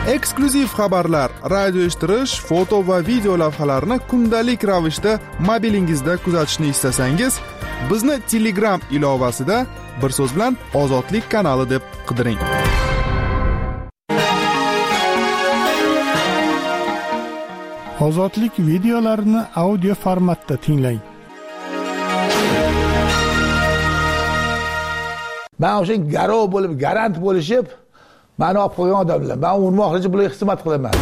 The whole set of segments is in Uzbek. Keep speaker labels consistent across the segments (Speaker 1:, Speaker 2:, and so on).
Speaker 1: Eksklyuziv xabarlar, radio eshittirish, foto va video lavhalarni kundalik ravishda mobilingizda kuzatishni istasangiz, bizni Telegram ilovasida bir so'z bilan Ozodlik kanali deb qidiring.
Speaker 2: Ozodlik videolarini audio formatda tinglang.
Speaker 3: Men o'sha garov bo'lib, garant bo'lishib, meni olib qo'ygan odamlar. Men urmoqchi bularga xizmat qilaman.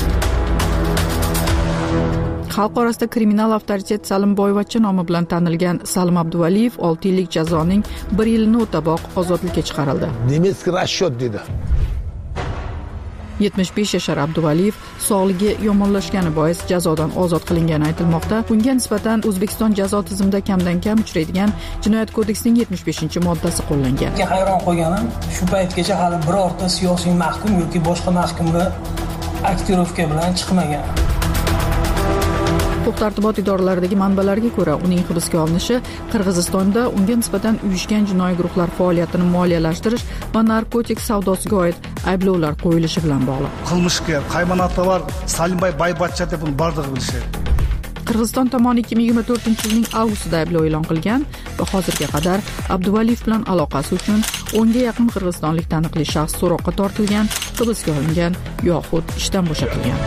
Speaker 4: Xalq orasida kriminal avtoritet Salim Boyvachcha nomi bilan tanilgan Salim Abduvaliyev 6 yillik jazoning 1 yilini o'taboq ozodlikka chiqarildi.
Speaker 3: Nemetskiy расчет dedi.
Speaker 4: 75 yashar Abduvaliyev sog'ligi yomonlashgani bois jazodan ozod qilingani aytilmoqda. Bunga nisbatan O'zbekiston jazo tizimida kamdan kam uchraydigan Jinoyat kodeksining 75-moddasi qo'llangan.
Speaker 5: Hayron qolganim, shu paytgacha hali birorta siyosiy mahkum yoki boshqa mahkumga aktirovka bilan chiqmagan. Huquq-tartibot idoralaridagi manbalarga ko'ra, uning hibsga olinishi Qirg'izistonda unga nisbatan uyushgan jinoiy guruhlar faoliyatini moliyalashtirish va narkotik savdosiga oid ayblovlar qo'yilishi bilan bog'liq.
Speaker 6: Qilmishga qaymonati bor Salimbay Boyvachcha deb uni bardig'i bilishadi.
Speaker 4: Qirg'iziston tomoni 2024-yilning avgustida ayblov e'lon qilgan va hozirga qadar Abduvaliyev bilan aloqasi uchun 10 ga yaqin qirg'izistonlik taniqli shaxs so'roqqa tortilgan, hibsga olingan yoxud ishdan bo'shatilgan.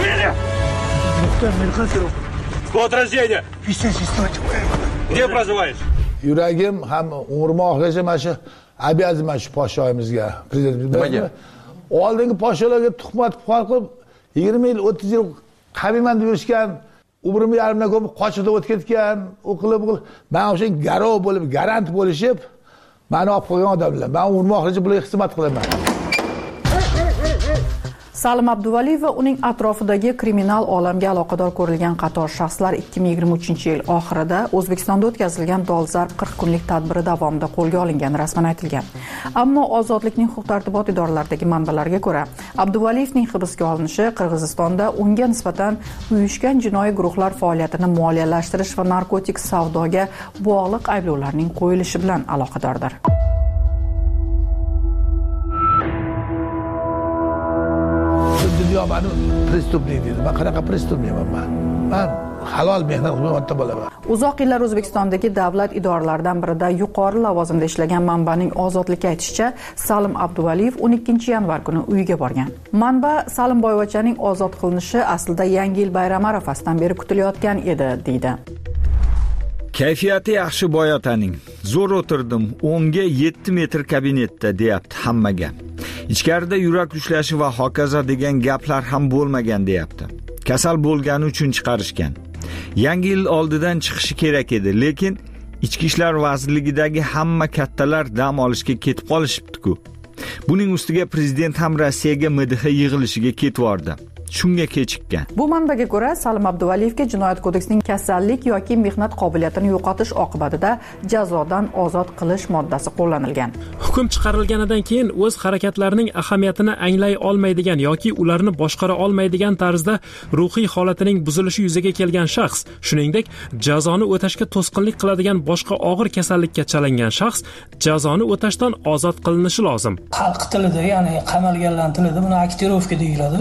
Speaker 7: Код рождения. Где проживаешь?
Speaker 3: Yuragim ham umrmoqgacha mana shu обязан shu podshoyimizga, prezidentga. Oldingi podsholarga tuhmat qilib 20 yil, 30 yil qabiman deb yurishgan, umrimni yarimdan ko'p qochida o'tib ketgan, o'qilib, men o'sha garov bo'lib, garant bo'lishib, meni olib qo'ygan odamlar. Men urmoqchi bularga xizmat qilaman.
Speaker 4: Salim Abduvaliyev va uning atrofidagi kriminal olamga aloqador ko'rilgan qator shaxslar 2023-yil oxirida O'zbekistonda o'tkazilgan dolzarb 40 kunlik tadbiri davomida qo'lga olingani rasman aytilgan. Ammo Ozodlikning huquq-tartibot idoralaridagi manbalarga ko'ra, Abduvaliyevning hibsga olinishi Qirg'izistonda unga nisbatan uyushgan jinoiy guruhlar faoliyatini moliyalashtirish va narkotik savdoga bog'liq ayblovlarning qo'yilishi bilan aloqadordir.
Speaker 3: Dunyo meni prestupnik deydi. Men qanaqa prestupnikman men? Men halol mehnat qilmoqda bo'laman.
Speaker 4: Uzoq yillar O'zbekistondagi davlat idoralaridan birida yuqori lavozimda ishlagan manbaning Ozodlikka aytishicha, Salim Abduvaliyev 12-yanvar kuni uyiga borgan. Manba Salim Boyvachchaning ozod qilinishi aslida Yangi yil bayrami arafasidan beri kutilayotgan edi, deydi.
Speaker 8: Kayfiyati yaxshi boyotaning. Zo'r o'tirdim, 10 ga 7 metr kabinetda, deyapti hammaga. Ichkarida yurak ushlashi va hokazo degan gaplar ham bo'lmagan, deyapti. Kasal bo'lgani uchun chiqarishgan. Yangi yil oldidan chiqishi kerak edi, lekin Ichki ishlar vazirligidagi hamma kattalar dam olishga ketib qolishibdi-ku. Buning ustiga prezident ham Rossiyaga MDH yig'ilishiga ketvordi. Shunga kechikkan.
Speaker 4: Bu manbaga ko'ra, Salim Abduvaliyevga Jinoyat kodeksining kasallik yoki mehnat qobiliyatini yo'qotish oqibatida jazodan ozod qilish moddasi qo'llanilgan.
Speaker 9: Hukm chiqarilganidan keyin o'z harakatlarining ahamiyatini anglay olmaydigan yoki ularni boshqara olmaydigan tarzda ruhiy holatining buzilishi yuzaga kelgan shaxs, shuningdek, jazoni o'tashga to'sqinlik qiladigan boshqa og'ir kasallikka chalingan shaxs jazoni o'tashdan ozod qilinishi lozim.
Speaker 5: Xalq tilida, ya'ni qamalganlar tilida buni aktirovka deyiladi.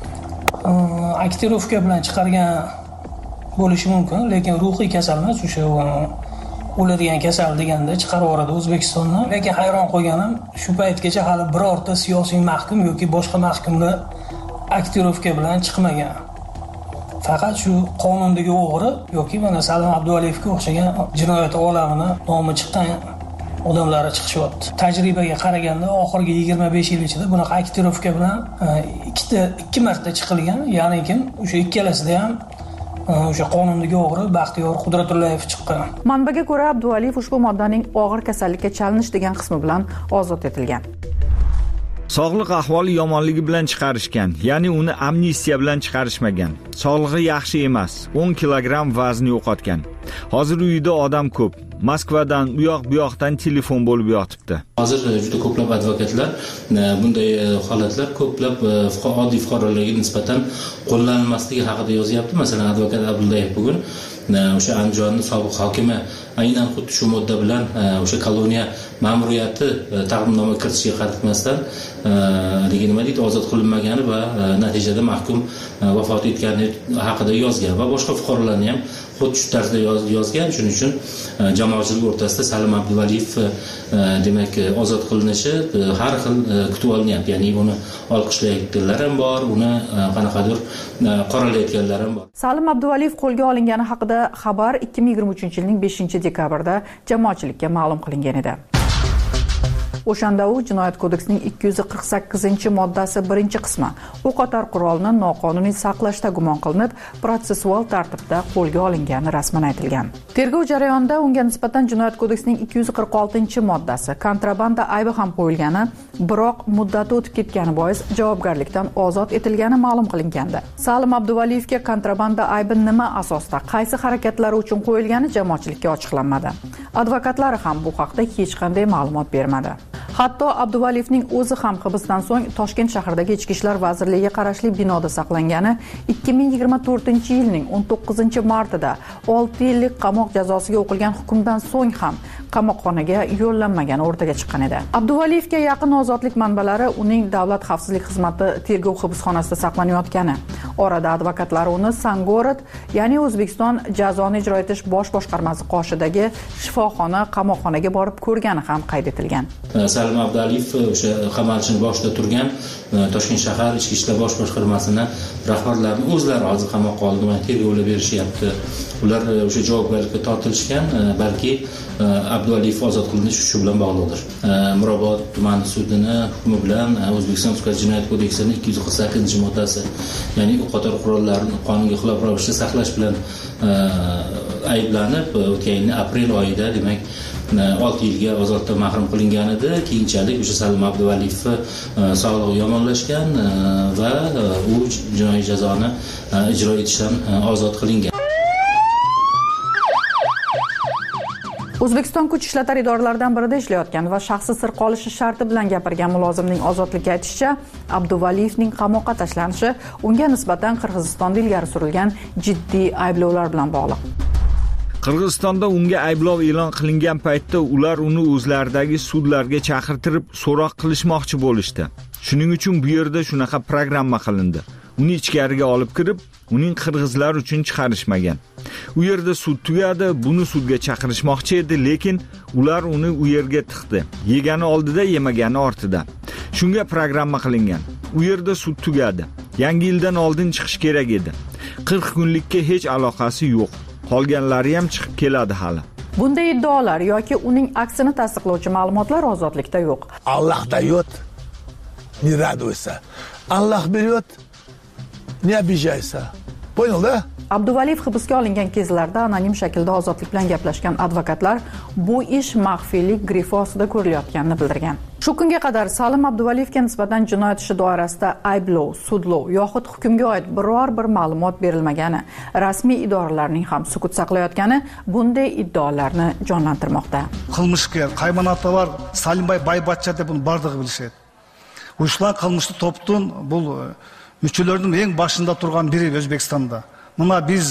Speaker 5: Aktirovka bilan chiqargan bo'lishi mumkin, lekin ruhiy kasal emas, o'sha o'ladigan kasal deganda chiqarib yuboradi O'zbekistondan. Lekin hayron qolganim, shu paytgacha hali birorta siyosiy mahkum yoki boshqa mahkumga aktirovka bilan chiqmagan. Faqat shu qonundagi o'g'ri yoki mana Salim Abduvaliyevga o'xshagan jinoyat olamini nomi chiqqan odamlari chiqishyapti. Tajribaga qaraganda oxirgi 25 yil ichida bunaqa aktirovka bilan ikki marta chiqilgan, ya'ni o'sha ikkalasida ham o'sha qonundagi o'g'ri Baxtiyor Qudratullayev chiqqan.
Speaker 4: Manbaga ko'ra, Abduvaliyev ushbu moddaning og'ir kasallikka chalinish degan qismi bilan ozod etilgan.
Speaker 8: Sog'liq ahvoli yomonligi bilan chiqarishgan, ya'ni uni amnistiya bilan chiqarishmagan. Sog'lig'i yaxshi emas, 10 kilogramm vazn yo'qotgan. Hozir uyida odam ko'p. Moskvadan, bu yoqdan telefon bo'lib yotibdi.
Speaker 10: Hozir juda ko'plab advokatlar bunday holatlar ko'plab oddiy fuqarolarga nisbatan qo'llanilmasligi haqida yozyapti. Masalan, advokat Abdullayev bugun o'sha Andijonning sobiq hokimi aynan xuddi shu modda bilan o'sha koloniya ma'muriyati taqdimnoma kiritishga qaramasdan nima deydi, ozod qilinmagani va natijada mahkum vafot etgani haqida yozgan va boshqa fuqarolarni ham xuddi shu tarzda yozgan. Shuning uchun jamoatchilik o'rtasida Salim Abduvaliyev demak ozod qilinishi har xil kutib olinyapti. Ya'ni uni olqishlayotganlar ham bor, uni qanaqadir qoralayotganlar ham bor.
Speaker 4: Salim Abduvaliyev qo'lga olingani haqida xabar 2023-yilning 5-dekabrda jamoatchilikka ma'lum qilingan edi. O'shanda u Jinoyat kodeksining 248-moddasi 1-qismi o'qotar qurolni noqonuniy saqlashda gumon qilinib, protsessual tartibda qo'lga olingani rasman aytilgan. Tergov jarayonida unga nisbatan Jinoyat kodeksining 246-moddasi kontrabanda aybi ham qo'yilgani, biroq muddati o'tib ketgani bois javobgarlikdan ozod etilgani ma'lum qilingandi. Salim Abduvaliyevga kontrabanda aybi nima asosda, qaysi harakatlari uchun qo'yilgani jamoatchilikka ochiqlanmadi. Advokatlari ham bu haqda hech qanday ma'lumot bermadi. Hatto Abduvaliyevning o'zi ham hibsdan so'ng Toshkent shahridagi Ichki ishlar vazirligiga qarashli binoda saqlangani 2024-yilning 19-martida 6 yillik qamoq jazosiga o'qilgan hukmdan so'ng ham qamoqxonaga yo'llanmagani o'rtaga chiqqan edi. Abduvaliyevga yaqin ozodlik manbalari uning Davlat xavfsizlik xizmati tergov hibsxonasida saqlanayotgani, orada advokatlari uni Sangorod, ya'ni O'zbekiston jazoni ijro etish bosh boshqarmasi qoshidagi shifoxona qamoqxonaga borib ko'rgani ham qayd etilgan.
Speaker 10: Salim Abduvaliyev o'sha qamalishni boshida turgan Toshkent shahar Ichki ishlar bosh boshqarmasini rahbarlarini o'zlari hozir qamoqqa oldi, tergovlar berishyapti. Ular o'sha javobgarlikka tortilishgan, balki Abduvaliyev ozod qilinishi shu bilan bog'liqdir. Mirobod tuman sudini hukmi bilan O'zbekiston Jinoyat kodeksining 248-moddasi, ya'ni o'qotar qurollarni qonunga xilof ravishda saqlash bilan ayblanib, o'tgan yil aprel oyida demak 6 yilga ozodlikdan mahrum qilingan edi. Keyinchalik o'sha Salim Abduvaliyev sog'lig'i yomonlashgan va u jinoiy jazoni ijro etishdan ozod qilingan.
Speaker 4: O'zbekiston kuch ishlatar idoralaridan birida ishlayotgan va shaxsi sir qolishi sharti bilan gapirgan mulozimning ozodlikka aytishicha, Abduvaliyevning qamoqqa tashlanishi unga nisbatan Qirg'izistonda ilgari surilgan jiddiy ayblovlar bilan bog'liq.
Speaker 8: Qirg'izistonda unga ayblov e'lon qilingan paytda ular uni o'zlaridagi sudlarga chaqirtirib so'roq qilishmoqchi bo'lishdi. Shuning uchun bu yerda shunaqa programma qilindi. Uni ichkariga olib kirib, uning qirg'izlar uchun chiqarishmagan. U yerda sud tugadi, buni sudga chaqirishmoqchi edi, lekin ular uni u yerga tiqdi. Yegani oldida, yemagani ortida. Shunga programma qilingan. U yerda sud tugadi. Yangi yildan oldin chiqish kerak edi. 40 kunlikka hech aloqasi yo'q. Qolganlari ham chiqib keladi hali.
Speaker 4: Bunday iddaolar yoki uning aksini tasdiqlovchi ma'lumotlar ozodlikda yo'q.
Speaker 3: Allah dает, не радуйся. Allah берет, не обижайся. Понял, да?
Speaker 4: Abduvaliyev hibsga olingan kezlarda anonim shaklda ozodlik bilan gaplashgan advokatlar bu ish maxfiylik grifi ostida ko'rilayotganini bildirgan. Shu kunga qadar Salim Abduvaliyevga nisbatan jinoyat ishi doirasida ayblov, sudlov yoxud hukmga oid biror bir ma'lumot berilmagani, rasmiy idoralarning ham sukut saqlayotgani bunday iddaolarni jonlantirmoqda.
Speaker 6: Qilmishkar, qaymonati bor Salimboy Baybatcha deb uni bardығы bilishadi. Uyushlan qilmishli to'pning bu müchilarining eng boshida turgan biri O'zbekistonda. Nima biz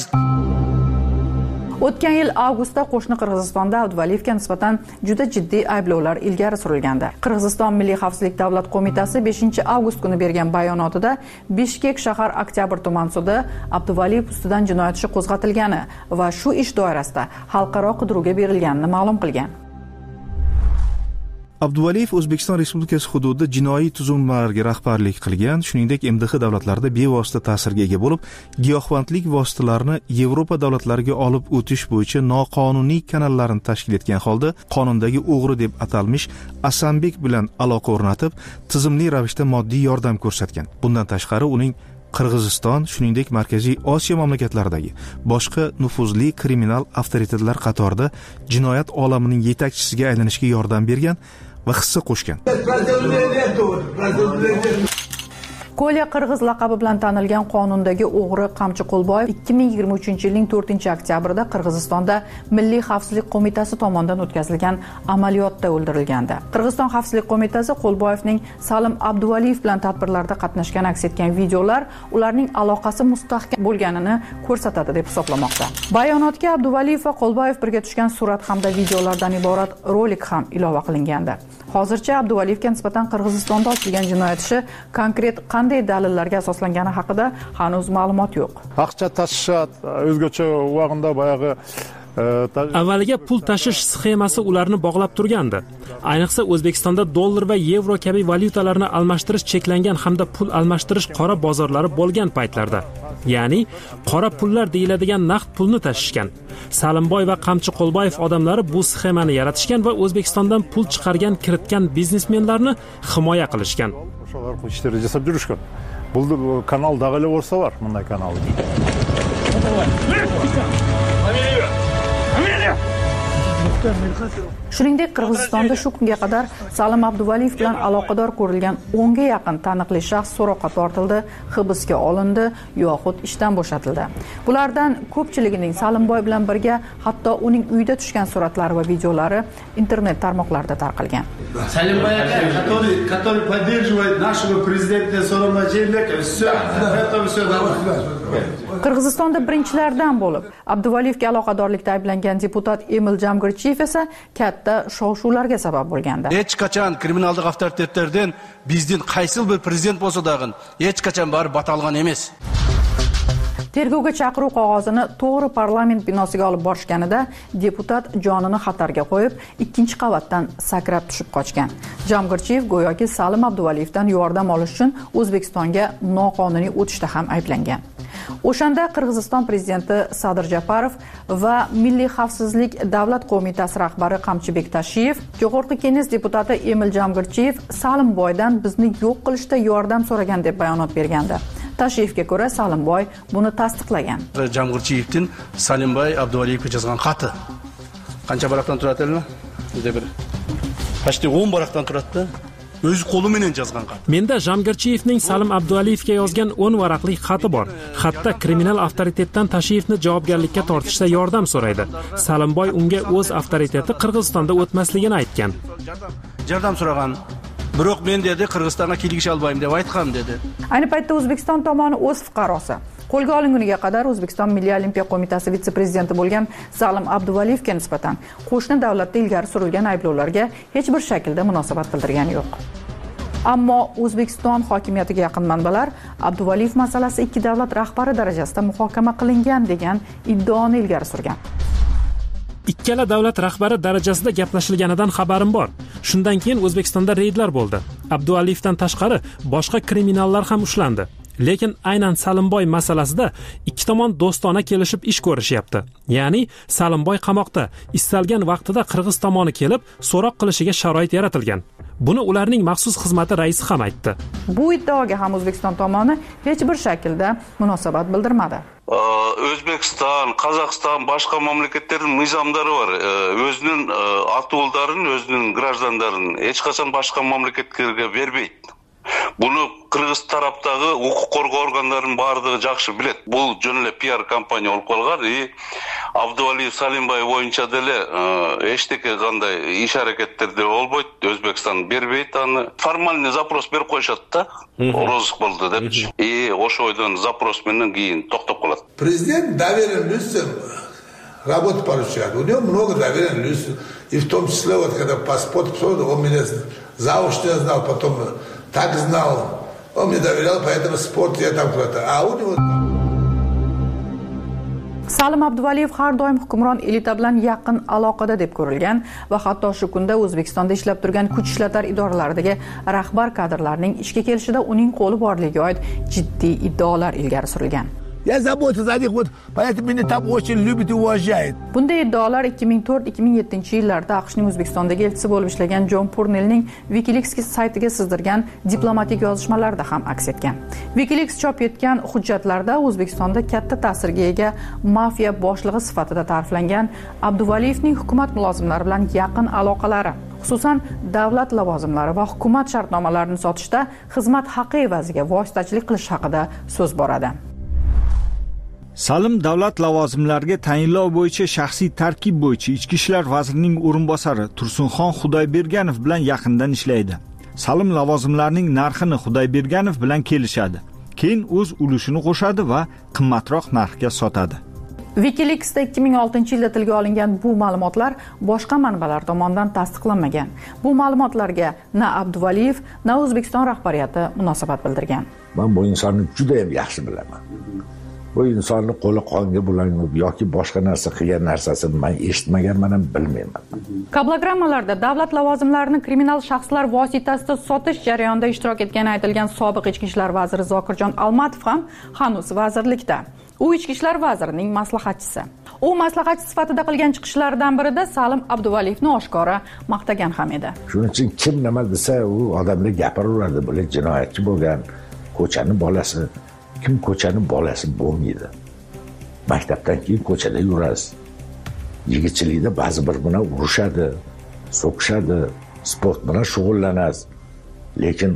Speaker 4: O'tgan yil avgustda qo'shni Qirg'izistonda Abduvaliyevga nisbatan juda jiddiy ayblovlar ilgari surilgandi. Qirg'iziston Milliy xavfsizlik davlat qo'mitasi 5-avgust kuni bergan bayonotida Bishkek shahar Oktyabr tuman sudi Abduvaliyev ustidan jinoyat ishi qo'zg'atilgani va shu ish doirasida xalqaro qidiruvga berilganini ma'lum qilgan.
Speaker 1: Abduvaliyev O'zbekiston Respublikasi hududida jinoiy tuzilmalarga rahbarlik qilgan, shuningdek MDH davlatlarida bevosita ta'sirga ega bo'lib, giyohvandlik vositalarini Yevropa davlatlariga olib o'tish bo'yicha noqonuniy kanallarni tashkil etgan holda qonundagi o'g'ri deb atalmish Asanbek bilan aloqa o'rnatib, tizimli ravishda moddiy yordam ko'rsatgan. Bundan tashqari uning Qirg'iziston, shuningdek Markaziy Osiyo mamlakatlaridagi boshqa nufuzli kriminal avtoritetlar qatorida jinoyat olamining yetakchisiga aylanishga yordam bergan va hissa qo'shgan.
Speaker 4: Kolya Qirg'iz laqabi bilan tanilgan qonundagi o'g'ri Qamchi Qo'lboyev 2023-yilning 4-oktyabrida Qirg'izistonda Milliy xavfsizlik qo'mitasi tomonidan o'tkazilgan amaliyotda o'ldirilgandi. Qirg'iziston xavfsizlik qo'mitasi Qo'lboyevning Salim Abduvaliyev bilan tadbirlarda qatnashgani aks etgan videolar ularning aloqasi mustahkam bo'lganini ko'rsatadi deb hisoblamoqda. Bayonotga Abduvaliyev va Qo'lboyev birga tushgan surat hamda videolardan iborat rolik ham ilova qilingandi. Hozircha Abduvaliyevga nisbatan Qirg'izistonda ochilgan jinoyat ishi konkret qanday dalillarga asoslangani haqida hanuz ma'lumot yo'q.
Speaker 11: Aqcha tashishadi, o'zgacha vaqtda boyagi
Speaker 9: avvaliga pul tashish sxemasi ularni bog'lab turgandi. Ayniqsa O'zbekistonda dollar va yevro kabi valyutalarni almashtirish cheklangan hamda pul almashtirish qora bozorlari bo'lgan paytlarda. Ya'ni qora pullar deyiladigan naqd pulni tashishgan. Salimboy va Qamchi Qo'lboyev odamlari bu sxemani yaratishgan va O'zbekistondan pul chiqargan, kiritgan biznesmenlarni himoya qilishgan.
Speaker 11: O'shalar ishlar jasab yurishgan. Bu kanal dag'ili bo'lsa bor, bunday kanal.
Speaker 4: Shuningdek, Qirg'izistonda shu kunga qadar Salim Abduvaliyev bilan aloqador ko'rilgan 10 ga yaqin taniqli shaxs so'roqqa tortildi, hibsga olindi yoxud ishdan bo'shatildi. Bulardan ko'pchiligining Salimboy bilan birga hatto uning uyida tushgan suratlari va videolari internet tarmoqlarida tarqalgan.
Speaker 12: Salimboy aka, который поддерживает нашего президента Сооронбай Жээнбекова.
Speaker 4: Qirg'izistonda birinchilardan bo'lib Abduvaliyevga aloqadorlikda ayblangan deputat Emil Jamgirchiyev esa katta shov-shuvlarga sabab bo'lgandi.
Speaker 13: Hech qachon kriminallik avtoritetlardan bizning qaysi bir prezident bo'lsa dag'in hech qachon barib batalgan emas.
Speaker 4: Tergovga chaqiruv qog'ozini to'g'ri parlament binosiga olib borishganida deputat jonini xatarga qo'yib, 2-qavatdan sakrab tushib qochgan. Jamgirchiyev go'yoki Salim Abduvaliyevdan yordam olish uchun O'zbekistonga noqonuniy o'tishda ham ayblangan. O'shanda Qirg'iziston prezidenti Sadir Japarov va Milliy xavfsizlik davlat qo'mitasi rahbari Qamchibek Tashiyev, Jo'g'org'i Kenges deputati Emil Jamgirchiyev Salimboydan bizni yo'q qilishda yordam so'ragan deb bayonot bergandi. Tashiyevga ko'ra Salimboy buni tasdiqlagan.
Speaker 13: Jamgirchiyevdan Salimboy Abduvaliyevga yozgan xati qancha baroqdan turadi? Juda bir Pashti 10 baroqdan turadi. O'z qo'li bilan yozgan xat.
Speaker 9: Menda Jamgirchiyevning Salim Abduvaliyevga yozgan 10 varaqli xati bor. Xatda kriminal avtoritetdan Tashiyevni javobgarlikka tortishda yordam so'raydi. Salimboy unga o'z avtoriteti Qirg'izistonda o'tmasligini aytgan.
Speaker 13: Yordam so'ragan. Biroq men dedi Qirg'izistonga kelgish olmayman deb aytgan dedi.
Speaker 4: Ayni paytda O'zbekiston tomoni o'z fuqarosi qo'lga olinguniga qadar O'zbekiston Milliy olimpiya qo'mitasi vitse-prezidenti bo'lgan Salim Abduvaliyevga nisbatan qo'shni davlatda ilgari surilgan ayblovlarga hech bir shaklda munosabat bildirgani yo'q. Ammo O'zbekiston hokimiyatiga yaqin manbalar Abduvaliyev masalasi ikki davlat rahbari darajasida muhokama qilingan degan iddaoni ilgari surgan.
Speaker 9: Ikkala davlat rahbari darajasida gaplashilganidan xabarim bor. Shundan keyin O'zbekistonda reydlar bo'ldi. Abduvaliyevdan tashqari boshqa kriminallar ham ushlandi. Lekin aynan Salimboy masalasida ikki tomon do'stona kelishib ish ko'rishyapti. Ya'ni Salimboy qamoqda, istalgan vaqtida Qirg'iz tomoni kelib, so'roq qilishiga sharoit yaratilgan. Buni ularning maxsus xizmati raisi ham aytdi.
Speaker 4: Bu iddaoga ham O'zbekiston tomoni hech bir shaklda munosabat bildirmadi.
Speaker 14: O'zbekiston, Qozog'iston, boshqa mamlakatlarning nizomlari bor. O'zining aqto'llarini, o'zining grajdanlarini hech qachon boshqa mamlakatlarga bermaydi. Buni Qirg'iz tarafdagi huquq qo'rg'ov organlarining barligi yaxshi biladi. Bu jumla PR kompaniya olib qolgan. Abduvaliyev Salimboy bo'yicha dele hechtaqa qanday ish harakatlarda olmaydi. O'zbekiston bermaydi. Ani formalniy zaпрос berib qo'yishadi-da. Rozык bo'ldi deb. O'sha oydan zaпрос bilan keyin to'xtab qoladi.
Speaker 3: Prezident доверен людям работу поручает. У него много доверенных людей. И в том числе, вот когда паспорт, он меня заочно знал, потом так знал. Он мне доверял, поэтому спорт я там кто-то. А у него...
Speaker 4: Salim Abduvaliyev har doim hukmron elita bilan yaqin aloqada deb ko'rilgan va hatto shu kunda O'zbekistonda ishlab turgan kuch ishlatar idoralaridagi rahbar kadrlarning ishga kelishida uning qo'li borligiga oid jiddiy iddaolar ilgari surilgan.
Speaker 3: Я заботюсь о них, вот поэтому меня там очень любят и уважают.
Speaker 4: Bunday iddaolar 2004-2007 yillarda AQShning O'zbekistondagi elchisi bo'lib ishlagan Jon Purnellning WikiLeaks saytiga sizdirgan diplomatik yozishmalarida ham aks etgan. WikiLeaks chop etgan hujjatlarda O'zbekistonda katta ta'sirga ega mafiya boshlig'i sifatida ta'riflangan Abduvaliyevning hukumat mulozimlari bilan yaqin aloqalari, xususan davlat lavozimlari va hukumat shartnomalarini sotishda xizmat haqi evaziga vositachilik qilish haqida so'z boradi.
Speaker 8: Salim davlat lavozimlariga tayinlov bo'yicha shaxsiy tarkib bo'yicha Ichki ishlar vazirining o'rinbosari Tursunxon Xudoyberganov bilan yaqindan ishlaydi. Salim lavozimlarining narxini Xudoyberganov bilan kelishadi. Keyin o'z ulushini qo'shadi va qimmatroq narxga sotadi.
Speaker 4: WikiLeaksda 2006-yilda tilga olingan bu ma'lumotlar boshqa manbalar tomonidan tasdiqlanmagan. Bu ma'lumotlarga na Abduvaliyev, na O'zbekiston rahbariyati munosabat bildirgan.
Speaker 15: Men bu insonni juda ham yaxshi bilaman. Bu insonni qo'li qonga bulanib yoki boshqa narsa qilgan narsasini men eshitmaganman ham bilmayman.
Speaker 4: Kablogrammalarda davlat lavozimlarini kriminal shaxslar vositasida sotish jarayonida ishtirok etgani aytilgan sobiq ichki ishlar vaziri Zokirjon Almatov ham hanuz vazirlikda. U ichki ishlar vazirining maslahatchisi. U maslahatchi sifatida qilgan chiqishlaridan birida Salim Abduvaliyevni oshkora maqtagan ham edi.
Speaker 15: Shuning uchun kim nima desa u odamlar gapiraveradi, bular jinoyatchi bo'lgan, ko'chani bolasi. Kim ko'chani bolasi bo'lmaydi. Maktabdan keyin ko'chada yurasiz. Yigitchilikda ba'zi bir bilan urushadi, so'kishadi, sport bilan shug'ullanasiz. Lekin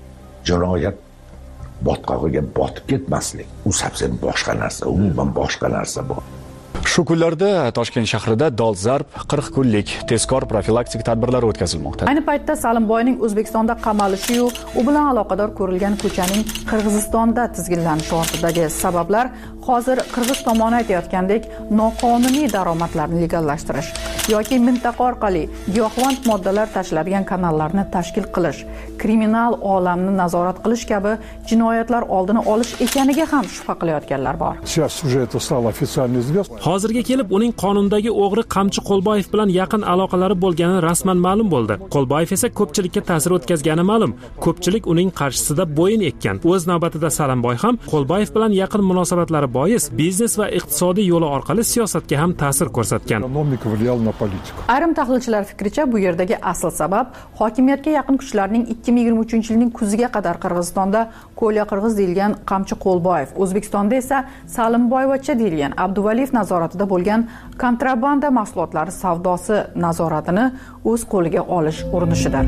Speaker 15: jinoyat botqog'iga botib ketmaslik, u совсем boshqa narsa, umuman boshqa narsa bu.
Speaker 16: Shu kunlarda Toshkent shahrida dolzarb 40 kunlik tezkor profilaktik tadbirlar o'tkazilmoqda.
Speaker 4: Ayni paytda Salimboyning O'zbekistonda qamalishi-yu, u bilan aloqador ko'rilgan ko'chaning Qirg'izistonda tizginlanishi ortidagi sabablar hozir Qirg'iz tomoni aytayotgandek noqonuniy daromadlarni legallashtirish yoki mintaqa orqali giyohvand moddalar tashiladigan kanallarni tashkil qilish, kriminal olamni nazorat qilish kabi jinoyatlar oldini olish ekaniga ham shubha qilayotganlar bor.
Speaker 11: Сейчас уже это стало официально известно.
Speaker 9: Hozirga kelib uning qonundagi o'g'ri Qamchi Qo'lboyev bilan yaqin aloqalari bo'lgani rasman ma'lum bo'ldi. Qo'lboyev esa ko'pchilikka ta'sir o'tkazgani ma'lum. Ko'pchilik uning qarshisida bo'yin ekkan. O'z navbatida Salimboy ham Qo'lboyev bilan yaqin munosabatlari bois biznes va iqtisodiy yo'li orqali siyosatga ham ta'sir ko'rsatgan.
Speaker 4: Ayrim tahlilchilar fikricha bu yerdagi asl sabab hokimiyatga yaqin kuchlarning 2023-yilning kuziga qadar Qirg'izistonda Ko'lya Qirg'iz deyilgan Qamchi Qo'lboyev, O'zbekistonda esa Salimboyevcha deyilgan Abduvaliyev nazoratida bo'lgan kontrabanda mahsulotlari savdosi nazoratini o'z qo'liga olish urinishidir.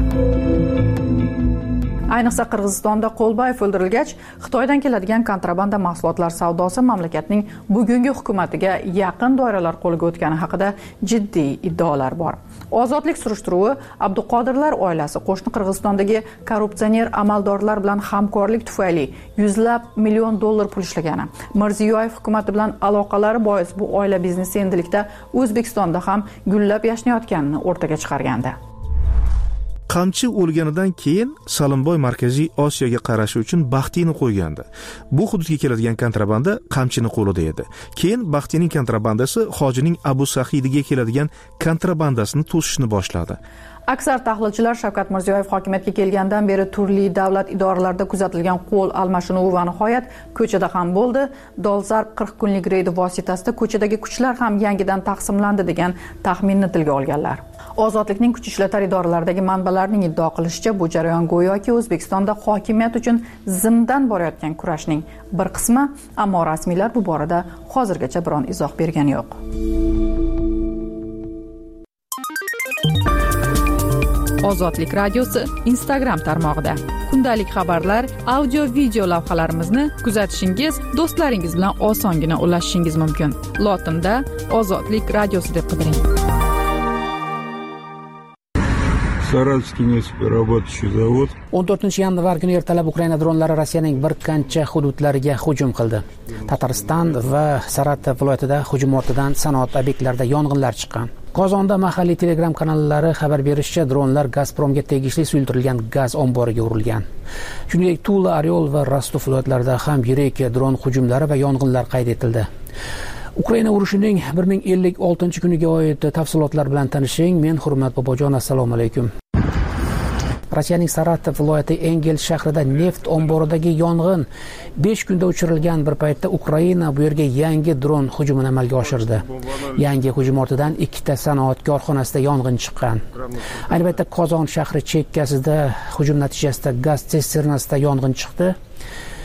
Speaker 4: Ayniqsa Qirg'izistonda Qo'lboyev o'ldirilgach, Xitoydan keladigan kontrabanda mahsulotlar savdosi mamlakatning bugungi hukumatiga yaqin doiralar qo'liga o'tgani haqida jiddiy iddaolar bor. Ozodlik surishtiruvi Abduqodirlar oilasi qo'shni Qirg'izistondagi korrupsioner amaldorlar bilan hamkorlik tufayli yuzlab million dollar pul ishlagani, Mirziyoyev hukumati bilan aloqalari bois bu oila biznesi endilikda O'zbekistonda ham gullab yashnayotganini o'rtaga chiqargandi.
Speaker 17: Qamchi o'lganidan keyin Salimboy Markaziy Osiyoga qarashi uchun Baxtiyni qo'ygandi. Bu hududga keladigan kontrabanda Qamchini qo'lida edi. Keyin Baxtiyning kontrabandasi Hojining Abu Sahidiga keladigan kontrabandasini to'sishni boshladi.
Speaker 4: Aksar tahlilchilar Shavkat Mirziyoyev hokimiyatga kelgandan beri turli davlat idoralarida kuzatilgan qo'l almashinuvi va nihoyat ko'chada ham bo'ldi. Dolzarb 40 kunlik reyd vositasida ko'chadagi kuchlar ham yangidan taqsimlandi degan taxminni tilga olganlar. Ozodlikning kuch ishlatar idoralaridagi manbalarning iddao qilishicha, bu jarayon go'yoki O'zbekistonda hokimiyat uchun zimdan borayotgan kurashning bir qismi, ammo rasmiylar bu borada hozirgacha biron izoh bergani yo'q. Ozodlik radiosi Instagram tarmog'ida kundalik xabarlar, audio video lavhalarimizni kuzatishingiz, do'stlaringiz bilan osongina ulashishingiz mumkin. Lotinda Ozodlik radiosi deb qidiring.
Speaker 18: Saratskiy нефтеперерабатывающий завод.
Speaker 19: 14-yanvar kuni ertalab Ukraina dronlari Rossiyaning bir qancha hududlariga hujum qildi. Tatariston va Saratov viloyatida hujum ortidan sanoat obyektlarida yong'inlar chiqqan. Qozonda mahalliy Telegram kanallari xabar berishicha, dronlar Gazpromga tegishli suyultirilgan gaz omboriga urilgan. Shuningdek, Tula, Oryol va Rostov viloyatlarida ham yirik dron hujumlari va yong'inlar qayd etildi. Ukraina urushining 1056-kuniga oid tafsilotlar bilan tanishing. Men Hurmat Bobojon, assalomu alaykum. Rossiyaning Saratov viloyati Engel shahrida neft omboridagi yong'in 5 kunda o'chirilgan bir paytda Ukraina bu yerga yangi dron hujumini amalga oshirdi. Yangi hujum ortidan ikkita sanoat korxonasida yong'in chiqqan. Ayni paytda Qozon shahri chekkasida hujum natijasida gaz sisternasida yong'in chiqdi.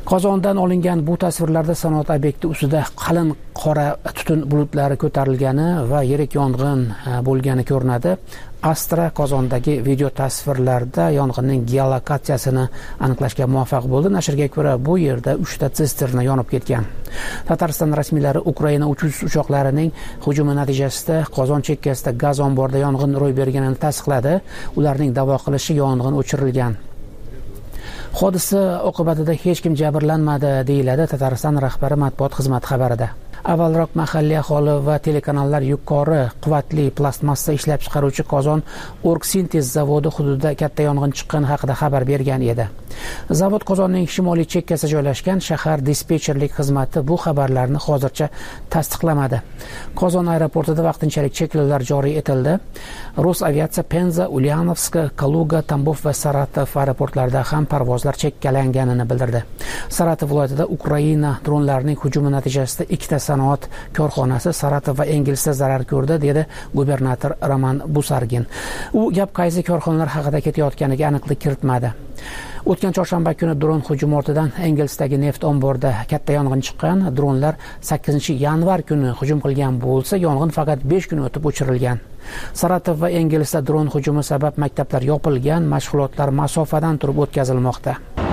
Speaker 19: Qozondan olingan bu tasvirlarda sanoat obyekti ustida qalin qora tutun bulutlari ko'tarilgani va yirik yong'in bo'lgani ko'rinadi. Astra Qozondagi video tasvirlarda yong'inning geolokatsiyasini aniqlashga muvaffaq bo'ldi. Nashrga ko'ra, bu yerda 3 ta sisterna yonib ketgan. Tatariston rasmiylari Ukraina uchuv uchoqlarining hujumi natijasida Qozon chekkasida gaz omborida yong'in ro'y berganini tasdiqladi. Ularning da'vo qilishicha yong'in o'chirilgan. Hodisa oqibatida hech kim jabrlanmadi, deyiladi Tatariston rahbari matbuot xizmati xabarida. Avvalroq mahalliy aholi va telekanallar yuqori quvvatli plastmassa ishlab chiqaruvchi Qozon Orgsintez zavodi hududida katta yong'in chiqqani haqida xabar bergan edi. Zavod Qozonning shimoliy chekkasida joylashgan. Shahar dispetcherlik xizmati bu xabarlarni hozircha tasdiqlamadi. Qozon aeroportida vaqtinchalik cheklovlar joriy etildi. Rus aviatsiya Penza, Ulyanovsk, Kaluga, Tambov va Saratov aeroportlarida ham parvozlar cheklanganini bildirdi. Saratov viloyatida Ukraina dronlarining hujumi natijasida 2 ta sanoat korxonasi Saratov va Engelsda zarar ko'rdi, dedi gubernator Roman Busargin. U gap qaysi korxonalar haqida ketayotganiga aniqlik kiritmadi. O'tgan chorshanba kuni dron hujumi ortidan Engelsdagi neft omborida katta yong'in chiqqan. Dronlar 8-yanvar kuni hujum qilgan bo'lsa, yong'in faqat 5 kun o'tib o'chirilgan. Saratov va Engelsda dron hujumi sabab maktablar yopilgan, mashg'ulotlar masofadan turib o'tkazilmoqda.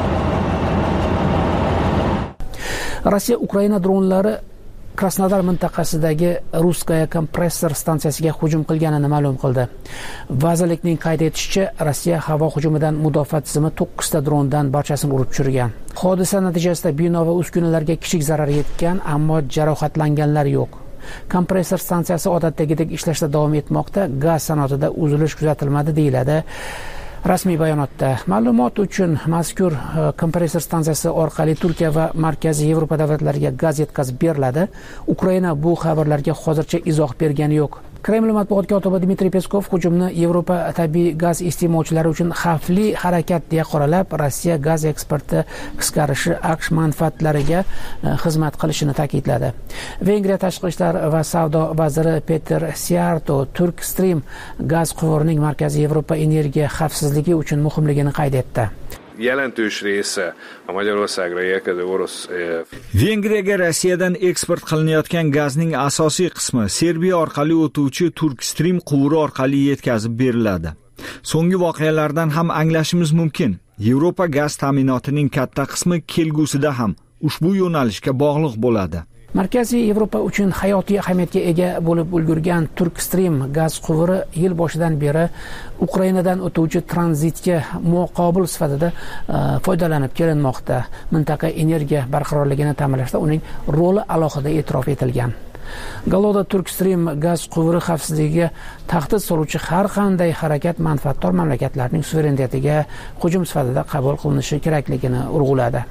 Speaker 19: Rossiya Ukraina dronlari Krasnodar mintaqasidagi Ruskaya kompressor stansiyasiga hujum qilganini ma'lum qildi. Vazirlikning qayd etishicha, Rossiya havo hujumidan mudofaa tizimi 9 ta drondan barchasini urib tushirgan. Hodisa natijasida bino va uskunalarga kichik zarar yetgan, ammo jarohatlanganlar yo'q. Kompressor stansiyasi odatdagidek ishlashda davom etmoqda. Gaz sanoatida uzilish kuzatilmadi, deyiladi rasmiy bayonotda. Ma'lumot uchun, mazkur kompressor stansiyasi orqali Turkiya va Markaziy Yevropa davlatlariga gaz yetkazib beriladi. Ukraina bu xabarlarga hozircha izoh bergani yo'q. Kreml matbuot kotibi Dmitriy Peskov hujumni Yevropa tabiiy gaz iste'molchilari uchun xavfli harakat deya qoralab, Rossiya gaz eksporti qisqarishi AQSh manfaatlariga xizmat qilishini ta'kidladi. Vengriya tashqi ishlar va savdo vaziri Peter Siarto Turkstream gaz quvurining Markaziy Yevropa energiya xavfsizligi uchun muhimligini qayd etdi.
Speaker 20: Jelentős része a Magyarországra érkező orosz.
Speaker 8: Vengriyaga Rossiyadan eksport qilinayotgan gazning asosiy qismi Serbiya orqali o'tuvchi Turkstream quvuri orqali yetkazib beriladi. So'nggi voqealardan ham anglashimiz mumkin. Yevropa gaz ta'minotining katta qismi kelgusida ham ushbu yo'nalishga bog'liq bo'ladi.
Speaker 19: Markaziy Yevropa uchun hayotiy ahamiyatga ega bo'lib ulgurgan Turkstream gaz quvuri yil boshidan beri Ukrainadan o'tuvchi tranzitga muqobil sifatida foydalanib kelinmoqda. Mintaqa energiya barqarorligini ta'minlashda uning roli alohida e'tirof etilgan. Galoda Turkstream gaz quvuri xavfsizligiga tahdid soluvchi har qanday harakat manfaatdor mamlakatlarning suverenitetiga hujum sifatida qabul qilinishi kerakligini urg'uladi.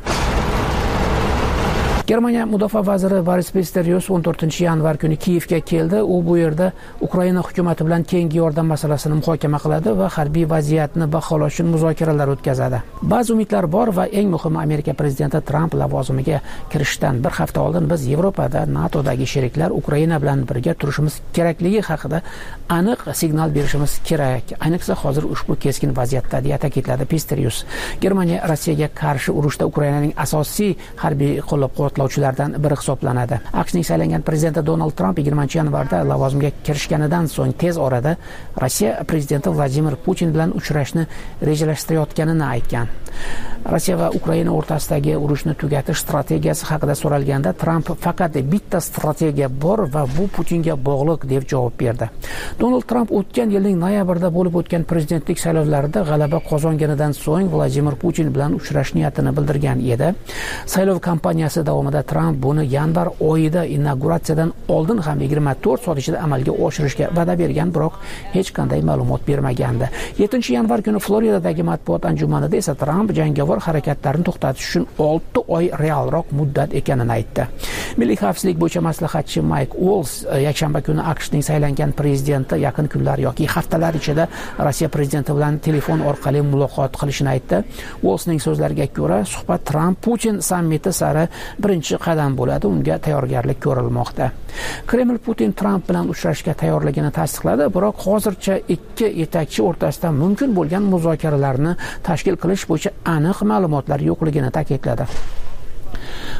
Speaker 19: Germaniya mudofaa vaziri Boris Pistorius 14-yanvar kuni Kiyevga keldi. U bu yerda Ukraina hukumati bilan keyingi yordam masalasini muhokama qiladi va harbiy vaziyatni baholash uchun muzokaralar o'tkazadi. Ba'zi umidlar bor va eng muhimi, Amerika prezidenti Tramp lavozimiga kirishdan bir hafta oldin biz Yevropada NATOdagi sheriklar Ukraina bilan birga turishimiz kerakligi haqida aniq signal berishimiz kerak. Ayniqsa hozir ushbu keskin vaziyatda, deya ta'kidladi Pistorius. Germaniya Rossiyaga qarshi urushda Ukrainaning asosiy harbiy qo'llab-quvvatlovchilardan biri hisoblanadi. AQShning saylangan prezidenti Donald Tramp 20-yanvarda lavozimga kirishganidan so'ng tez orada Rossiya prezidenti Vladimir Putin bilan uchrashni rejalashtirayotganini aytgan. Rossiya va Ukraina o'rtasidagi urushni tugatish strategiyasi haqida so'ralganda Tramp faqat bitta strategiya bor va bu Putinga bog'liq deb javob berdi. Donald Tramp o'tgan yilning noyabrida bo'lib o'tgan prezidentlik saylovlarida g'alaba qozonganidan so'ng Vladimir Putin bilan uchrash niyatini bildirgan edi. Saylov kampaniyasi davomida Tramp buni yanvar oyida inauguratsiyadan oldin ham 24 soat ichida amalga oshirishga va'da bergan, biroq hech qanday ma'lumot bermagandi. 7-yanvar kuni Floridadagi matbuot anjumanida esa Tramp jangovar harakatlarni to'xtatish uchun 6 oy realroq muddat ekanini aytdi. Milliy xavfsizlik bo'yicha maslahatchi Mike Waltz yakshanba kuni AQShning saylangan prezidenti yaqin kunlar yoki haftalar ichida Rossiya prezidenti bilan telefon orqali muloqot qilishini aytdi. Waltzning so'zlariga ko'ra, suhbat Tramp Putin sammiti sari birinchi qadam bo'ladi. Unga tayyorgarlik ko'rilmoqda. Kreml Putin Tramp bilan uchrashishga tayyorligini tasdiqladi, biroq hozircha ikki yetakchi o'rtasida mumkin bo'lgan muzokaralarni tashkil qilish bo'yicha aniq ma'lumotlar yo'qligini ta'kidladi.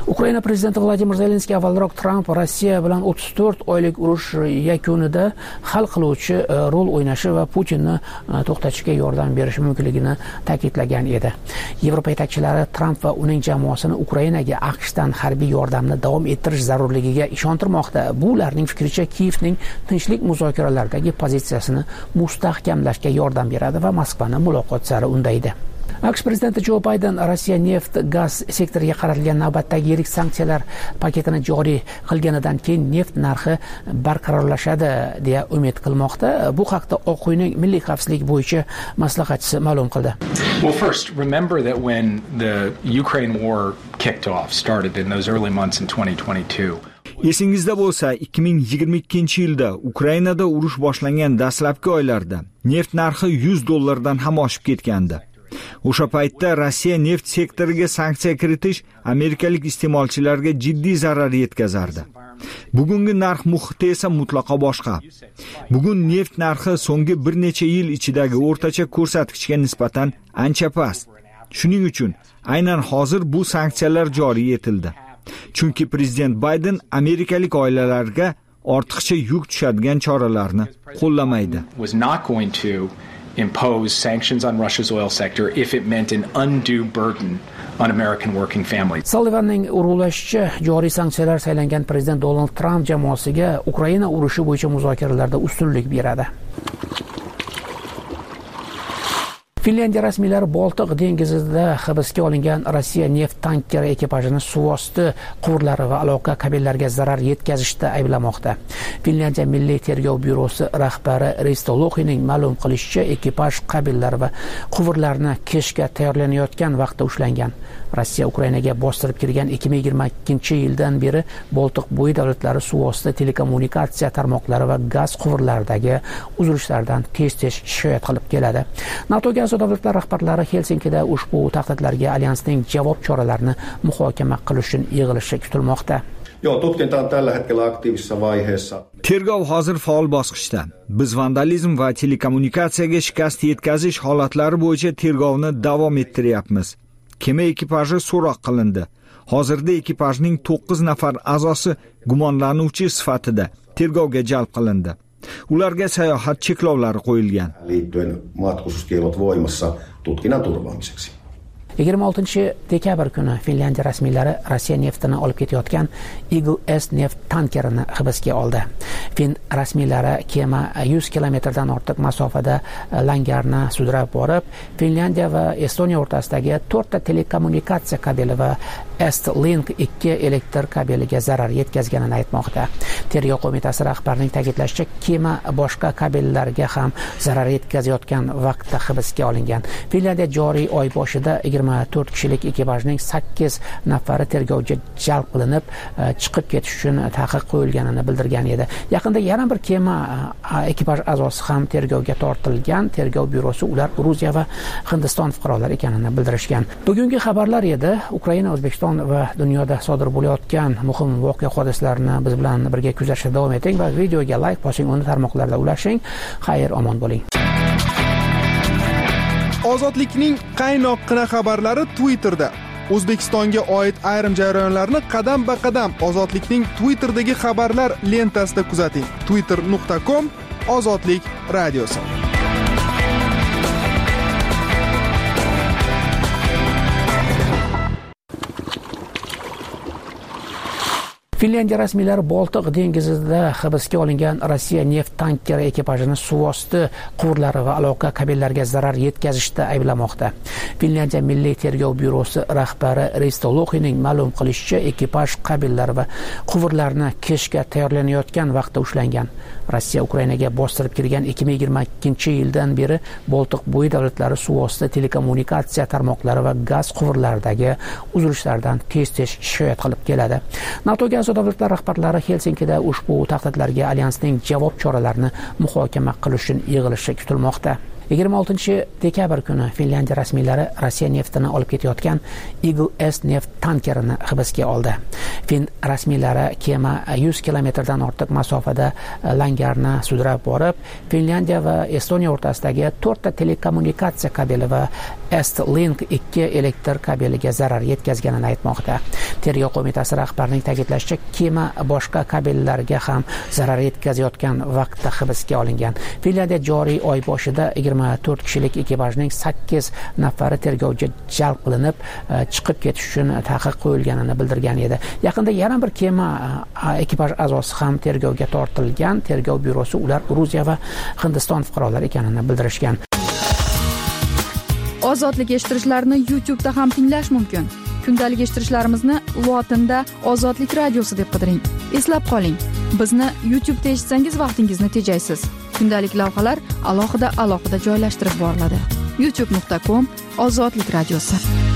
Speaker 19: Ukraina prezidenti Vladimir Zelenskiy avvalroq Tramp Rossiya bilan 34 oylik urush yakunida hal qiluvchi rol o'ynashi va Putinni to'xtatishga yordam berishi mumkinligini ta'kidlagan edi. Yevropa yetakchilari Tramp va uning jamoasini Ukrainaga AQShdan harbiy yordamni davom ettirish zarurligiga ishontirmoqda. Bu ularning fikricha Kiyevning tinchlik muzokaralaridagi pozitsiyasini mustahkamlashga yordam beradi va Moskvani muloqot sari undaydi. AQSh prezidenti Jo Bayden Rossiya neft gaz sektoriga qaratilgan navbatdagi yirik sanksiyalar paketini joriy qilganidan keyin neft narxi barqarorlashadi deya umid qilmoqda. Bu haqda Oq uyning milliy xavfsizlik bo'yicha maslahatchisi ma'lum qildi.
Speaker 21: Well, first, remember that when the Ukraine war kicked off, started in those early months in 2022.
Speaker 8: Esingizda bo'lsa, 2022-yilda Ukrainada urush boshlangan dastlabki oylarda neft narxi $100 ham oshib ketgandi. O'sha paytda Rossiya neft sektoriga sanksiya kiritish amerikalik iste'molchilarga jiddiy zarar yetkazardi. Bugungi narx muhiti esa mutlaqo boshqa. Bugun neft narxi so'nggi bir necha yil ichidagi o'rtacha ko'rsatkichga nisbatan ancha past. Shuning uchun aynan hozir bu sanksiyalar joriy etildi. Chunki prezident Bayden amerikalik oilalarga ortiqcha yuk tushadigan choralarni qo'llamaydi.
Speaker 21: Impose sanctions on Russia's oil sector if it meant an undue burden on American working families.
Speaker 19: Sullivanning urg'ulashicha, joriy sanksiyalar saylangan prezident Donald Trump jamoasiga Ukraina urushi bo'yicha muzokaralarda ustunlik beradi. Finlyandiya rasmiylari Boltiq dengizida hibsga olingan Rossiya neft tankeri ekipajini suvosti quvurlari va aloqa kabellariga zarar yetkazishda ayblamoqda. Finlyandiya Milliy tergov byurosi rahbari Risto Loxining ma'lum qilishicha, ekipaj kabellar va quvurlarni keshga tayyorlanayotgan vaqtda ushlangan. Rossiya Ukrainaga bostirib kirgan 2022-yildan beri Boltiq bo'yi davlatlari suvosti telekommunikatsiya tarmoqlari va gaz quvurlaridagi uzilishlardan tez-tez shikoyat qilib keladi. NATOga a'zo davlatlar rahbarlari Helsinkida ushbu tahdidlarga alyansning javob choralarini muhokama qilish uchun yig'ilishi kutilmoqda.
Speaker 22: Tutkinta on tällä hetkellä aktiivisessa vaiheessa.
Speaker 8: Tergov hozir faol bosqichda. Biz vandalizm va telekommunikatsiyaga shikast yetkazish holatlari bo'yicha tergovni davom ettiryapmiz. Kema ekipaji so'roq qilindi. Hozirda ekipajning 9 nafar a'zosi gumonlanuvchi sifatida tergovga jalb qilindi. Ularga sayohat cheklovlari qo'yilgan.
Speaker 22: Liittyen matkustuskiellot voimassa tutkinnan turvaamiseksi.
Speaker 19: 26-dekabr kuni Finlyandiya rasmiylari Rossiya neftini olib ketayotgan Eagle S neft tankerini hibsga oldi. Fin rasmiylari kema 100 kilometrdan ortiq masofada langarni sudrab borib, Finlyandiya va Estoniya o'rtasidagi 4 ta telekommunikatsiya kabeli va Estlink 2 elektr kabeliga zarar yetkazganini aytmoqda. Tergov qo'mitasi rahbarining ta'kidlashicha, kema boshqa kabellarga ham zarar yetkazayotgan vaqtda hibsga olingan. Finlyandiya joriy oy boshida 24 kishilik ekipajning 8 nafari tergovga jalb qilinib, chiqib ketish uchun taqiq qo'yilganini bildirgan edi. Yaqinda yana bir kema ekipaj a'zosi ham tergovga tortilgan. Tergov byurosi ular Gruziya va Hindiston fuqarolari ekanini bildirishgan. Bugungi xabarlar edi. Ukraina, O'zbekiston va dunyoda sodir bo'layotgan muhim voqea hodisalarni biz bilan birga kuzatishda davom eting va videoga like bosing, uni tarmoqlarda ulashing. Xayr, omon bo'ling.
Speaker 1: Ozodlikning qaynoqqina xabarlari Twitterda. O'zbekistonga oid ayrim jarayonlarni qadam-ba-qadam Ozodlikning Twitterdagi xabarlar lentasida kuzating. twitter.com/ozodlik radiosi.
Speaker 19: Finlyandiya rasmiylari Boltiq dengizida hibsga olingan Rossiya neft tankeri ekipajini suvosti quvurlari va aloqa kabellariga zarar yetkazishda ayblamoqda. Finlyandiya Milliy tergov byurosi rahbari Risto Loxining ma'lum qilishicha, ekipaj kabellari va quvurlarni keshga tayyorlanayotgan vaqtda ushlangan. Rossiya Ukrainaga bostirib kirgan 2022-yildan beri Boltiq bo'yi davlatlari suvosti telekommunikatsiya tarmoqlari va gaz quvurlaridagi uzilishlardan tez-tez shikoyat qilib keladi. NATOga a'zo davlatlar rahbarlari Helsinkida ushbu tahdidlarga alyansning javob choralarini muhokama qilish uchun yig'ilishi kutilmoqda. 26 dekabr kuni Finlyandiya rasmiylari Rossiya neftini olib ketayotgan Eagle S neft tankerini hibsga oldi. Fin rasmiylari kema 100 kilometrdan ortiq masofada langarni sudrab borib, Finlyandiya va Estoniya o'rtasidagi 4 ta telekommunikatsiya kabeli va Estlink 2 elektr kabeliga zarar yetkazganini aytmoqda. Tergov qo'mitasi rahbarining ta'kidlashicha, kema boshqa kabellarga ham zarar yetkazayotgan vaqtda hibsga olingan. Finlyandiya joriy oy boshida 24 kishilik ekipajning 8 nafari tergovga jalb qilinib, chiqib ketish uchun taqiq qo'yilganini bildirgan edi. Yaqinda yana bir kema ekipaj a'zosi ham tergovga tortilgan. Tergov byurosi ular Gruziya va Hindiston fuqarolari ekanini bildirishgan.
Speaker 4: Ozodlik eshittirishlarni YouTube'da ham tinglash mumkin. Kundalik eshittirishlarimizni lotinda Ozodlik radiosi deb qidiring. Eslab qoling, bizni YouTube'da eshitsangiz vaqtingizni tejaysiz. Kundalik lavhalar alohida joylashtirib boriladi. youtube.com Ozodlik radiosi.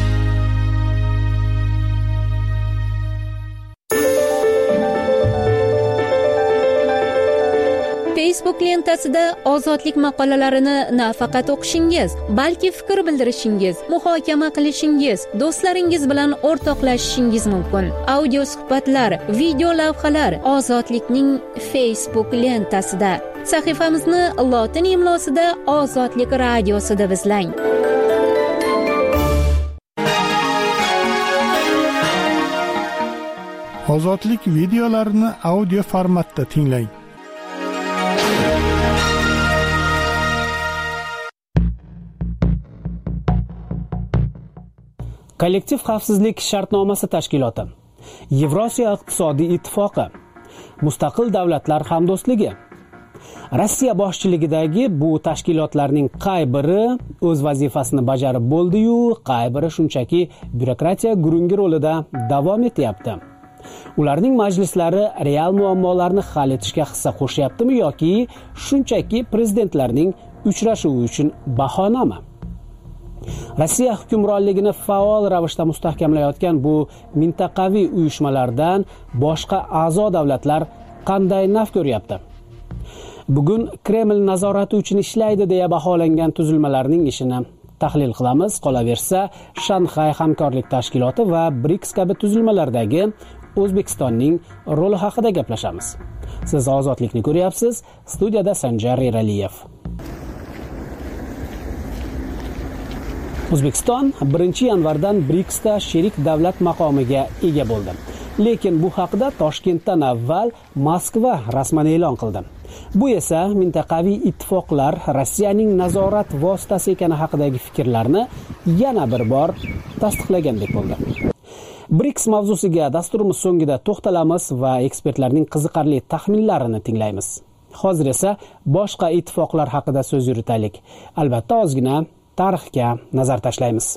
Speaker 2: Facebook lentasida ozodlik maqolalarini nafaqat o'qishingiz, balki fikr bildirishingiz, muhokama qilishingiz, do'stlaringiz bilan o'rtoqlashishingiz mumkin. Audio suhbatlar, video lavhalar Ozodlikning Facebook lentasida. Sahifamizni lotin imlosida Ozodlik radiosi deb izlang.
Speaker 7: Ozodlik videolarini audio formatda tinglang.
Speaker 23: Kollektiv xavfsizlik shartnomasi tashkiloti, Yevrosiyo iqtisodiy ittifoqi, Mustaqil davlatlar hamdo'stligi. Rossiya boshchiligidagi bu tashkilotlarning qay biri o'z vazifasini bajarib bo'ldi-yu, qay biri shunchaki byurokratiya gurungi rolida davom etyapti. Ularning majlislari real muammolarni hal etishga hissa qo'shyaptimi yoki shunchaki prezidentlarning uchrashuvi uchun bahonami? Rossiya hukmronligini faol ravishda mustahkamlayotgan bu mintaqaviy uyushmalardan boshqa a'zo davlatlar qanday naf ko'ryapti? Bugun Kreml nazorati uchun ishlaydi deya baholangan tuzilmalarning ishini tahlil qilamiz. Qolaversa, Shanxay hamkorlik tashkiloti va BRICS kabi tuzilmalardagi O'zbekistonning roli haqida gaplashamiz. Siz Ozodlikni ko'ryapsiz. Studiyada Sanjar Eraliyev. O'zbekiston 1-yanvardan BRICSda sherik davlat maqomiga ega bo'ldi. Lekin bu haqida Toshkentdan avval Moskva rasman e'lon qildi. Bu esa mintaqaviy ittifoqlar Rossiyaning nazorat vositasi ekani haqidagi fikrlarni yana bir bor tasdiqlagandek bo'ldi. BRICS mavzusiga dasturimiz so'ngida to'xtalamiz va ekspertlarning qiziqarli taxminlarini tinglaymiz. Hozir esa boshqa ittifoqlar haqida so'z yuritaylik. Albatta ozgina tarixga nazar tashlaymiz.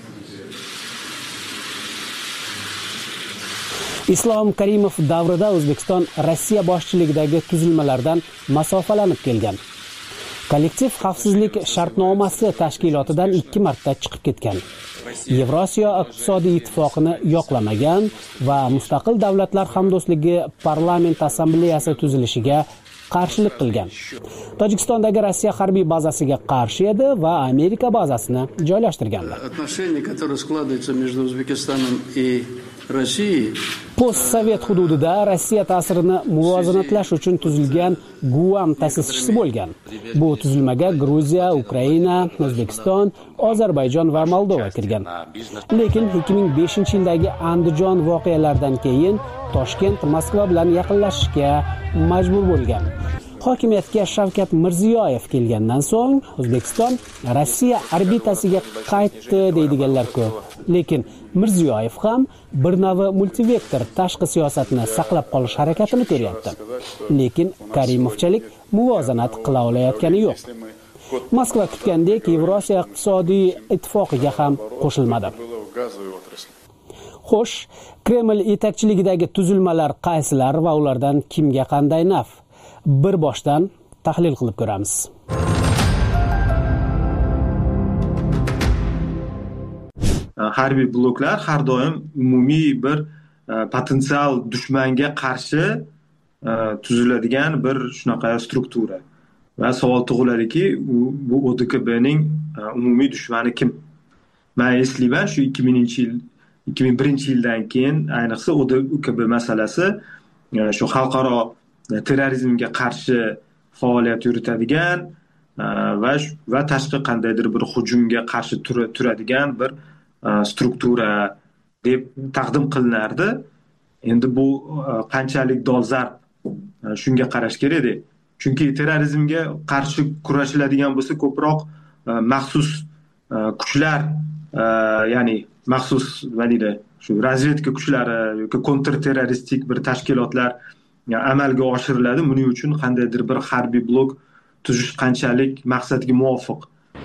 Speaker 23: Islom Karimov davrida O'zbekiston Rossiya boshchiligidagi tuzilmalardan masofalanib kelgan. Kollektiv xavfsizlik shartnomasi tashkilotidan 2 marta chiqib ketgan. Yevrosiyo iqtisodiy ittifoqini yoqlamagan va Mustaqil davlatlar hamdo'stligi parlament assambleyasi tuzilishiga qarshilik qilgan. Tojikistondagi Rossiya harbiy bazasiga qarshi edi va Amerika bazasini joylashtirgandi. Post-sovet hududida Rossiya ta'sirini muvozanatlash uchun tuzilgan Guam ta'sischisi bo'lgan. Bu tuzilmaga Gruziya, Ukraina, O'zbekiston, Ozarbayjon va Moldova kirgan. Lekin 2005-yildagi Andijon voqealaridan keyin Toshkent Moskva bilan yaqinlashishga majbur bo'lgan. Hokimiyatga Shavkat Mirziyoyev kelgandan so'ng O'zbekiston Rossiya orbitasiga qaytdi deydiganlar ko'p. Lekin Mirziyoyev ham bir navi multivektor tashqi siyosatni saqlab qolish harakatini ko'ryapti. Lekin Karimovchalik muvozanat qila olayotgani yo'q. Moskva kutgandek Yevrosiyo iqtisodiy ittifoqiga ham qo'shilmadi. Xo'sh, Kreml yetakchiligidagi tuzilmalar qaysilar va ulardan kimga qanday naf? Bir boshdan tahlil qilib ko'ramiz.
Speaker 24: Harbiy bloklar har doim umumiy bir potensial dushmanga qarshi tuziladigan bir shunaqa struktura. va savol tug'iladiki, bu ODKBning umumiy dushmani kim? Men eslayman, shu 2001-yildan keyin ayniqsa ODKB masalasi shu xalqaro terrorizmga qarshi faoliyat yuritadigan va tashqi qandaydir bir hujumga qarshi turadigan bir struktura deb taqdim qilinardi. Endi bu qanchalik dolzarb shunga qarash kerak-da. Chunki terrorizmga qarshi kurashiladigan bo'lsa, ko'proq maxsus kuchlar, ya'ni maxsus nima deydi, shu razvedka kuchlari yoki kontrterroristik bir tashkilotlar amalga oshiriladi. Buning uchun qandaydir bir harbiy blok tuzish qanchalik maqsadga muvofiq?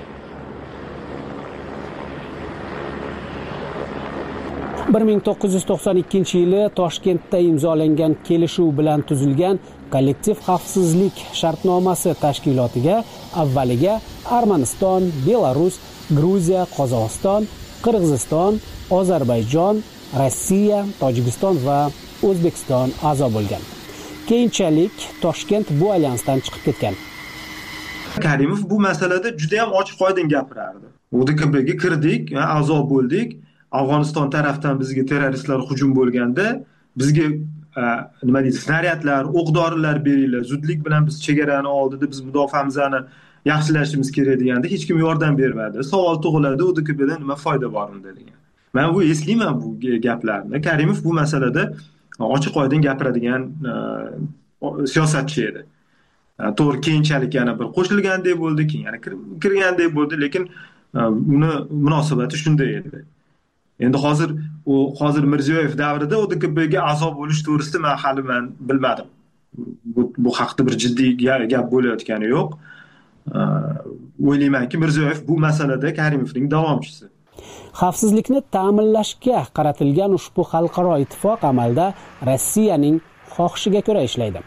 Speaker 23: bir 1992-yili Toshkentda imzolangan kelishuv bilan tuzilgan kollektiv xavfsizlik shartnomasi tashkilotiga avvaliga Armaniston, Belarus, Gruziya, Qozog'iston, Qirg'iziston, Ozarbayjon, Rossiya, Tojikiston va O'zbekiston a'zo bo'lgan. Keyinchalik Toshkent bu alyansdan chiqib ketgan.
Speaker 24: Karimov bu masalada juda ham ochiq-oydin gapirardi. ODKBga kirdik, a'zo bo'ldik. Afg'oniston tarafdan bizga terroristlar hujum bo'lganda, bizga nima deydi, snaryadlar, o'q-dorilar beringlar, zudlik bilan biz chegarani oldida biz mudofaamizni yaxshilashimiz kerak deganda hech kim yordam bermadi. Savol tug'iladi, ODKBdan nima foyda bor unda degan. Men bu eslayman bu gaplarni. Karimov bu masalada ochiq-oydin gapiradigan siyosatchi edi. To'g'ri, keyinchalik yana bir qo'shilgandek bo'ldi, keyin yana kirgandek bo'ldi, lekin uni munosabati shunday edi. Endi hozir Mirziyoyev davrida ODKBga a'zo bo'lish to'g'risida men bilmadim. Bu haqda bir jiddiy gap bo'layotgani yo'q. O'ylaymanki, Mirziyoyev bu masalada Karimovning davomchisi.
Speaker 23: Xavfsizlikni ta'minlashga qaratilgan ushbu xalqaro ittifoq amalda Rossiyaning xohishiga ko'ra ishlaydi.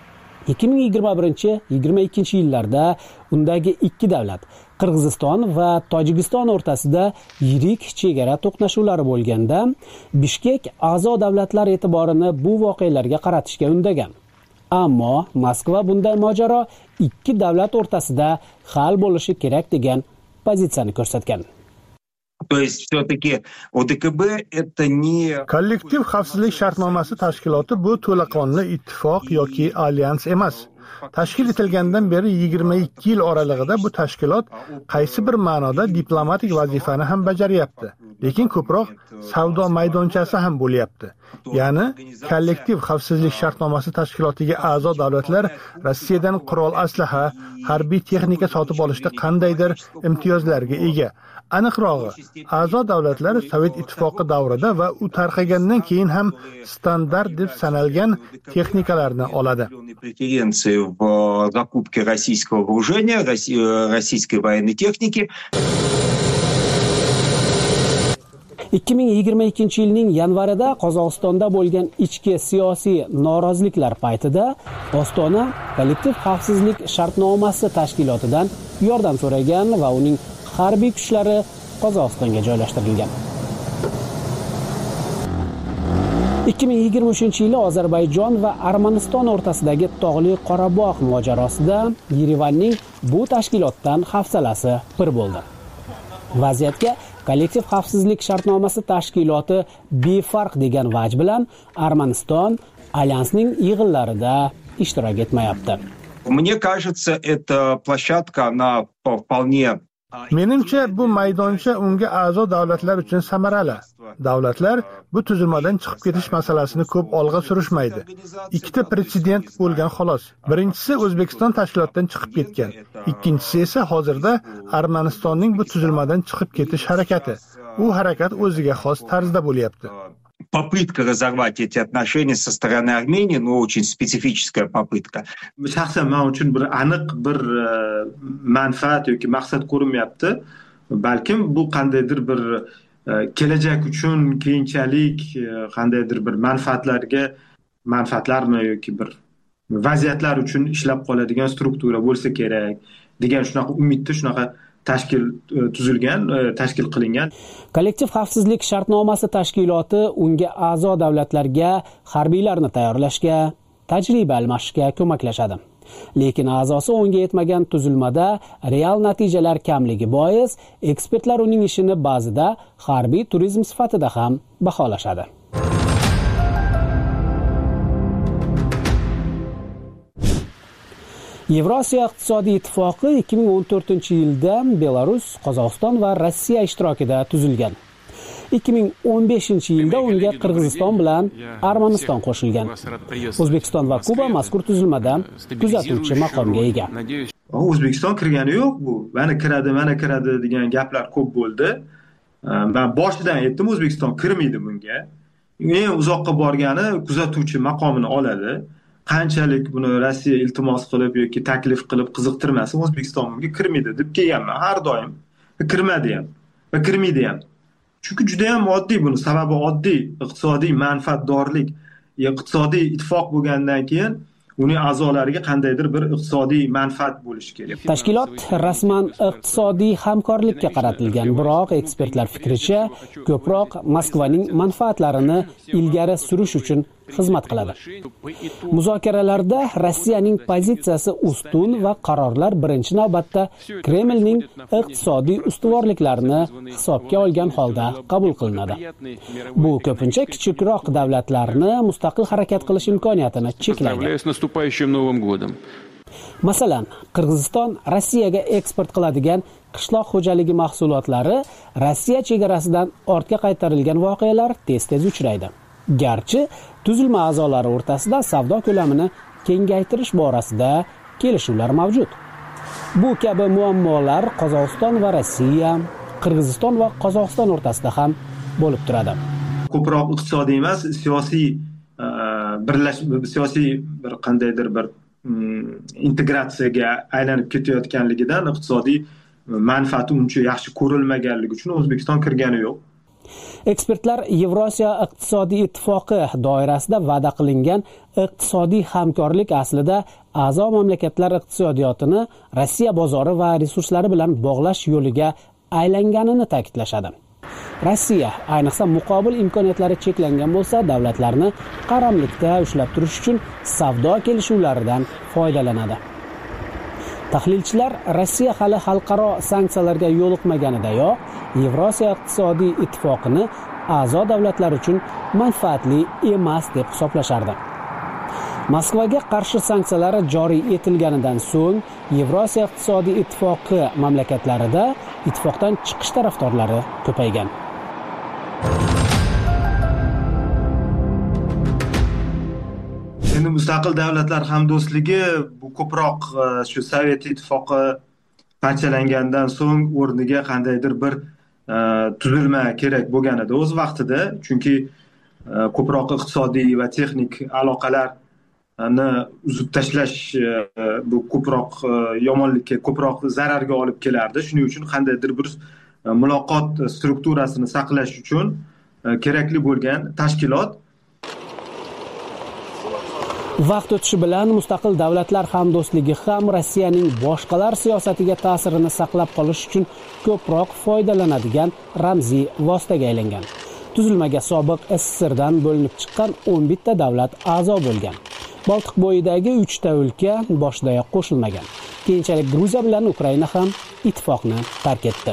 Speaker 23: 2021-22 yillarda undagi ikki davlat, Qirg'iziston va Tojikiston o'rtasida yirik chegara to'qnashuvlari bo'lganda, Bishkek a'zo davlatlar e'tiborini bu voqealarga qaratishga undagan. Ammo Moskva bunday mojaro ikki davlat o'rtasida hal bo'lishi kerak degan pozitsiyani ko'rsatgan.
Speaker 5: То есть все-таки ОДКБ это не
Speaker 7: kollektiv xavfsizlik shartnomasi tashkiloti bu to'laqonli ittifoq yoki alyans emas. Tashkil etilgandan beri 22 yil oralig'ida bu tashkilot qaysi bir ma'noda diplomatik vazifani ham bajaryapti, lekin ko'proq savdo maydonchasi ham bo'lyapti. Ya'ni kollektiv xavfsizlik shartnomasi tashkilotiga a'zo davlatlar Rossiyadan qurol aslaha, harbiy texnika sotib olishda qandaydir imtiyozlarga ega. Aniqrog'i, a'zo davlatlar Sovet ittifoqi davrida va u tarqagandan keyin ham standart deb sanalgan texnikalarni oladi.
Speaker 5: Преференции в закупке российского вооружения, российской военной техники.
Speaker 23: 2022 yilning yanvarida Qozog'istonda bo'lgan ichki siyosiy noroziliklar paytida Ostona kollektiv xavfsizlik shartnomasi tashkilotidan yordam so'ragan va uning harbiy kuchlari Qozog'istonga joylashtirilgan. 2023-yili Ozarbayjon va Armaniston o'rtasidagi tog'li Qorabog' mojarosida Yerevanning bu tashkilotdan hafsalasi pir bo'ldi. Vaziyatga kollektiv xavfsizlik shartnomasi tashkiloti befarq degan vaj bilan Armaniston alyansning yig'inlarida ishtirok etmayapti.
Speaker 5: Мне кажется, эта площадка она вполне
Speaker 7: Menimcha bu maydoncha unga a'zo davlatlar uchun samarali. Davlatlar bu tuzilmadan chiqib ketish masalasini ko'p olg'a surishmaydi. Ikkita pretsedent bo'lgan xolos. Birinchisi O'zbekiston tashkilotdan chiqib ketgan. Ikkinchisi esa hozirda Armanistonning bu tuzilmadan chiqib ketish harakati. U harakat o'ziga xos tarzda bo'lyapti.
Speaker 5: Попытка разорвать эти отношения со стороны Армении, но очень специфическая попытка.
Speaker 24: Shaxsan men uchun bir aniq bir manfaat yoki maqsad ko'rinmayapti. Balkim bu qandaydir bir kelajak uchun keyinchalik qandaydir bir manfaatlarmi yoki bir vaziyatlar uchun ishlab qoladigan struktura bo'lsa kerak degan shunaqa umidda shunaqa tashkil qilingan.
Speaker 23: Kollektiv xavfsizlik shartnomasi tashkiloti unga a'zo davlatlarga harbiylarni tayyorlashga, tajriba almashishga ko'maklashadi. lekin a'zosi o'nga yetmagan tuzilmada real natijalar kamligi bois ekspertlar uning ishini ba'zida harbiy turizm sifatida ham baholashadi. Yevrosiyo iqtisodiy ittifoqi 2014-yilda Belarus, Qozog'iston va Rossiya ishtirokida tuzilgan. 2015-yilda unga Qirg'iziston bilan Armaniston qo'shilgan. O'zbekiston va Kuba mazkur tuzilmada kuzatuvchi maqomga ega.
Speaker 24: O'zbekiston kirgani yo'q bu. Mana kiradi degan gaplar ko'p bo'ldi. Men boshidan aytdim, O'zbekiston kirmaydi bunga. Eng uzoqqa borgani kuzatuvchi maqomini oladi. Qanchalik buni Rossiya iltimos qilib yoki taklif qilib qiziqtirmasa, O'zbekiston bunga kirmaydi deb kelganman har doim. Kirmadi ham va kirmaydi ham. Chunki juda ham oddiy, buni sababi oddiy. Iqtisodiy manfaatdorlik, iqtisodiy ittifoq bo'lgandan keyin uning a'zolariga qandaydir bir iqtisodiy manfaat bo'lishi kerak.
Speaker 23: Tashkilot rasman iqtisodiy hamkorlikka qaratilgan, biroq ekspertlar fikricha ko'proq Moskvaning manfaatlarini ilgari surish uchun xizmat qiladi. Muzokaralarda Rossiyaning pozitsiyasi ustun va qarorlar birinchi navbatda Kremlning iqtisodiy ustuvorliklarini hisobga olgan holda qabul qilinadi. Bu ko'pincha kichikroq davlatlarni mustaqil harakat qilish imkoniyatini cheklaydi. Masalan, Qirg'iziston Rossiyaga eksport qiladigan qishloq xo'jaligi mahsulotlari Rossiya chegarasidan ortga qaytarilgan voqealar tez-tez uchraydi. Garchi tuzilma a'zolari o'rtasida savdo ko'lamini kengaytirish borasida kelishuvlar mavjud. Bu kabi muammolar Qozog'iston va Rossiya, Qirg'iziston va Qozog'iston o'rtasida ham bo'lib turadi.
Speaker 24: Ko'proq iqtisodiy emas, siyosiy bir qandaydir bir integratsiyaga aylanib ketayotganligidan iqtisodiy manfaati uncha yaxshi ko'rilmaganligi uchun O'zbekiston kirgani yo'q.
Speaker 23: Ekspertlar Yevrosiyo iqtisodiy ittifoqi doirasida va'da qilingan iqtisodiy hamkorlik aslida a'zo mamlakatlar iqtisodiyotini Rossiya bozori va resurslari bilan bog'lash yo'liga aylanganini ta'kidlashadi. Rossiya, ayniqsa muqobil imkoniyatlari cheklangan bo'lsa, davlatlarni qaramlikda ushlab turish uchun savdo kelishuvlaridan foydalanadi. Tahlilchilar Rossiya hali xalqaro sanksiyalarga yo'liqmaganidayoq Yevrosiyo iqtisodiy ittifoqini a'zo davlatlar uchun manfaatli emas deb hisoblashardi. Moskvaga qarshi sanksiyalar joriy etilganidan so'ng Yevrosiyo iqtisodiy ittifoqi mamlakatlarida ittifoqdan chiqish tarafdorlari ko'paygan.
Speaker 24: Endi mustaqil davlatlar hamdo'stligi bu ko'proq shu Sovet ittifoqi parchalangandan so'ng o'rniga qandaydir bir tuzilma kerak bo'lgan edi o'z vaqtida, chunki ko'proq iqtisodiy va texnik aloqalarni uzib tashlash bu ko'proq yomonlikka, ko'proq zararga olib kelardi. Shuning uchun qandaydir bir muloqot strukturasini saqlash uchun kerakli bo'lgan tashkilot.
Speaker 23: Vaqt o'tishi bilan mustaqil davlatlar hamdo'stligi ham Rossiyaning boshqalar siyosatiga ta'sirini saqlab qolish uchun ko'proq foydalanadigan ramziy vositaga aylangan. Tuzilmaga sobiq SSRdan bo'linib chiqqan 11 ta davlat a'zo bo'lgan. Boltiq bo'yidagi 3 ta o'lka boshidayoq qo'shilmagan. Keyinchalik Gruziya bilan Ukraina ham ittifoqni tark etdi.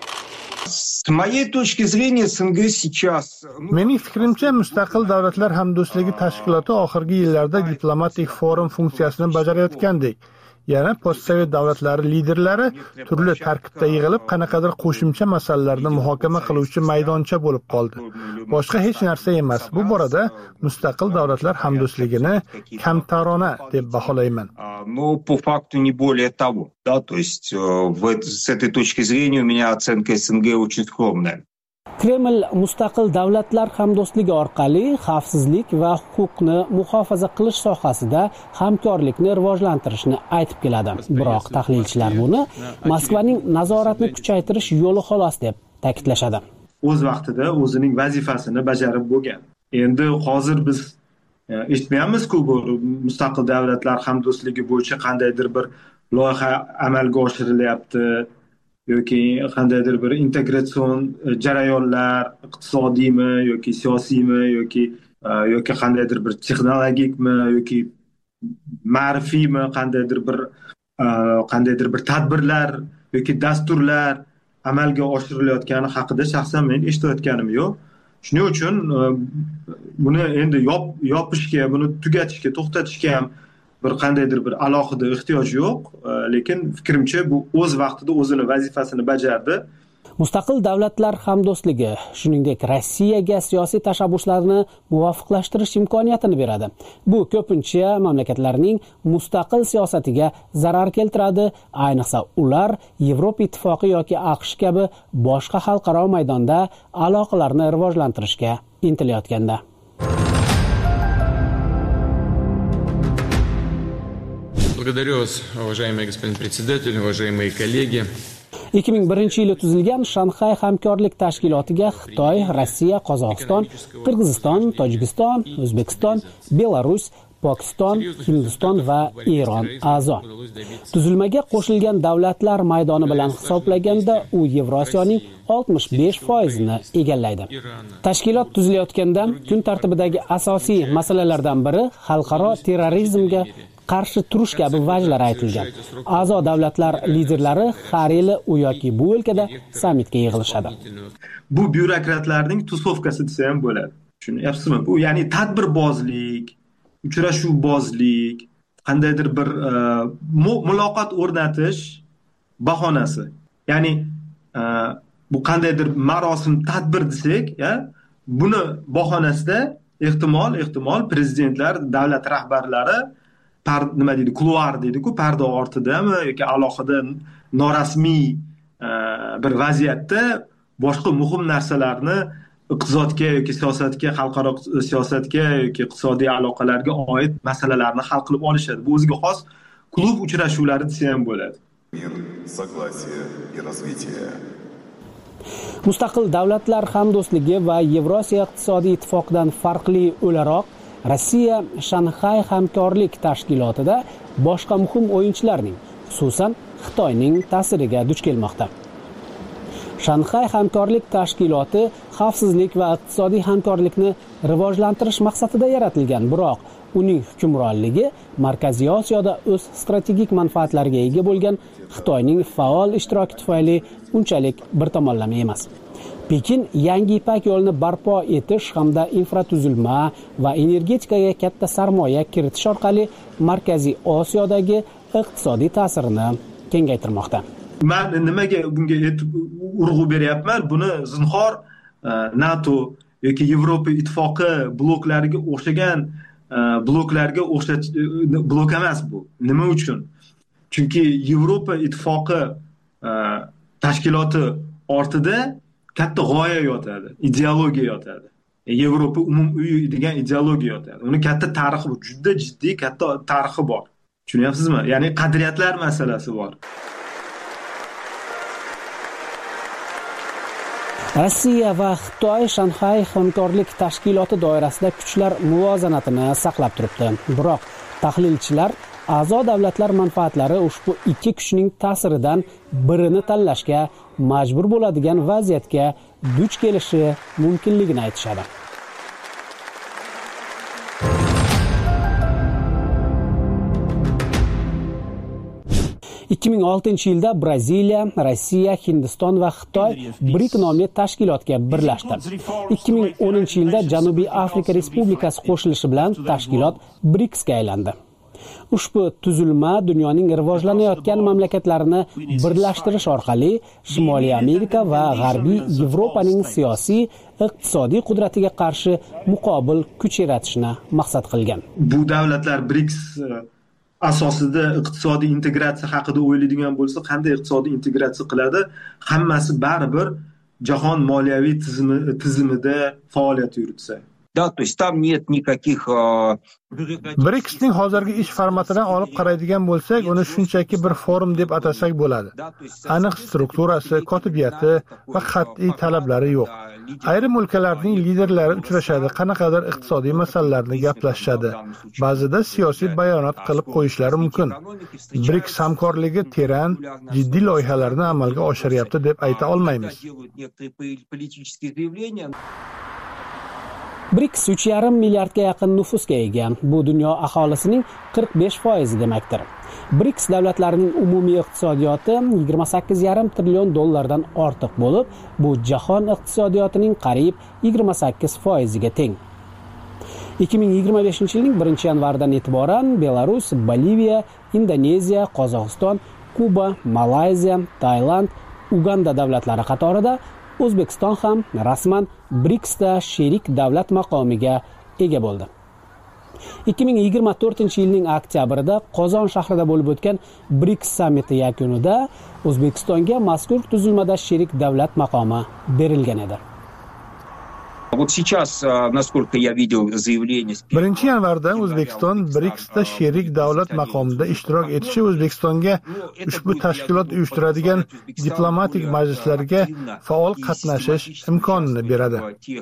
Speaker 7: Mening fikrimcha, mustaqil davlatlar hamdo'stligi tashkiloti oxirgi yillarda diplomatik forum funksiyasini bajarayotgandek, yana postsovet davlatlari liderlari turli tarkibda yig'ilib qanaqadir qo'shimcha masalalarni muhokama qiluvchi maydoncha bo'lib qoldi. Boshqa hech narsa emas. Bu borada mustaqil davlatlar hamdo'stligini kamtarona deb baholayman.
Speaker 5: Но по факту не более того. Да, то есть с этой точки зрения у меня оценка СНГ очень скромная.
Speaker 23: Kreml mustaqil davlatlar hamdo'stligi orqali xavfsizlik va huquqni muhofaza qilish sohasida hamkorlikni rivojlantirishni aytib keladi. Biroq tahlilchilar buni Moskvaning nazoratni kuchaytirish yo'li xolos deb ta'kidlashadi.
Speaker 24: O'z vaqtida o'zining vazifasini bajarib bo'lgan. Endi hozir biz eshitmayapmiz-ku, bu mustaqil davlatlar hamdo'stligi bo'yicha qandaydir bir loyiha amalga oshirilyapti yoki qandaydir bir integratsion jarayonlar iqtisodiymi yoki siyosiymi yoki qandaydir bir texnologikmi yoki ma'rifiymi, qandaydir bir tadbirlar yoki dasturlar amalga oshirilayotgani haqida shaxsan men eshitayotganim yo'q. Shuning uchun buni endi yopishga, buni tugatishga, to'xtatishga ham bir qandaydir bir alohida ehtiyoj yo'q, lekin fikrimcha bu o'z vaqtida o'zini vazifasini bajardi.
Speaker 23: Mustaqil davlatlar hamdo'stligi, shuningdek, Rossiyaga siyosiy tashabbuslarni muvofiqlashtirish imkoniyatini beradi. Bu ko'pincha mamlakatlarning mustaqil siyosatiga zarar keltiradi, ayniqsa ular Yevropa ittifoqi yoki AQSh kabi boshqa xalqaro maydonda aloqalarni rivojlantirishga intilayotganda.
Speaker 6: Благодарю вас, уважаемый господин председатель, уважаемые коллеги.
Speaker 23: 2001 yili tuzilgan Shanxay hamkorlik tashkilotiga Xitoy, Rossiya, Qozog'iston, Qirg'iziston, Tojikiston, O'zbekiston, Belarus, Pokiston, Hindiston va Eron a'zo. Tuzilmaga qo'shilgan davlatlar maydoni bilan hisoblaganda u Yevrosiyoning 65%ni egallaydi. Tashkilot tuzilayotganda kun tartibidagi asosiy masalalardan biri xalqaro terrorizmga qarshi turish kabi vajlar aytilgan. A'zo davlatlar liderlari har yili u yoki bu o'lkada sammitga yig'ilishadi.
Speaker 24: Bu byurokratlarning tusovkasi desa ham bo'ladi. Tushunyapsizmi? Bu ya'ni tadbirbozlik, uchrashuvbozlik, qandaydir bir muloqot o'rnatish bahonasi. Ya'ni bu qandaydir marosim, tadbir desak, buni bahonasida ehtimol prezidentlar, davlat rahbarlari nima deydi, kuluar deydi-ku, parda ortidami yoki alohida norasmiy bir vaziyatda boshqa muhim narsalarni iqtisodga yoki siyosatga, xalqaro siyosatga yoki iqtisodiy aloqalarga oid masalalarni hal qilib olishadi. Bu o'ziga xos klub uchrashuvlari desa ham bo'ladi.
Speaker 23: Mustaqil davlatlar hamdo'stligi va Yevrosiyo iqtisodiy ittifoqidan farqli o'laroq Rossiya Shanxay hamkorlik tashkilotida boshqa muhim o'yinchilarning, xususan Xitoyning ta'siriga duch kelmoqda. Shanxay hamkorlik tashkiloti xavfsizlik va iqtisodiy hamkorlikni rivojlantirish maqsadida yaratilgan, biroq uning hukmronligi Markaziy Osiyoda o'z strategik manfaatlariga ega bo'lgan Xitoyning faol ishtiroki tufayli unchalik bir tomonlama emas. Pekin yangi Ipak yo'lini barpo etish hamda infratuzilma va energetikaga katta sarmoya kiritish orqali Markaziy Osiyodagi iqtisodiy ta'sirini kengaytirmoqda.
Speaker 24: Men nimaga bunga urg'u beryapman? Buni zinhor NATO yoki Yevropa ittifoqi bloklariga o'xshagan blok emas bu. Nima uchun? Chunki Yevropa ittifoqi tashkiloti ortida katta g'oya yotadi, ideologiya yotadi. Yevropa umumiy degan ideologiya yotadi. Uni katta tarixi bor, juda jiddiy katta tarixi bor. Tushunyapsizmi? Ya'ni qadriyatlar masalasi bor.
Speaker 23: Rossiya va Xitoy Shanxay hamkorlik tashkiloti doirasida kuchlar muvozanatini saqlab turibdi. Biroq tahlilchilar a'zo davlatlar manfaatlari ushbu ikki kuchning ta'siridan birini tanlashga majbur bo'ladigan vaziyatga duch kelishi mumkinligini aytishadi. yilda Braziliya, Rossiya, Hindiston va Xitoy BRIC nomli tashkilotga birlashdi. 2010-yilda Janubiy Afrika Respublikasi qo'shilishi bilan tashkilot BRICSga aylandi. Ushbu tuzilma dunyoning rivojlanayotgan mamlakatlarini birlashtirish orqali Shimoliy Amerika va G'arbiy Yevropaning siyosiy, iqtisodiy qudratiga qarshi muqobil kuch yaratishni maqsad qilgan.
Speaker 24: Bu davlatlar BRICS asosida iqtisodiy integratsiya haqida o'ylaydigan bo'lsa, qanday iqtisodiy integratsiya qiladi? Hammasi baribir jahon moliyaviy tizimida faoliyat yuritsa.
Speaker 5: Да, то есть там нет никаких...
Speaker 7: BRICSning hozirgi ish formatidan olib qaraydigan bo'lsak, uni shunchaki bir forum deb atasak bo'ladi. Aniq strukturasi, kotibiyati va qat'iy talablari yo'q. Ayrim o'lkalarning liderlari uchrashadi, qanaqadir iqtisodiy masalalarni gaplashadi. Ba'zida siyosiy bayonot qilib qo'yishlari mumkin. BRICS hamkorligi teran, jiddiy loyihalarni amalga oshiryapti deb ayta olmaymiz.
Speaker 23: BRICS 3,5 milliardga yaqin nufusga ega. Bu dunyo aholisining 45% demakdir. BRICS davlatlarining umumiy iqtisodiyoti 28,5 trillion dollardan ortiq bo'lib, bu jahon iqtisodiyotining qariyb 28% ga teng. 2025-yilning 1-yanvaridan e'tiboran Belarus, Boliviya, Indoneziya, Qozog'iston, Kuba, Malayziya, Tailand, Uganda davlatlari qatorida O'zbekiston ham rasman BRICSda sherik davlat maqomiga ega bo'ldi. 2024-yilning oktyabrida Qozon shahrida bo'lib o'tgan BRICS sammiti yakunida O'zbekistonga mazkur tuzilmada sherik davlat maqomi berilgan edi.
Speaker 5: Вот сейчас, насколько я видел заявление...
Speaker 7: 1-yanvarda O'zbekiston BRICSda sherik davlat maqomida ishtirok etishi O'zbekistonga ushbu tashkilot uyushtiradigan diplomatik majlislarga faol qatnashish imkonini beradi.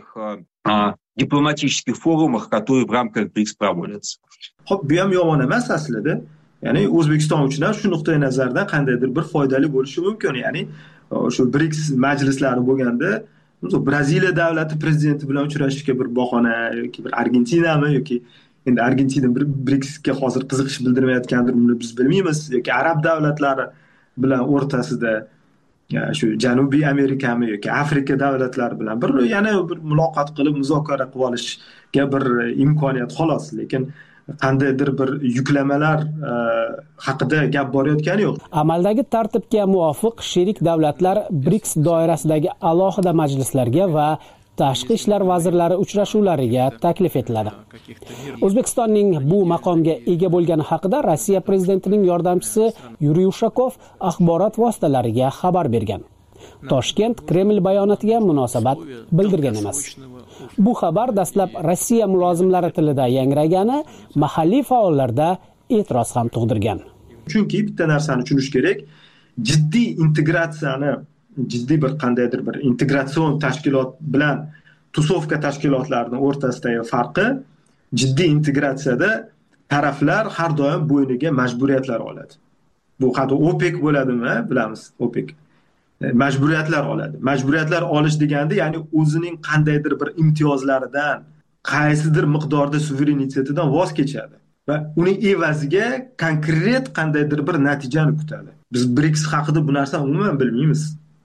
Speaker 5: Дипломатических форумах, которые в рамках BRICS проводятся.
Speaker 24: Xo'p, bu ham yomon emas aslida. Ya'ni O'zbekiston uchun ham shu nuqtai nazardan qandaydir bir foydali bo'lishi mumkin. Ya'ni shu BRICS majlislari bo'lganda Braziliya davlati prezidenti bilan uchrashishga bir bahona yoki bir Argentinami yoki endi Argentina bir BRICSga hozir qiziqish bildirmayotgandir, buni biz bilmaymiz, yoki arab davlatlari bilan o'rtasida shu Janubiy Amerikami yoki Afrika davlatlari bilan yana bir muloqot qilib muzokara qilib olishga bir imkoniyat xolos, lekin qandaydir bir yuklamalar haqida gap borayotgani yo'q.
Speaker 23: Amaldagi tartibga muvofiq sherik davlatlar BRICS doirasidagi alohida majlislarga va tashqi ishlar vazirlari uchrashuvlariga taklif etiladi. O'zbekistonning bu maqomga ega bo'lgani haqida Rossiya prezidentining yordamchisi Yuriy Ushakov axborot vositalariga xabar bergan. Toshkent Kreml bayonotiga munosabat bildirgan emas. Bu xabar dastlab Rossiya mulozimlari tilida yangragani mahalliy faollarda e'tiroz ham tug'dirgan.
Speaker 24: Chunki bitta narsani tushunish kerak, jiddiy integratsiyani, jiddiy bir qandaydir bir integratsion tashkilot bilan tusovka tashkilotlarining o'rtasidagi farqi, jiddiy integratsiyada taraflar har doim bo'yniga majburiyatlar oladi. Bu hatto OPEC bo'ladimi, bilamiz, OPEC. Majburiyatlar oladi. Majburiyatlar olish deganda, ya'ni o'zining qandaydir bir imtiyozlaridan, qaysidir miqdorda suverenitetidan voz kechadi va uning evaziga konkret qandaydir bir natijani kutadi. Biz BRICS haqida bu narsani umuman bilmaymiz.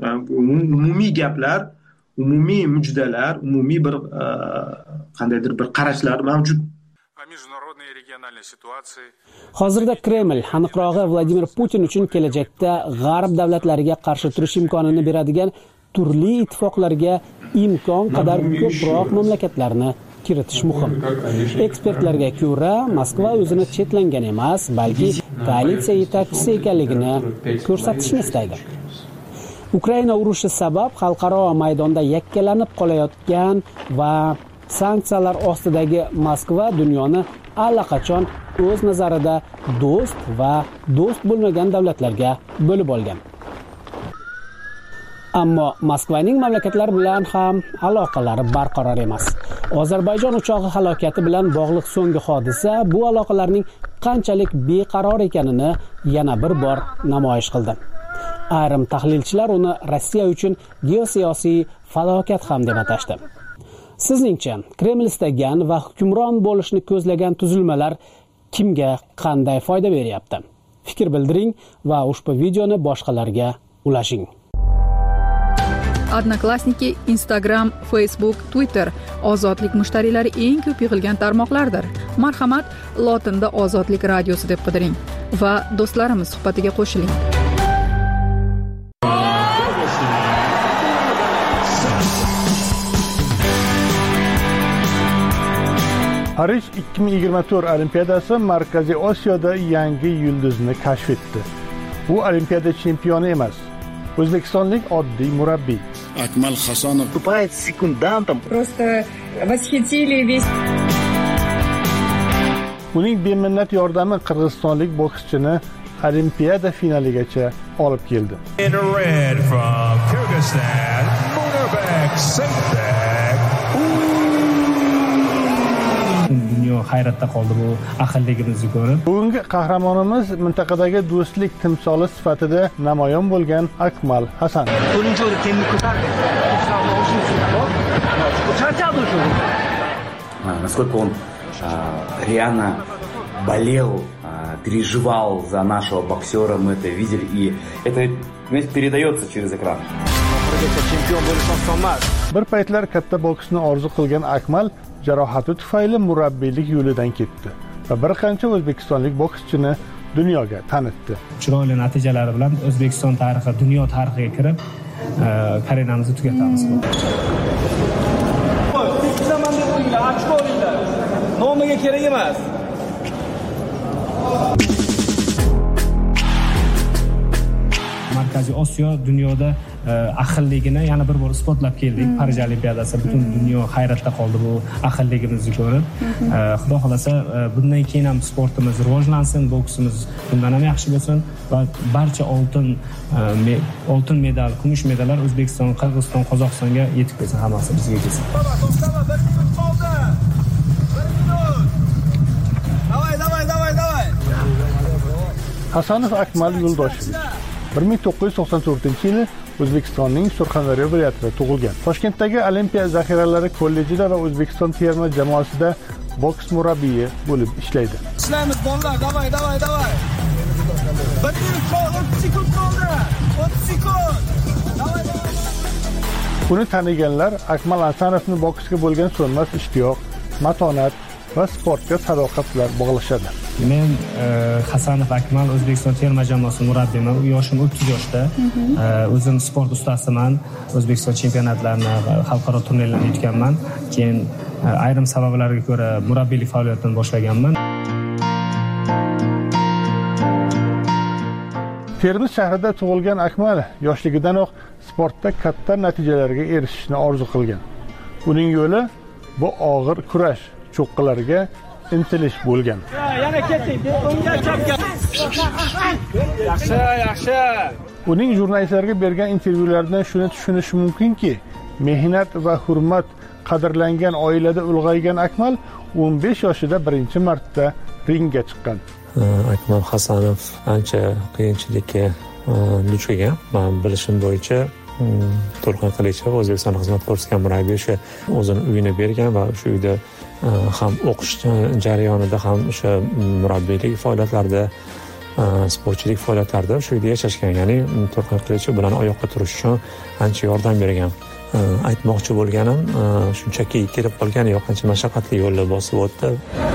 Speaker 24: Umumiy gaplar, umumiy mujdalar, umumiy bir qandaydir bir qarashlar mavjud.
Speaker 23: Hozirda Kreml aniqrog'i Vladimir Putin uchun kelajakda g'arb davlatlariga qarshi turish imkonini beradigan turli ittifoqlarga imkon qadar ko'proq mamlakatlarni kiritish muhim. Ekspertlarga ko'ra, Moskva o'zini chetlangan emas, balki koalitsiya yetakchisi ekanligini ko'rsatishni istaydi. Ukraina urushi sabab xalqaro maydonda yakkalanib qolayotgan va sanksiyalar ostidagi Moskva dunyoni allaqachon o'z nazarida do'st va do'st bo'lmagan davlatlarga bo'lib olgan. Ammo Moskvaning mamlakatlar bilan ham aloqalari barqaror emas. Ozarbayjon uchog'i halokati bilan bog'liq so'nggi hodisa bu aloqalarning qanchalik beqaror ekanini yana bir bor namoyish qildi. Ayrim tahlilchilar uni Rossiya uchun geosiyosiy falokat ham deb atashdi. Sizningcha, Kreml istagan va hukmron bo'lishni ko'zlagan tuzilmalar kimga qanday foyda beryapti? Fikr bildiring va ushbu videoni boshqalarga ulashing.
Speaker 4: Odnoklassniki, Instagram, Facebook, Twitter ozodlik mushtariylari eng ko'p yig'ilgan tarmoqlardir. Marhamat, lotinda Ozodlik radiosi deb qidiring va do'stlarimiz suhbatiga qo'shiling.
Speaker 7: Parij 2024 Olimpiadasi Markaziy Osiyoda yangi yulduzni kashf etdi. U Olimpiada chempioni emas, o'zbekistonlik oddiy murabbiy.
Speaker 10: Akmal Hasonov
Speaker 12: выступает секундантом. Просто восхитили весь.
Speaker 7: Uning beminnat yordami qirg'izistonlik bokschini Olimpiada finaligacha olib keldi.
Speaker 13: In red from Kyrgyzstan, Munarbek Saitbek.
Speaker 23: Dunyo hayratda qoldi bu ahilligimizni ko'rib.
Speaker 7: Bugungi qahramonimiz mintaqadagi do'stlik timsoli sifatida namoyon bo'lgan Akmal Hasan.
Speaker 3: насколько он реально болел, переживал за нашего боксера, мы это видели, и это передается через экран.
Speaker 7: Bir paytlar katta boksni orzu qilgan Akmal jarohati tufayli murabbiylik yo'lidan ketdi va bir qancha o'zbekistonlik bokschini dunyoga tanitdi.
Speaker 23: Chiroyli natijalari bilan O'zbekiston tarixi, dunyo tarixiga kirib, karyeramizni tugatamiz.
Speaker 10: Zaman deb o'yinglar, ochko olinglar. Nomiga kerak emas.
Speaker 23: Markaziy Osiyo dunyoda ahilligini yana bir bor isbotlab keldik. Parij Olimpiadasi butun dunyo hayratda qoldi bu ahilligimizni ko'rib. Xudo xolasa bundan keyin ham sportimiz rivojlansin, boksimiz bundan ham yaxshi bo'lsin va barcha oltin medal, kumush medallar O'zbekiston, Qirg'iziston, Qozog'istonga yetib kelsin, hammasi bizga kelsin.
Speaker 7: Hasanov Akmal Yo'ldoshev 1994-yili O'zbekistonning Surxondaryo viloyatida tug'ilgan. Toshkentdagi Olimpiya zaxiralari kollejida va O'zbekiston terma jamoasida boks murabbiyi bo'lib ishlaydi.
Speaker 10: Ishlaymiz bolalar, davay. 1 minut qoldi, 30 sekund qoldi. 30 sekund. Davay.
Speaker 7: Uni taniganlar Akmal Hasanovni boksga bo'lgan so'nmas ishtiyoq, matonat va sportga sadoqat bilan bog'lashadi.
Speaker 23: Men Hasanov Akmal O'zbekiston terma jamoasi murabbiyiman. Yoshim 30 yoshda. O'zim sport ustasiman. O'zbekiston chempionatlarini, xalqaro turnirlarni yutganman. Keyin ayrim sabablarga ko'ra murabbiylik faoliyatini boshlaganman.
Speaker 7: Termiz shahrida tug'ilgan Akmal yoshligidanoq sportda katta natijalarga erishishni orzu qilgan. Uning yo'li bu og'ir kurash, cho'qqilarga intilish bo'lgan.
Speaker 10: Yana keting, o'ngga chapga. Yaxshi.
Speaker 7: Uning jurnalistlarga bergan intervyularidan shuni tushunish mumkinki, mehnat va hurmat qadrlangan oilada ulg'aygan Akmal 15 yoshida birinchi marta ringga chiqqan.
Speaker 14: Akmal Hasanov ancha qiyinchilikka duch kelgan. Men bilishim bo'yicha To'lqin Qilichev O'zbekiston xizmat ko'rsatgan murabbiy o'sha o'zini uyini bergan va o'sha uyda ham o'qish jarayonida ham o'sha murabbiylik faoliyatlarida, sportchilik faoliyatlarida o'sha uyda yashashgan. Ya'ni To'lqin Qilichev bilan oyoqqa turish uchun ancha yordam bergan. Aytmoqchi bo'lganim, shunchaki kelib qolgan yo'q, ancha mashaqqatli yo'lni bosib o'tdi.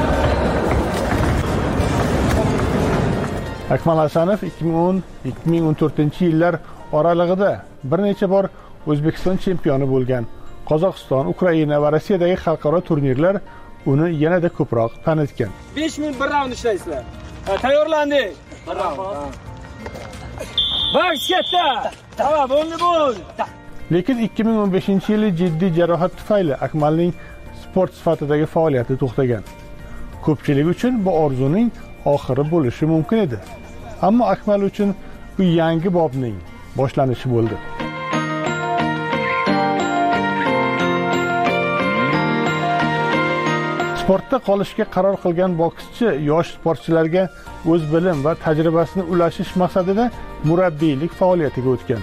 Speaker 7: Akmal Hasanov 2010-2014-yillar oralig'ida bir necha bor O'zbekiston chempioni bo'lgan. Qozog'iston, Ukraina va Rossiyadagi xalqaro turnirlar uni yanada ko'proq tanitgan.
Speaker 10: 5 minut bir raund ishlaysizlar. Tayyorlandik. Bir raund. Boks ketdi. Tamam, bo'ldi.
Speaker 7: Lekin 2015-yili jiddiy jarohat tufayli Akmalning sport sifatidagi faoliyati to'xtagan. Ko'pchilik uchun bu orzuning oxiri bo'lishi mumkin edi. Ammo Akmal uchun bu yangi bobning boshlanishi bo'ldi. Sportda qolishga qaror qilgan bokschi yosh sportchilarga o'z bilim va tajribasini ulashish maqsadida murabbiylik faoliyatiga o'tgan.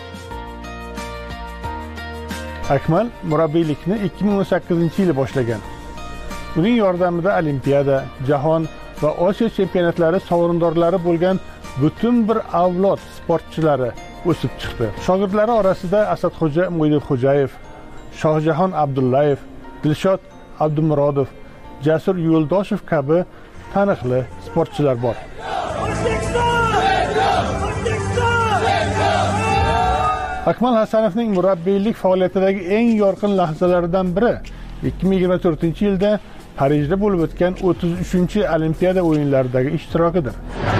Speaker 7: Akmal murabbiylikni 2018-yili boshlagan. Uning yordamida Olimpiada, Jahon va Osiyo chempionatlari sovrindorlari bo'lgan butun bir avlod sportchilari o'sib chiqdi. Shogirdlari orasida Asadxo'ja Mo'ydinxo'jayev, Shohjahon Abdullayev, Dilshod Abdumurodov, Jasur Yo'ldoshev kabi taniqli sportchilar bor. Akmal Hasanovning murabbiylik faoliyatidagi eng yorqin lahzalaridan biri 2024-yilda Parijda bo'lib o'tgan 33-Olimpiada o'yinlaridagi ishtirokidir.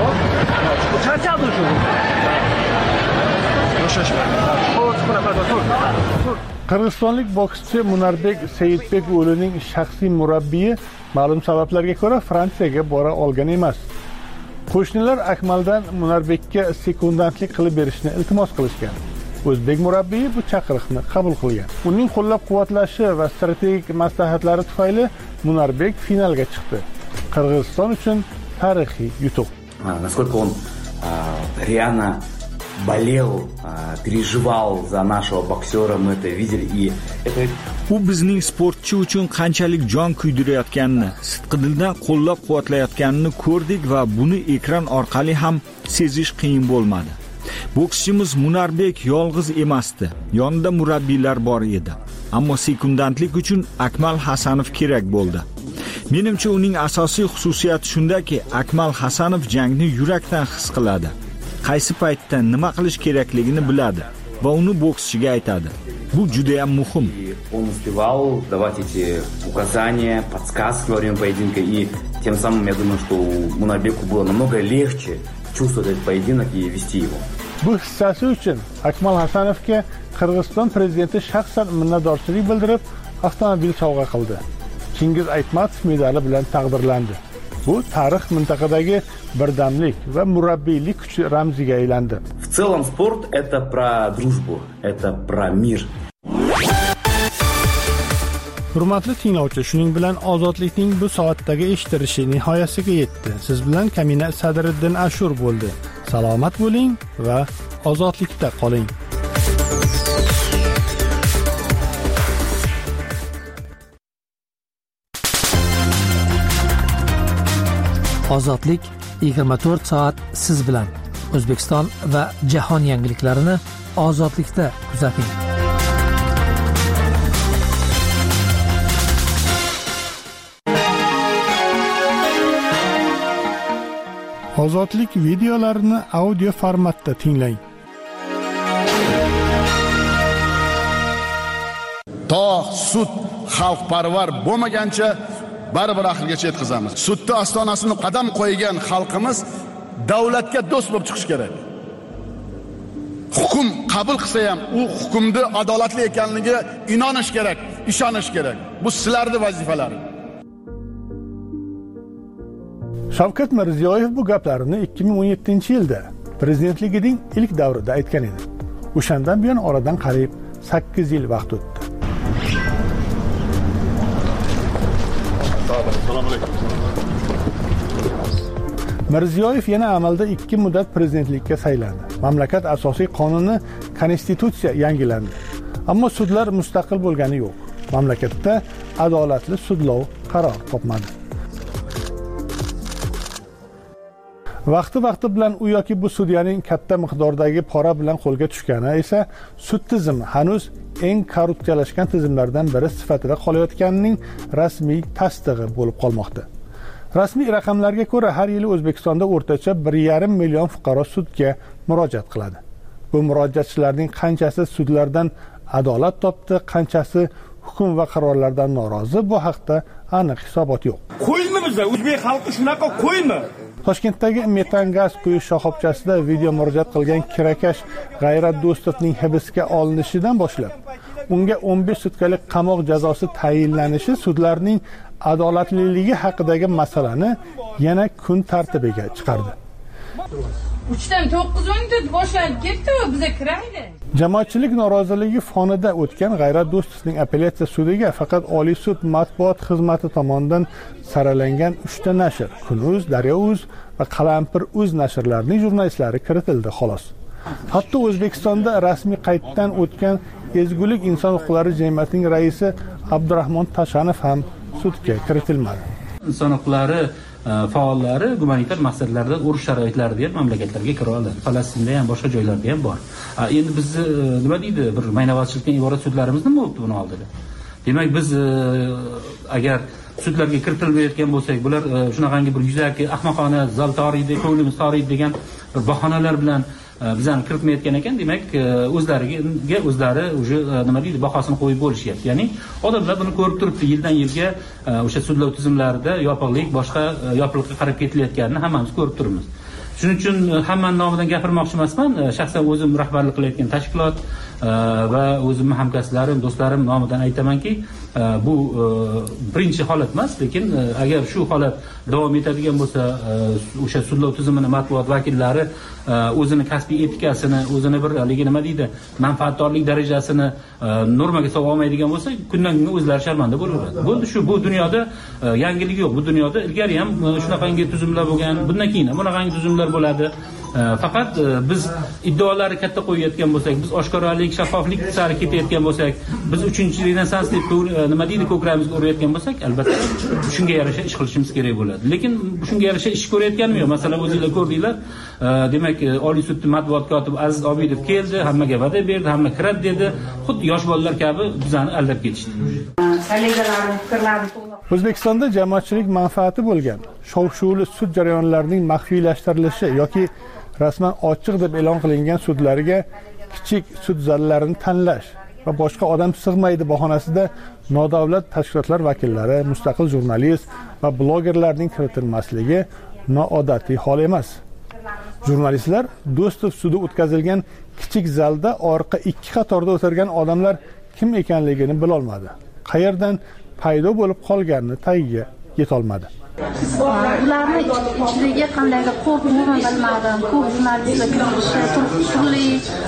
Speaker 7: Qirg'izistonlik bokschi Munarbek Seyitbeko'g'lining shaxsiy murabbiyi ma'lum sabablarga ko'ra Fransiyaga bora olgan emas. Qo'shnilar Akmaldan Munarbekka sekundantlik qilib berishni iltimos qilishgan. O'zbek murabbiyi bu chaqiriqni qabul qilgan. Uning qo'llab-quvvatlashi va strategik maslahatlari tufayli Munarbek finalga chiqdi. Qirg'iziston uchun tarixiy yutuq.
Speaker 3: Насколько он реально болел, переживал за нашего боксера, мы это видели, и это...
Speaker 8: U bizning sportchi uchun qanchalik jon kuydirayotganini, sidqidildan qo'llab-quvvatlayotganini ko'rdik va buni ekran orqali ham sezish qiyin bo'lmadi. Bokschimiz Munarbek yolg'iz emasdi. Yonida murabbiylar bor edi. Ammo sekundantlik uchun Akmal Hasanov kerak bo'ldi. Menimcha uning asosiy xususiyati shundaki, Akmal Hasanov jangni yurakdan his qiladi. Qaysi paytda nima qilish kerakligini biladi va uni bokschiga aytadi. Bu juda ham muhim.
Speaker 3: Он успевал давать эти указания, подсказки во время поединка, и тем самым, я думаю, что Munarbeku было намного легче чувствовать этот поединок и вести его.
Speaker 7: Bu hissasi uchun Akmal Hasanovga Qirg'iziston prezidenti shaxsan minnatdorchilik bildirib, avtomobil sovg'a qildi. Chingiz Aytmatov medali bilan taqdirlandi. Bu tarix mintaqadagi birdamlik va murabbiylik kuchi ramziga aylandi.
Speaker 3: В целом спорт это про дружбу, это про мир.
Speaker 7: Hurmatli tinglovchi, shuning bilan ozodlikning bu soatdagi eshitilishi nihoyasiga yetdi. Siz bilan Kamina Sadriddin Ashur bo'ldi. Salomat bo'ling va ozodlikda qoling.
Speaker 9: Ozodlik 24 soat siz bilan. O'zbekiston va jahon yangiliklarini ozodlikda kuzating.
Speaker 7: Ozodlik videolarini audio formatda tinglang.
Speaker 11: To sud xalqparvar bo'lmagancha baribir oxirigacha yetkazamiz. Sudda ostonasini qadam qo'ygan xalqimiz davlatga do'st bo'lib chiqish kerak. Hukm qabul qilsa ham u hukmni adolatli ekanligiga inonish kerak, ishonish kerak. Bu sizlarning vazifalaringiz. Shavkat Mirziyoyev bu gaplarini 2017-yilda prezidentligining ilk davrida aytgan edi. O'shandan buyon oradan qariyb 8 yil vaqt o'tdi. Mirziyoyev yana amalda 2 muddat prezidentlikka saylandi. Mamlakat asosiy qonuni konstitutsiya yangilandi. Ammo sudlar mustaqil bo'lgani yo'q. Mamlakatda adolatli sudlov qaror topmadi. Vaqti bilan u yoki bu sudyaning katta miqdordagi pora bilan qo'lga tushgani esa sud tizimi hanuz eng korrupsiyalashgan tizimlardan biri sifatida qolayotganining rasmiy tasdig'i bo'lib qolmoqda. Rasmiy raqamlarga ko'ra har yili O'zbekistonda o'rtacha 1,5 million fuqaro sudga murojaat qiladi. Bu murojaatchilarning qanchasi sudlardan adolat topdi, qanchasi hukm va qarorlardan norozi, bu haqda aniq hisobot yo'q.
Speaker 10: Qo'ymi bizlar o'zbek xalqi shunaqa qo'ymi?
Speaker 7: Toshkentdagi metan gaz quyish shoxobchasida video murojaat qilgan kirakash G'ayrat Do'stovning hibsga olinishidan boshlab unga 15 sutkalik qamoq jazosi tayinlanishi sudlarning adolatliligi haqidagi masalani yana kun tartibiga chiqardi.
Speaker 15: 3dan 9 o'ngda boshlanib ketdi, biza kiraydi.
Speaker 7: Jamoatchilik noroziligi fonida o'tgan G'ayrat Do'stovning apellyatsiya sudiga faqat Oliy sud matbuot xizmati tomonidan saralangan 3 ta nashr, Kun.uz, Daryo.uz va Qalampir.uz nashrlarining jurnalistlari kiritildi xolos. Hatto O'zbekistonda rasmiy qayddan o'tgan Ezgulik inson huquqlari jamiyatining raisi Abdurahmon Tashanov ham sudga kiritilmadi.
Speaker 16: Inson huquqlari faollari gumanitar maqsadlarda urush sharoitlarida ham mamlakatlarga kira oladi. Falastinda ham boshqa joylarda ham bor. Endi biz nima deydi, bir maynavozchilikdan iborat sudlarimiz nima bo'libdi buni oldida? Demak biz agar sudlarga kiritilmayotgan bo'lsak, bular shunaqangi bir yuzaki ahmoqona zal toriydi, ko'nglimiz toriydi degan bir bahonalar bilan bizani kiritmayotgan ekan, demak o'zlariga o'zlari уже nima deydi, bahosini qo'yib bo'lishyapti. Ya'ni odamlar buni ko'rib turibdi, yildan yilga o'sha sudlov tizimlarida yopiqlik, boshqa yopiqlikka qarab ketilayotganini hammamiz ko'rib turibmiz. Shuning uchun hammaning nomidan gapirmoqchi emasman. Shaxsan o'zim rahbarlik qilayotgan tashkilot va o'zimning hamkasblarim, do'stlarim nomidan aytamanki, bu birinchi holat emas, lekin agar shu holat davom etadigan bo'lsa, o'sha sudlov tizimini matbuot vakillari o'zini kasbiy etikasini, o'zini bir haligi nima deydi, manfaatdorlik darajasini normaga solib olmaydigan bo'lsa, kundan kunga o'zlari sharmanda bo'laveradi. Bo'ldi, shu bu dunyoda yangilik yo'q. Bu dunyoda ilgari ham shunaqangi tuzumlar bo'lgan, bundan keyin ham bunaqangi tuzumlar bo'ladi. Faqat biz iddaolarni katta qo'yayotgan bo'lsak, biz oshkoralik, shaffoflik sari ketayotgan bo'lsak, biz 3-renessans deb nima deydi, ko'kramizga urayotgan bo'lsak, albatta shunga yarasha ish qilishimiz kerak bo'ladi. Lekin shunga yarasha ish ko'rayotganmi yo'q? Masalan, o'zingizlar ko'rdinglar, demak, Oliy sud matbuot kotibi Aziz Obidov keldi, hammaga va'da berdi, hamma kiradi dedi. Xuddi yosh bolalar kabi bizani aldab ketishdi.
Speaker 11: O'zbekistonda jamoatchilik manfaati bo'lgan shov-shuvli sud jarayonlarining maxfiylashtirilishi yoki rasman ochiq deb e'lon qilingan sudlarga kichik sud zallarini tanlash va boshqa odam sig'maydi bahonasida nodavlat tashkilotlar vakillari, mustaqil jurnalist va blogerlarning kiritilmasligi noodatiy hol emas. Jurnalistlar Do'stov sudi o'tkazilgan kichik zalda orqa 2 qatorda o'tirgan odamlar kim ekanligini bilolmadi. Qayerdan paydo bo'lib qolganini tagiga yetolmadi.
Speaker 17: Ularni ichidagi qandaydir qo'rquvni bilmadim. Ko'p jurnalistlar turli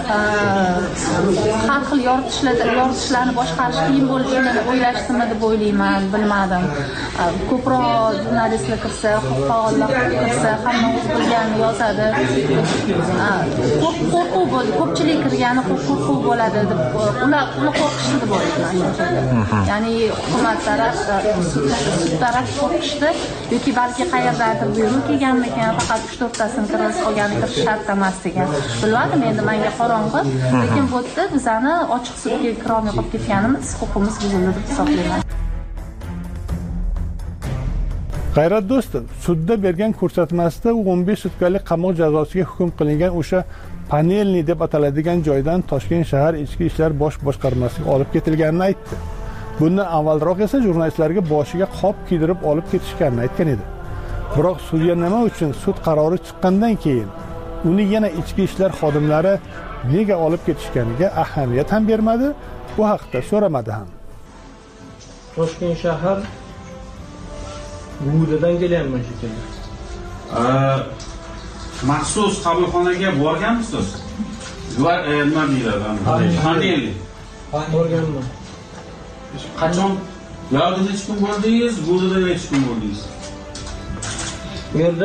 Speaker 17: har xil yoritishlarni boshqarish qiyin bo'lishini o'ylashdimi deb o'ylayman, bilmadim. Ko'proq jurnalistlar kirsa, faollar kirsa, hamma o'z bilganini yozadi. Qo'rquv bo'ldi. Ko'pchilik kirgani qo'rquv bo'ladi deb ular qo'rqishdi deb o'ylayman. Ya'ni hukumat taraf qo'rqishdi. Yoki balki qayerdandir buyruq kelganmikan, faqat 3-4tasini kirish qolgani kirish shart emas degan. Bilmadim, endi menga qorong'i, lekin bu yerda bizani ochiq sudga kira olmay qolib ketganimiz, huquqimiz buzildi deb hisoblayman.
Speaker 11: G'ayrat Do'stov sudda bergan ko'rsatmasida u 15 sutkalik qamoq jazosiga hukm qilingan o'sha panelni deb ataladigan joydan Toshkent shahar ichki ishlar bosh boshqarmasiga olib ketilganini aytdi. Bundan avvalroq esa jurnalistlarga boshiga qop kiydirib olib ketishganini aytgan edi. Biroq sudya nima uchun sud qarori chiqqandan keyin uni yana ichki ishlar xodimlari nega olib ketishganiga ahamiyat ham bermadi, bu haqda so'ramadi ham.
Speaker 18: Toshkent shahar Gudadan kelyapman shekilli.
Speaker 20: Maxsus qabulxonaga borganmisiz? Nima deyiladi? Qanday?
Speaker 18: Borganman.
Speaker 20: Qachon? Yo'lda necha kun bo'ldingiz? Gudada necha kun bo'ldingiz?
Speaker 18: Bu yerda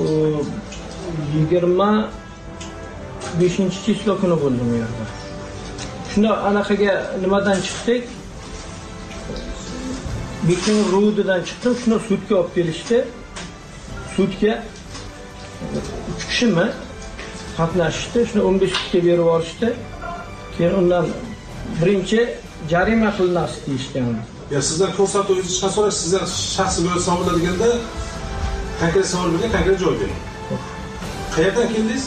Speaker 18: 25-chizlo kuni bo'ldim bu yerda. Shunda anaqaga nimadan chiqdik? Bekin Rudidan chiqdim, shuni sudga olib kelishdi. Sudga 3 kishimi qatnashdi, shuni 15 kunga berib yuborishdi. Keyin undan birinchi jarima qilinasi deyishgan.
Speaker 20: Ya sizlar ko'rsatuvingiz chiqsa so'rash, sizlar shaxsiy bo'lib hisoblanadigan konkret savol bergan, konkret javob bering. Qayerdan keldingiz?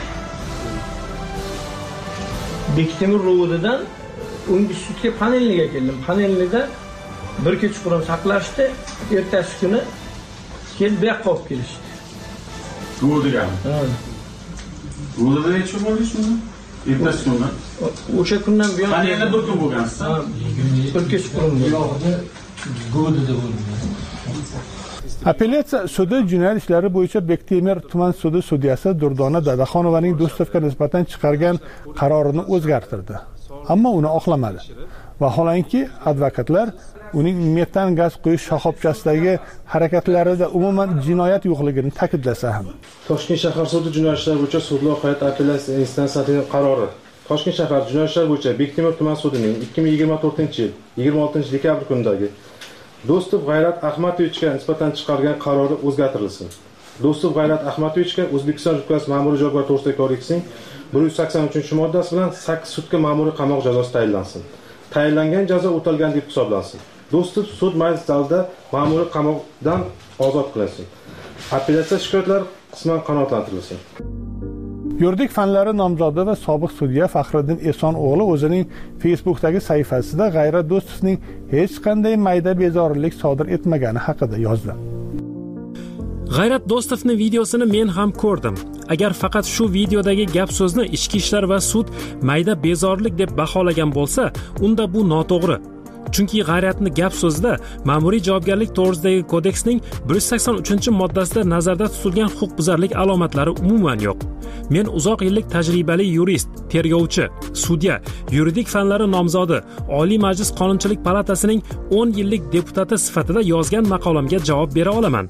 Speaker 18: Bektemir Rudidan 15 sudga panelga keldim. Panelda bir kecha qurun saqlashdi, ertasi kuni kelib bu yoqqa olib kelishdi.
Speaker 20: Rudiga. Rudida necha kun bo'ldingiz shunda? Ertasi kuni.
Speaker 18: O'sha kundan buyon
Speaker 20: panelda bir kun bo'lgansiz.
Speaker 18: Bir kecha qurun.
Speaker 20: Gudada bo'ldim.
Speaker 11: Apellyatsiya sudi jinoyat ishlari bo'yicha Bektemir tuman sudi sudyasi Durdona Dadaxonovaning Do'stovga nisbatan chiqargan qarorini o'zgartirdi. Ammo uni oqlamadi. Vaholanki advokatlar uning metan gaz quyish shoxobchasidagi harakatlarida umuman jinoyat yo'qligini ta'kidlasa ham.
Speaker 20: Toshkent shahar sudi jinoyat ishlari bo'yicha sudlar hay'at apellyatsiya instansiyasining qarori. Toshkent shahar jinoyat ishlari bo'yicha Bektemir tuman sudining 2024-yil 26-dekabr kunidagi Do'stov G'ayrat Ahmadovichga nisbatan chiqargan qarori o'zgartirilsin. Do'stov G'ayrat Ahmadovichga O'zbekiston Respublikasi Ma'muriy javobgarlik to'g'risidagi kodeksining 183-moddasi bilan 8 sutka ma'muriy qamoq jazosi tayinlansin. Tayinlangan jazo o'talgan deb hisoblansin. Do'stov sud majlis zalida ma'muriy qamoqdan ozod qilinsin. Apellyatsiya shikoyatlari qisman qanoatlantirilsin.
Speaker 11: Yuridik fanlari nomzodi va sobiq sudya Faxriddin Eson o'g'li o'zining Facebook'dagi sahifasida G'ayrat Do'stovning hech qanday mayda bezorilik sodir etmagani haqida yozdi.
Speaker 21: G'ayrat Do'stovning videosini men ham ko'rdim. Agar faqat shu videodagi gap so'zni ichki ishlar va sud mayda bezorilik deb baholagan bo'lsa, unda bu noto'g'ri. Chunki G'ayratni gap so'zida ma'muriy javobgarlik to'g'risidagi kodeksning 183-moddasida nazarda tutilgan huquqbuzarlik alomatlari umuman yo'q. Men uzoq yillik tajribali yurist, tergovchi, sudya, yuridik fanlari nomzodi, Oliy Majlis Qonunchilik palatasining 10 yillik deputati sifatida yozgan maqolamga javob bera olaman.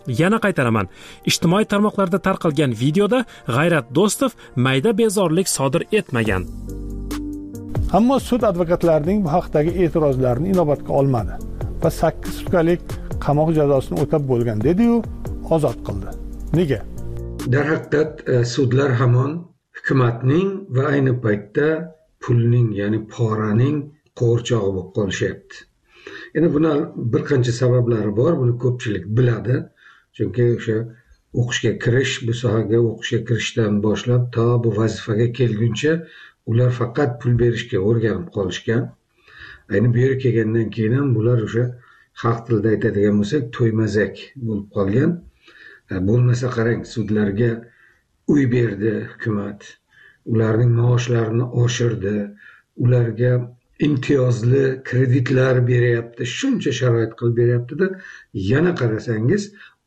Speaker 21: Yana qaytaraman. Ijtimoiy tarmoqlarda tarqalgan videoda G'ayrat Do'stov mayda bezorlik sodir etmagan.
Speaker 11: Ammo sud advokatlarining bu haqdagi e'tirozlarini inobatga olmadi va 8 sutkalik qamoq jazosini o'tab bo'lgan dedi-yu, ozod qildi. Nega?
Speaker 1: Darhaqiqat sudlar hamon hukumatning va ayni paytda pulning, ya'ni poraning qo'rchog'i bo'lib qolishyapti. Endi buni bir qancha sabablari bor, buni ko'pchilik biladi. Chunki o'sha o'qishga kirish, bu sohaga o'qishga kirishdan boshlab to bu vazifaga kelguncha ular faqat pul berishga o'rganib qolishgan. Ayni bu yerga kelgandan keyin ham bular o'sha xalq tilida aytadigan bo'lsak, to'ymazak bo'lib qolgan. Bo'lmasa qarang, sudlarga uy berdi hukumat, ularning maoshlarini oshirdi, ularga imtiyozli kreditlar beryapti, shuncha sharoit qilib beryapti-da, yana qarasangiz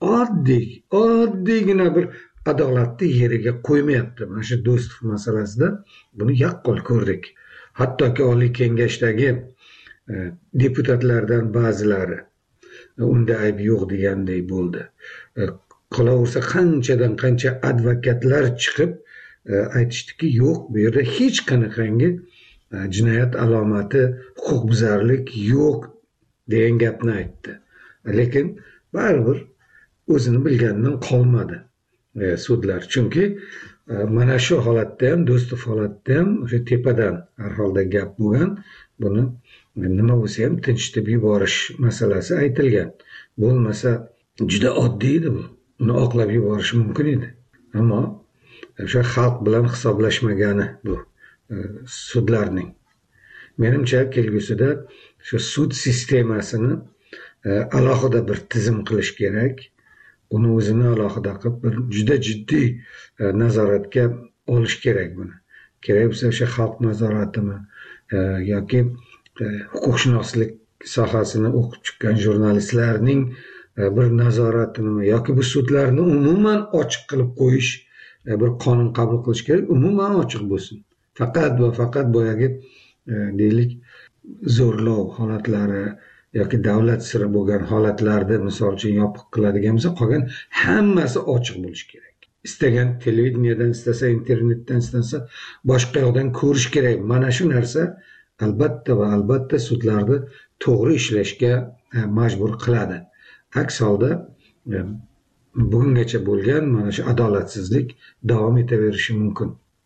Speaker 1: oddiygina bir adolatni yeriga qo'ymayapti. Mana shu Do'stov masalasida buni yaqqol ko'rdik. Hattoki Oliy Kengashdagi deputatlardan ba'zilari unda ayb yo'q deganday bo'ldi. Qolaversa qanchadan qancha advokatlar chiqib aytishdiki, yo'q, bu yerda hech qanaqangi jinoyat alomati, huquqbuzarlik yo'q degan gapni aytdi. Lekin baribir o'zini bilganidan qolmadi sudlar. Chunki mana shu holatda ham, Do'stov holatda ham o'sha tepadan har holda gap bo'lgan. Buni nima bo'lsa ham tinchitib yuborish masalasi aytilgan. Bo'lmasa juda oddiy edi bu. Uni oqlab yuborish mumkin edi. Ammo o'sha xalq bilan hisoblashmagani bu sudlarning. Menimcha kelgusida shu sud sistemasini alohida bir tizim qilish kerak. Uni o'zini alohida qilib bir juda jiddiy nazoratga olish kerak buni. Kerak bo'lsa o'sha xalq nazoratimi yoki huquqshunoslik sohasini o'qib chiqqan jurnalistlarning bir nazoratimi yoki bu sudlarni umuman ochiq qilib qo'yish, bir qonun qabul qilish kerak, umuman ochiq bo'lsin. Faqat va faqat boyagi deylik zo'rlov holatlari yoki davlat siri bo'lgan holatlarda misol uchun yopiq qiladigan bo'lsa, qolgan hammasi ochiq bo'lishi kerak. Istagan televideniyadan, istasa internetdan, istasa boshqa yoqdan ko'rish kerak. Mana shu narsa albatta va albatta sudlarni to'g'ri ishlashga majbur qiladi. Aks holda bugungacha bo'lgan mana shu adolatsizlik davom etaverishi mumkin.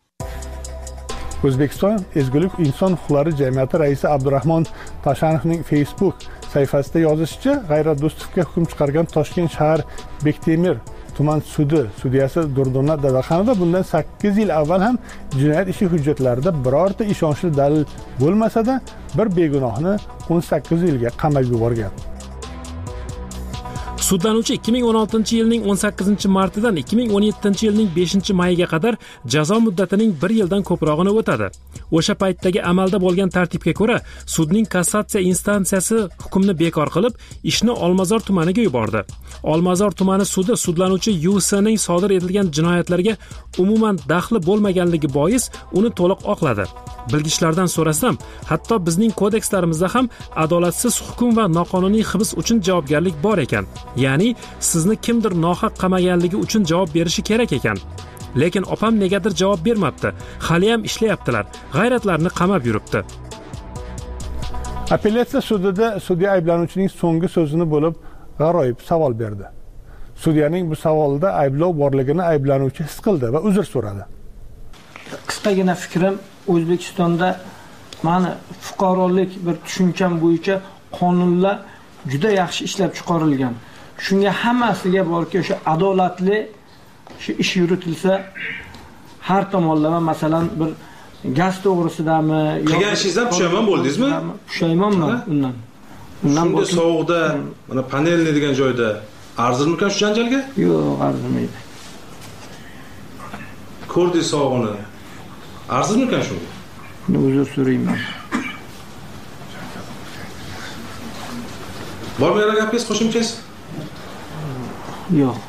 Speaker 11: O'zbekiston Ezgulik inson huquqlari jamiyati raisi Abdurahmon Tashanovning Facebook sahifasida yozishicha, G'ayrat Do'stovga hukm chiqargan Toshkent shahar Bektemir tuman sudi sudyasi Durdona Dadaxonova bundan 8 yil avval ham jinoyat ishi hujjatlarida birorta ishonchli dalil bo'lmasa-da, bir begunohni 18 yilga qamab yuborgan.
Speaker 21: Sudlanuvchi 2016-yilning 18-martidan 2017-yilning 5-mayiga qadar jazo muddatining 1 yildan ko'prog'ini o'tadi. O'sha paytdagi amalda bo'lgan tartibga ko'ra, sudning kassatsiya instansiyasi hukmni bekor qilib, ishni Olmazor tumaniga yubordi. Olmazor tumani sudi sudlanuvchi Yusining sodir etilgan jinoyatlarga umuman daxli bo'lmaganligi bois uni to'liq oqladi. Bilgichlardan so'rasam, hatto bizning kodekslarimizda ham adolatsiz hukm va noqonuniy hibs uchun javobgarlik bor ekan. Ya'ni sizni kimdir nohaq qamaganligi uchun javob berishi kerak ekan. Lekin opam negadir javob bermabdi. Hali ham ishlayaptilar. G'ayratlarni qamab yuribdi.
Speaker 11: Apellyatsiya sudida sudya ayblanuvchining so'nggi so'zini bo'lib g'aroyib savol berdi. Sudyaning bu savolida ayblov borligini ayblanuvchi his qildi va uzr so'radi.
Speaker 18: Qisqagina fikrim, O'zbekistonda mana fuqarolik bir tushuncham bo'yicha qonunlar juda yaxshi ishlab chiqarilgan. Shunga hammasiga borki, o'sha adolatli shu ish yuritilsa, har tomonlama, masalan, bir gaz to'g'risidami,
Speaker 20: qilgan ishingizdan pushaymon bo'ldingizmi?
Speaker 18: Pushaymonman undan.
Speaker 20: Shunda sovuqda, mana panelni degan joyda arzirmikan shu janjalga?
Speaker 18: Yo'q, arzimaydi.
Speaker 20: Ko'rdingiz sovuqni. Arzirmikan shunga?
Speaker 18: Uzr so'rayman.
Speaker 20: Bormi yana gapingiz, qo'shimchasiz?
Speaker 18: Yo'q.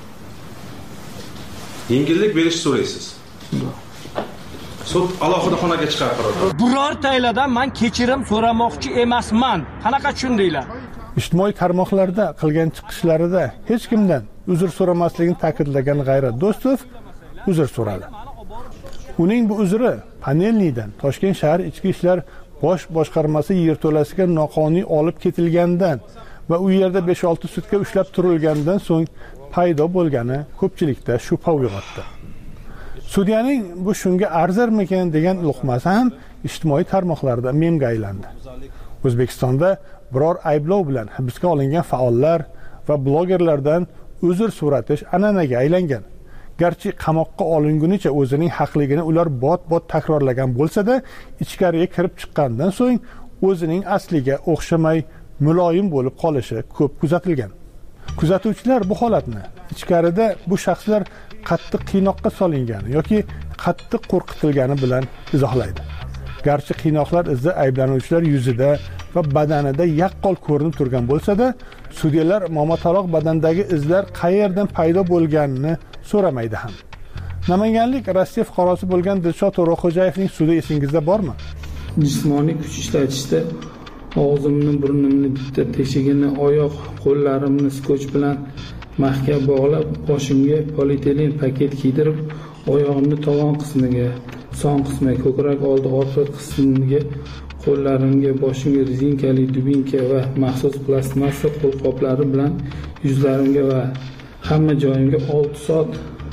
Speaker 20: Yengillik berish so'raysiz.
Speaker 18: Yo'q.
Speaker 20: Sud alohida xonaga chiqarib qo'yadi.
Speaker 10: Birortanglardan men kechirim so'ramoqchi emasman. Qanaqa tushundinglar?
Speaker 11: ijtimoiy tarmoqlarda qilgan chiqishlarida hech kimdan uzr so'ramasligini ta'kidlagan G'ayrat Do'stov uzr so'radi. Uning bu uzri Panelniydan Toshkent shahar ichki ishlar bosh boshqarmasi yerto'lasiga noqonuniy olib ketilgandan va u yerda 5-6 sutka ushlab turilgandan so'ng paydo bo'lgani ko'pchilikda shubha uyg'otdi. Sudyaning bu shunga arzirmikan degan luqmasi ham ijtimoiy tarmoqlarda memga aylandi. O'zbekistonda biror ayblov bilan hibsga olingan faollar va blogerlardan uzr so'ratish an'anaga aylangan. Garchi qamoqqa olingunicha o'zining haqligini ular bot-bot takrorlagan bo'lsa-da, ichkariga kirib chiqqandan so'ng o'zining asliga o'xshamay muloyim bo'lib qolishi ko'p kuzatilgan. Kuzatuvchilar bu holatni ichkarida bu shaxslar qattiq qiynoqqa solingani yoki qattiq qo'rqitilgani bilan izohlaydi. Garchi qiynoqlar izi ayblanuvchilar yuzida va badanida yaqqol ko'rinib turgan bo'lsa-da, sudyalar momotaloq badandagi izlar qayerdan paydo bo'lganini so'ramaydi ham. Namanganlik Rossiya fuqarosi bo'lgan Dilshod To'raxo'jayevning sudi esingizda bormi?
Speaker 2: Jismoniy kuch ishlatishda og'zimni, burnimni, bitta teshigini, oyoq, qo'llarimni skoch bilan mahkam bog'lab, boshimga polietilen paket kiydirib, oyog'imni tovon qismiga, son qismiga, ko'krak oldi orqa qismiga, qo'llarimga, boshimga rezinkali dubinka va maxsus plastmassa qo'lqoplari bilan yuzlarimga va hamma joyimga 6 soat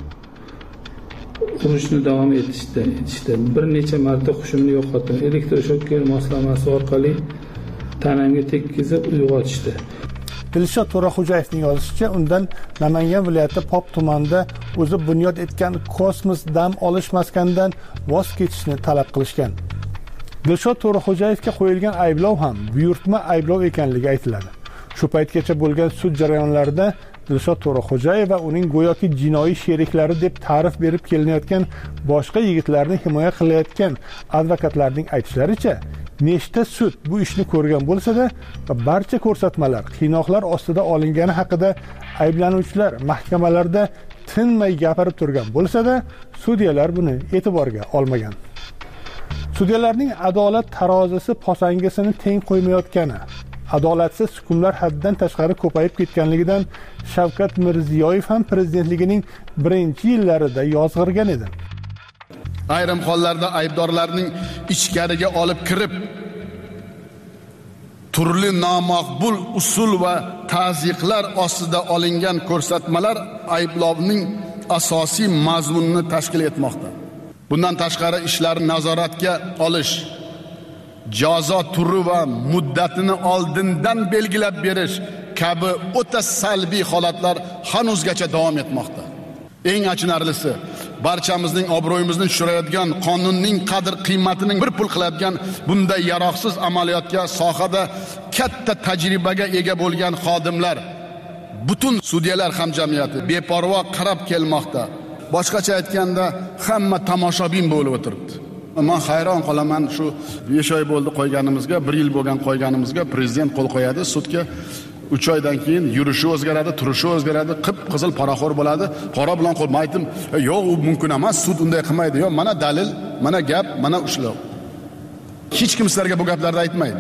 Speaker 2: urishni davom etishdi. Bir necha marta hushimni yo'qotdim. Elektroshoker moslamasi orqali tanamga tekkizib uyg'otishdi.
Speaker 11: Dilshod To'raxo'jayevning yozishicha, undan Namangan viloyati Pop tumanida o'zi bunyod etgan kosmos dam olish maskanidan voz kechishni talab qilishgan. Dilshod To'raxo'jayevga qo'yilgan ayblov ham buyurtma ayblov ekanligi aytiladi. Shu paytgacha bo'lgan sud jarayonlarida Dilshod To'raxo'jayev va uning go'yoki jinoiy sheriklari deb ta'rif berib kelinayotgan boshqa yigitlarni himoya qilayotgan advokatlarning aytishlaricha, nechta sud bu ishni ko'rgan bo'lsa-da, barcha ko'rsatmalar qiynoqlar ostida olingani haqida ayblanuvchilar mahkamalarda tinmay gapirib turgan bo'lsa-da, sudyalar buni e'tiborga olmagan. Sudyalarning adolat tarozisi posangasini teng qo'ymayotgani, adolatsiz hukmlar haddan tashqari ko'payib ketganligidan Shavkat Mirziyoyev ham prezidentligining birinchi yillarida yozg'irgan edi.
Speaker 6: Ayrim hollarda aybdorlarning ichkariga olib kirib, turli nomaqbul usul va ta'ziqlar ostida olingan ko'rsatmalar ayblovning asosiy mazmunini tashkil etmoqda. Bundan tashqari ishlarni nazoratga olish, jazo turi va muddatini oldindan belgilab berish kabi o'ta salbiy holatlar hanuzgacha davom etmoqda. Eng achinarlisi, barchamizning obro'yimizni tushirayotgan, qonunning qadr-qiymatining bir pul qiladigan bunday yaroqsiz amaliyotga sohada katta tajribaga ega bo'lgan xodimlar, butun sudyalar hamjamiyati beparvo qarab kelmoqda. Boshqacha aytganda, hamma tomoshabin bo'lib o'tiribdi. Men hayron qolaman, shu 5 oy bo'ldi qo'yganimizga, 1 yil bo'lgan qo'yganimizga prezident qo'l qo'yadi, sudga 3 oydan keyin yurishi o'zgaradi, turishi o'zgaradi, qip-qizil poraxo'r bo'ladi. Qora bilan qo'l aytdim, yo'q, u mumkin emas, sud unday qilmaydi. Yo'q, mana dalil, mana gap, mana ushlov. Hech kim sizlarga bu gaplarni aytmaydi.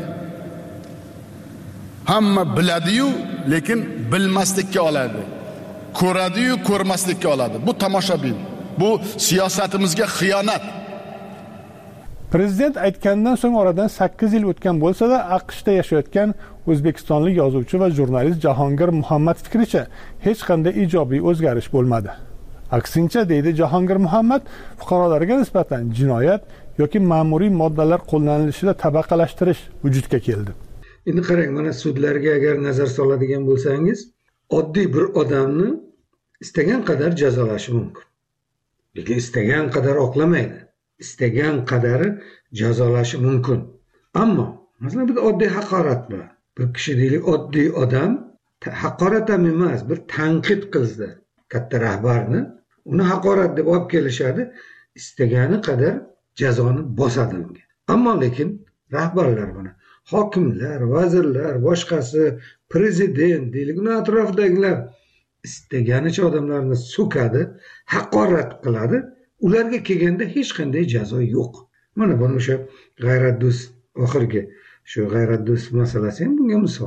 Speaker 6: Hamma biladi-yu, lekin bilmaslikka oladi. Ko'radi-yu, ko'rmaslikka oladi. Bu tomoshabin. Bu siyosatimizga xiyonat.
Speaker 11: Prezident aytgandan so'ng oradan 8 yil o'tgan bo'lsa-da, AQShda yashayotgan o'zbekistonlik yozuvchi va jurnalist Jahongir Muhammad fikricha hech qanday ijobiy o'zgarish bo'lmadi. Aksincha, deydi Jahongir Muhammad, fuqarolarga nisbatan jinoyat yoki ma'muriy moddalar qo'llanilishida tabaqalashtirish vujudga keldi.
Speaker 1: Endi qarang, mana sudlarga agar nazar soladigan bo'lsangiz, oddiy bir odamni istagan qadar jazolashi mumkin. Lekin istagan qadar oqlamaydi. Istagan qadari jazolashi mumkin. Ammo masalan bir oddiy haqorat bor. Bir kishi deylik oddiy odam haqorat ham emas, bir tanqid qildi katta rahbarni, uni haqorat deb olib kelishadi, istagani qadar jazoni bosadi unga. Ammo lekin rahbarlar buni hokimlar, vazirlar, boshqasi, prezident deylik, uni atrofidagilar istaganicha odamlarni so'kadi, haqorat qiladi. Ularga kelganda hech qanday jazo yo'q. Mana bu o'sha G'ayrat Do'st oxirgi shu G'ayrat Do'st masalasi ham bunga misol.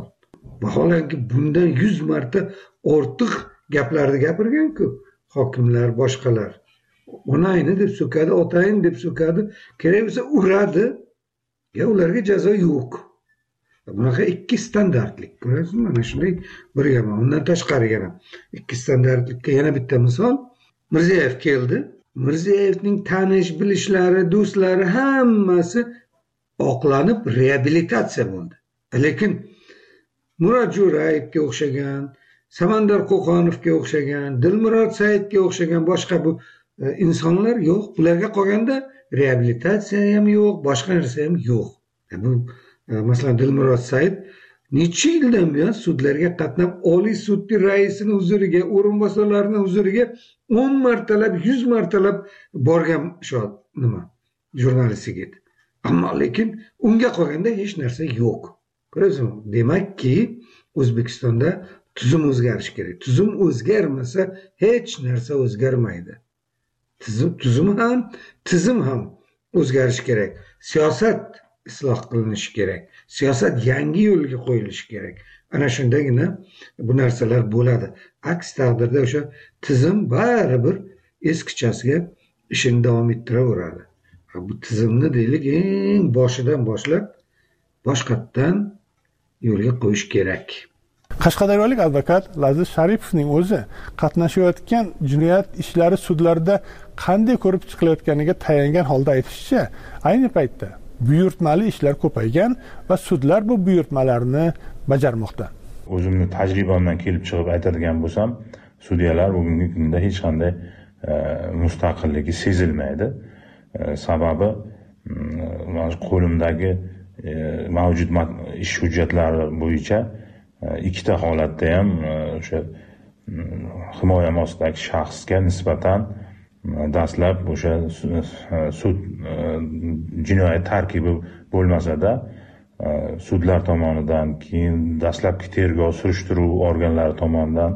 Speaker 1: Vaholanki bundan 100 marta ortiq gaplarni gapirgan-ku hokimlar, boshqalar. Onayni deb so'kadi, otayni deb so'kadi, kerak bo'lsa uradi. Ularga jazo yo'q. Bunaqa ikki standartlik, ko'rasizmi? Mana shunday bir yomon. Undan tashqari yana ikki standartlikka yana bitta misol. Mirziyoyev keldi. Mirziyevning tanish bilishlari, do'stlari hammasi oqlanib reabilitatsiya bo'ldi. Lekin Murod Jo'rayevga o'xshagan, Samandar Qo'qonovga o'xshagan, Dilmurod Saidga o'xshagan boshqa bu insonlar yo'q. Ularga qolganda reabilitatsiya ham yo'q, boshqa narsa ham yo'q. Bu masalan Dilmurod Said necha yildan buyon sudlarga qatnab, Oliy sudning raisini huzuriga, o'rinbosarlarining huzuriga 10 martalab, 100 martalab borgan shu nima jurnalistga. Ammo lekin unga qolganda hech narsa yo'q. Ko'rasizmi? Demakki, O'zbekistonda tuzum o'zgarishi kerak. Tuzum o'zgarmasa hech narsa o'zgarmaydi. Tizim ham o'zgarishi kerak. Siyosat isloh qilinishi kerak. Siyosat yangi yo'lga qo'yilishi kerak. Ana shundagina bu narsalar bo'ladi. Aks taqdirda o'sha tizim baribir eskichasiga ishini davom ettiraveradi. Bu tizimni deylik eng boshidan boshlab boshqatdan yo'lga qo'yish kerak.
Speaker 11: Qashqadaryolik advokat Laziz Sharipovning o'zi qatnashayotgan jinoyat ishlari sudlarda qanday ko'rib chiqilayotganiga tayangan holda aytishicha, ayni paytda buyurtmali ishlar ko'paygan va sudlar bu buyurtmalarni bajarmoqda.
Speaker 5: O'zimni tajribamdan kelib chiqib aytadigan bo'lsam, sudyalar bugungi kunda hech qanday mustaqilligi sezilmaydi. Sababi qo'limdagi mavjud ish hujjatlari bo'yicha ikkita holatda ham o'sha himoya ostidagi shaxsga nisbatan dastlab o'sha sud jinoyat tarkibi bo'lmasa-da sudlar tomonidan, keyin dastlabki tergov surishtiruv organlari tomonidan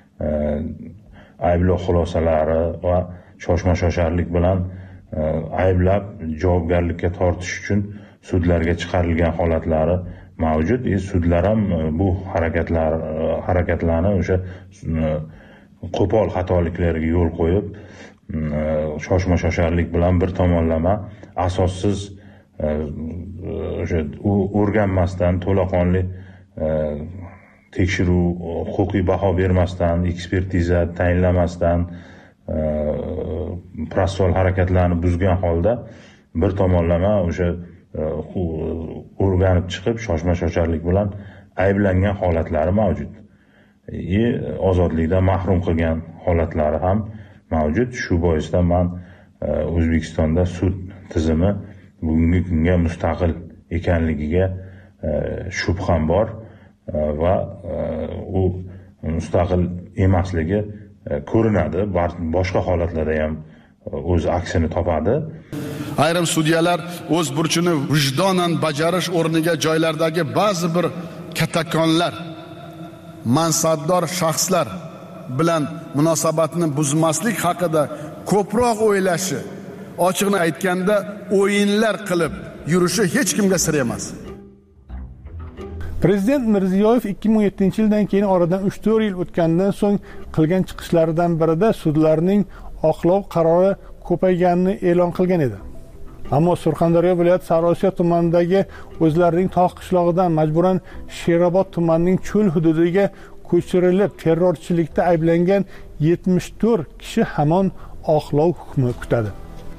Speaker 5: ayblov xulosalari va shoshma-shosharlik bilan ayblab javobgarlikka tortish uchun sudlarga chiqarilgan holatlari mavjud. Sudlar ham bu harakatlarni o'sha qo'pol xatoliklarga yo'l qo'yib, shoshma-shosharlik bilan bir tomonlama asossiz o'sha o'rganmasdan, to'laqonli tekshiruv, huquqiy baho bermasdan, ekspertiza tayinlamasdan protsessual harakatlarni buzgan holda bir tomonlama o'sha o'rganib chiqib shoshma-shosharlik bilan ayblangan holatlari mavjud. Ozodlikdan mahrum qilgan holatlari ham mavjud. Shu boisdan men O'zbekistonda sud tizimi bugungi kunga mustaqil ekanligiga shubham bor va u mustaqil emasligi ko'rinadi. Boshqa holatlarda ham o'z aksini topadi.
Speaker 6: Ayrim sudyalar o'z burchini vijdonan bajarish o'rniga joylardagi ba'zi bir kattakonlar, mansabdor shaxslar bilan munosabatni buzmaslik haqida ko'proq o'ylashi, ochiqni aytganda o'yinlar qilib yurishi hech kimga sir emas.
Speaker 11: Prezident Mirziyoyev 2017-yildan keyin oradan 3-4 yil o'tgandan so'ng qilgan chiqishlaridan birida sudlarning oqlov qarori ko'payganini e'lon qilgan edi. Ammo Surxondaryo viloyat Sariosiyo tumanidagi o'zlarining tog' qishlog'idan majburan Sherobod tumanining cho'l hududiga ko'chirilib terrorchilikda ayblangan 74 kishi hamon oqlov hukmi kutadi.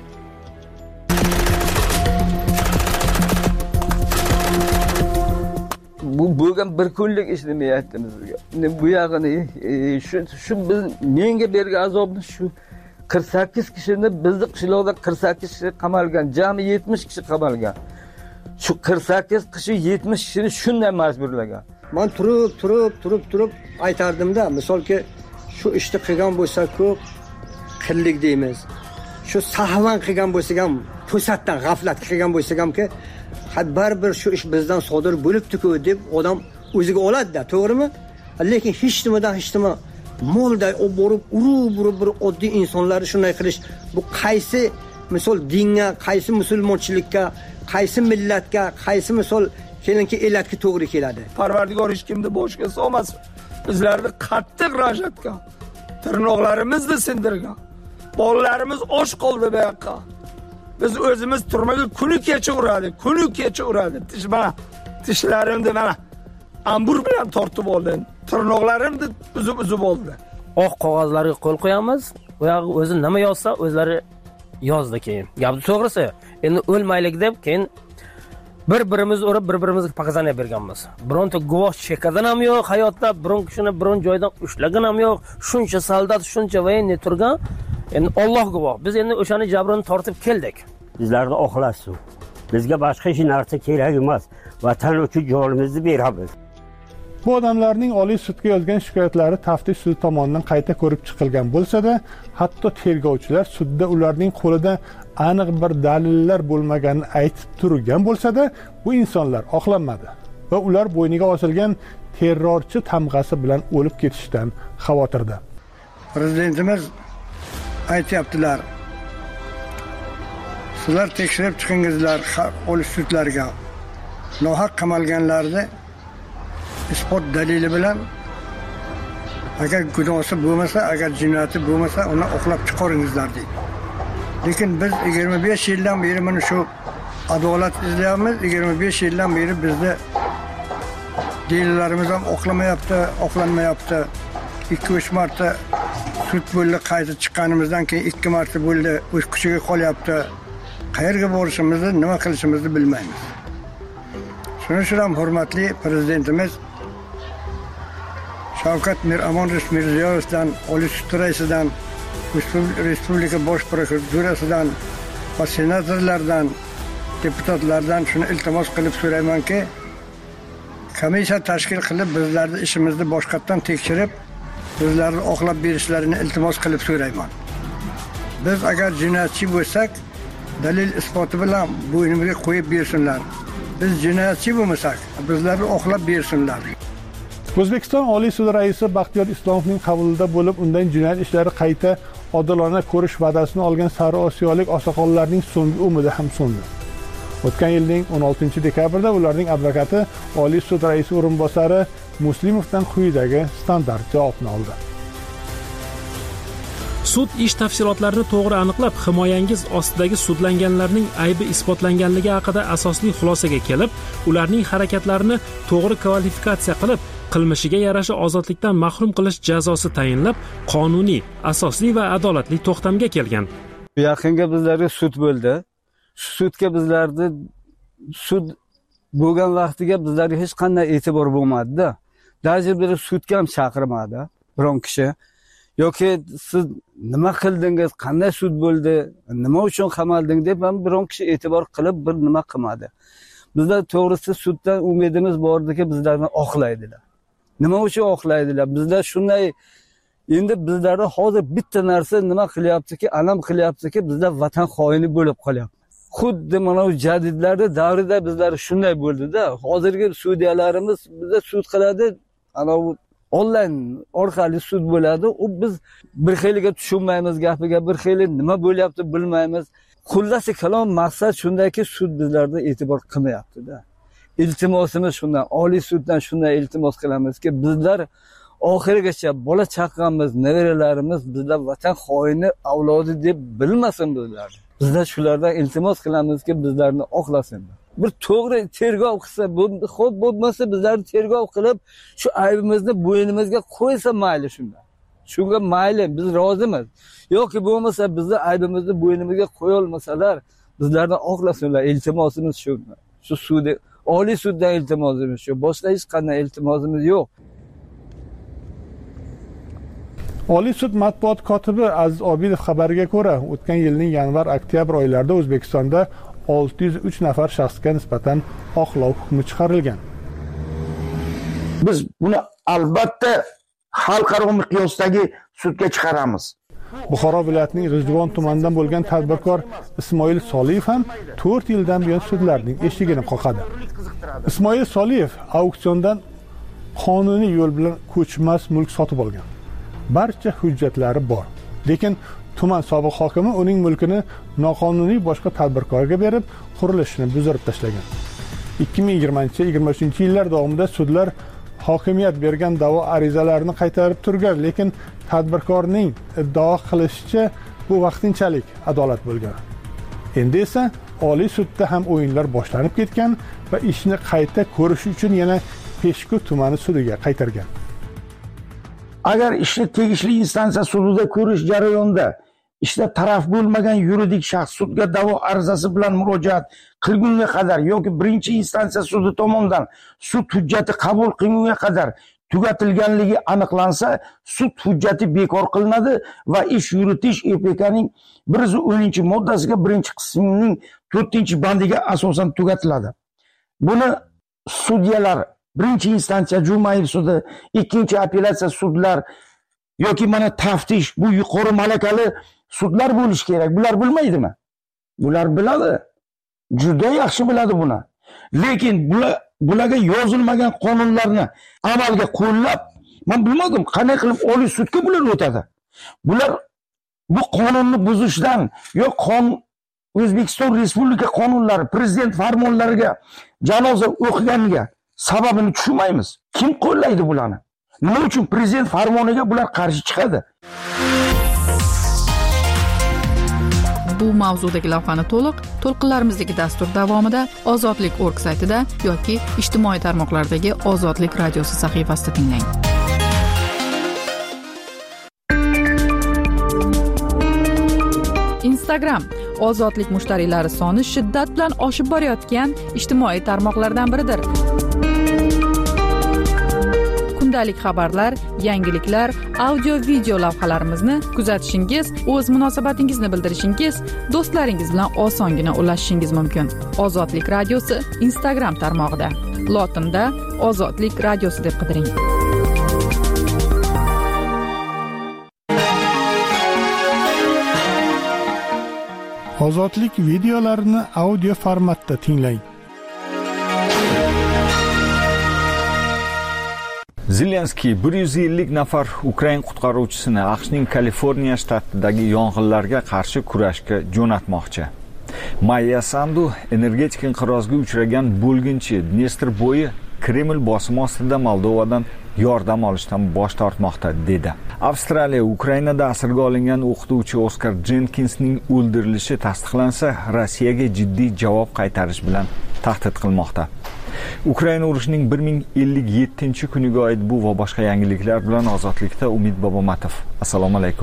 Speaker 19: Bu bo'lgan bir kunlik ish demayapti bizga. Bu yog'ini shu biz menga bergan azobni shu 48 kishini bizni qishloqda 48 kishi qamalgan, jami 70 kishi qamalgan. Shu 48 kishi 70 kishini shunday majburlagan.
Speaker 22: Men turib aytardimda, misolki shu ishni qilgan bo'lsa-ku qillik deymiz. Shu sahvan qilgan bo'lsa ham, to'satdan g'aflat qilgan bo'lsa hamki, baribir shu ish bizdan sodir bo'libdi-ku deb odam o'ziga oladi-da, to'g'rimi? Lekin hech nima molday borib urib bir oddiy insonlar shunday qilish, bu qaysi misol dinga, qaysi musulmonchilikka, qaysi millatga, qaysi misol kelinki elatga to'g'ri keladi.
Speaker 4: Parvardigor hech kimni boshga solmasin. Bizlarni qattiq rajatgan, tirnoqlarimizni sindirgan. Bolalarimiz och qoldi bu yoqqa. Biz o'zimiz turmaga kuni kecha uradi. Tishlarimni mana ambur bilan tortib oldim. Tirnoqlarimni uzib oldi.
Speaker 12: Oq qog'ozlarga qo'l qo'yamiz. U yog'i o'zi nima yozsa, o'zlari yozdi keyin. Gapni to'g'risi, endi o'lmaylik deb keyin bir-birimiz urib, bir-birimizga pokazaniya berganmiz. Bironta guvoh chekadan ham yo'q, hayotda biron kishini biron joydan ushlagan ham yo'q. Shuncha soldat, shuncha voyenniy turgan. Endi Alloh guvoh. Biz endi o'shani jabrini tortib keldik.
Speaker 13: Bizlarni oqlashsin. Bizga boshqa hech narsa kerak emas. Vatan uchun jonimizni beramiz.
Speaker 11: Bu odamlarning Oliy sudga yozgan shikoyatlari taftish sudi tomonidan qayta ko'rib chiqilgan bo'lsa-da, hatto tergovchilar sudda ularning qo'lida aniq bir dalillar bo'lmaganini aytib turgan bo'lsa-da, bu insonlar oqlanmadi va ular bo'yniga osilgan terrorchi tamg'asi bilan o'lib ketishdan xavotirda.
Speaker 22: Prezidentimiz aytayaptilar. Sizlar tekshirib chiqingizlar Oliy sudlarga. Nohaq qamalganlarni isbot dalili bilan agar gunohi bo'lmasa, agar jinoyati bo'lmasa, uni oqlab chiqaringizlar deydi. Lekin biz 25 yildan beri mana shu adolat izlayapmiz. 25 yildan beri bizda delillarimiz ham oqlanmayapti. 2-3 marta sud bo'ldi, qayta chiqqanimizdan keyin 2 marta bo'ldi, o'z kuchiga qolyapti. Qayerga borishimizni, nima qilishimizni bilmaymiz. Shuning uchun ham hurmatli prezidentimiz Shavkat Mirziyoyevdan, Oliy sud raisidan, Respublika bosh prokuraturasidan va senatorlardan, deputatlardan shuni iltimos qilib so'raymanki, komissiya tashkil qilib bizlarni ishimizni boshqatdan tekshirib, bizlarni oqlab berishlarini iltimos qilib so'rayman. Biz agar jinoyatchi bo'lsak, dalil isboti bilan bo'ynimizga qo'yib bersinlar. Biz jinoyatchi bo'lmasak, bizlarni oqlab bersinlar.
Speaker 11: O'zbekiston Oliy sudi raisi Baxtiyor Islomovning qabulida bo'lib, undan jinoyat ishlari qayta odilona ko'rish va'dasini olgan Sari Osiyolik oqsoqollarning so'nggi umidi ham so'ndi. O'tgan yilning 16-dekabrda ularning advokati Oliy sud raisi o'rinbosari Muslimovdan quyidagi standart javobni oldi.
Speaker 21: Sud ish tafsilotlarini to'g'ri aniqlab, himoyangiz ostidagi sudlanganlarning aybi isbotlanganligi haqida asosli xulosaga kelib, ularning harakatlarini to'g'ri kvalifikatsiya qilib, qilmishiga yarasha ozodlikdan mahrum qilish jazosi tayinlab, qonuniy, asosli va adolatli to'xtamga kelgan.
Speaker 19: Yaqinga bizlarga sud bo'ldi. Shu sudga bizlarni sud bo'lgan vaqtiga bizlarga hech qanday e'tibor bo'lmadi-da. Даже bir sudga ham chaqirmadi biron kishi. Yoki siz nima qildingiz, qanday sud bo'ldi, nima uchun qamalding deb ham biron kishi e'tibor qilib bir nima qilmadi. Bizlar to'g'risi suddan umidimiz bordiki, bizlarni oqlaydilar. Nima uchun oqlaydilar? Bizlar shunday endi bizlarda hozir bitta narsa nima qilyaptiki, alam qilyaptiki, bizlar vatan xoini bo'lib qolyapmiz. Xuddi mana bu jadidlarda davrida bizlar shunday bo'ldi-da. Hozirgi sudyalarimiz bizda sud qiladi, ana bu onlayn orqali sud bo'ladi. U biz bir xiliga tushunmaymiz gapiga, bir xili nima bo'lyapti bilmaymiz. Xullasi kalom maqsad shundayki, sud bizlarda e'tibor qilmayapti-da. İltimosimiz shundan, Oliy suddan shunday iltimos qilamizki, bizlar oxirigacha bola chaqamiz, nevaralarimiz bizlar vatan xoini avlodi deb bilmasin bizlar. Bizlar shulardan iltimos qilamizki, bizlarni oqlasin. Bir to'g'ri tergov qilsa, xo'p bo'lmasa bizlarni tergov qilib, shu aybimizni bo'ynimizga qo'ysa mayli shundan. Shunga mayli, biz rozimiz. Yoki bo'lmasa bizni aybimizni bo'ynimizga qo'ya olmasalar, bizlarni oqlasinlar. Iltimosimiz shu. Shu sudi, Oliy suddan iltimosimiz shu. Boshqa hech qanday iltimosimiz yo'q.
Speaker 11: Oliy sud matbuot kotibi Aziz Obidov xabariga ko'ra, o'tgan yilning yanvar-oktyabr oylarida O'zbekistonda 603 nafar shaxsga nisbatan oqlov hukmi chiqarilgan.
Speaker 24: Biz buni albatta xalqaro miqyosdagi sudga chiqaramiz.
Speaker 11: Buxoro viloyatining G'ijduvon tumanidan bo'lgan tadbirkor Ismoil Soliyev ham 4 yildan buyon sudlarning eshigini qoqadi. Ismoil Soliyev auksiondan qonuniy yo'l bilan ko'chmas mulk sotib olgan. Barcha hujjatlari bor. Lekin tuman sobiq hokimi uning mulkini noqonuniy boshqa tadbirkorga berib, qurilishini buzdirib tashlagan. 2020-23 yillar davomida sudlar hokimiyat bergan da'vo arizalarini qaytarib turgan, lekin tadbirkorning iddao qilishicha bu vaqtinchalik adolat bo'lgan. Endi esa Oliy sudda ham o'yinlar boshlanib ketgan va ishni qayta ko'rish uchun yana Peshku tumani sudiga qaytargan.
Speaker 24: Agar ishni tegishli instansiya sudida ko'rish jarayonida ishda taraf bo'lmagan yuridik shaxs sudga da'vo arizasi bilan murojaat qilgunga qadar yoki birinchi instansiya sudi tomonidan sud hujjati qabul qilingunga qadar tugatilganligi aniqlansa, sud hujjati bekor qilinadi va ish yuritish EPKning 110-moddasiga 1-qismining 4-bandiga asosan tugatiladi. Buni sudyalar birinchi instansiya Jumayev sudi, ikkinchi apellyatsiya sudlar yoki mana taftish, bu yuqori malakali sudlar bo'lishi kerak. Bular bilmaydimi? Bular biladi. Juda yaxshi biladi buni. Lekin bularga yozilmagan qonunlarni amalga qo'llab, men bilmadim qanday qilib Oliy sudga bular o'tadi. Bular bu qonunni buzishdan yoki O'zbekiston Respublika qonunlari, prezident farmonlariga janoza o'qiganiga sababini tushunmaymiz. Kim qo'llaydi bularni? Nima uchun prezident farmoniga bular qarshi chiqadi?
Speaker 3: Bu mavzudagi lavhani to'lqinlarimizdagi dastur davomida ozodlik.org saytida yoki ijtimoiy tarmoqlardagi Ozodlik radiosi sahifasida tinglang. Instagram ozodlik mushtariylari soni shiddat bilan oshib borayotgan ijtimoiy tarmoqlardan biridir. Kundalik xabarlar, yangiliklar, audio-video lavhalarimizni kuzatishingiz, o'z munosabatingizni bildirishingiz, do'stlaringiz bilan osongina ulashishingiz mumkin. Ozodlik radiosi Instagram tarmog'ida. Lotinda Ozodlik radiosi deb qidiring.
Speaker 11: Ozodlik videolarini audio formatda tinglang.
Speaker 8: Zelenskiy 150 nafar Ukrain qutqaruvchisini AQShning Kaliforniya shtatidagi yong'inlarga qarshi kurashga jo'natmoqchi. Maya Sandu energetik inqirozga uchragan bo'lginchi Dnestr bo'yi Kreml bosimi ostida Moldovadan yordam olishdan bosh tortmoqda dedi. Avstraliya Ukrainada asirga olingan o'qituvchi Oskar Jenkinsning o'ldirilishi tasdiqlansa, Rossiyaga jiddiy javob qaytarish bilan tahdid qilmoqda. Ukraina urushining 1057-kuniga oid bu va boshqa yangiliklar bilan Ozodlikda Umid Bobomatov. Assalomu alaykum.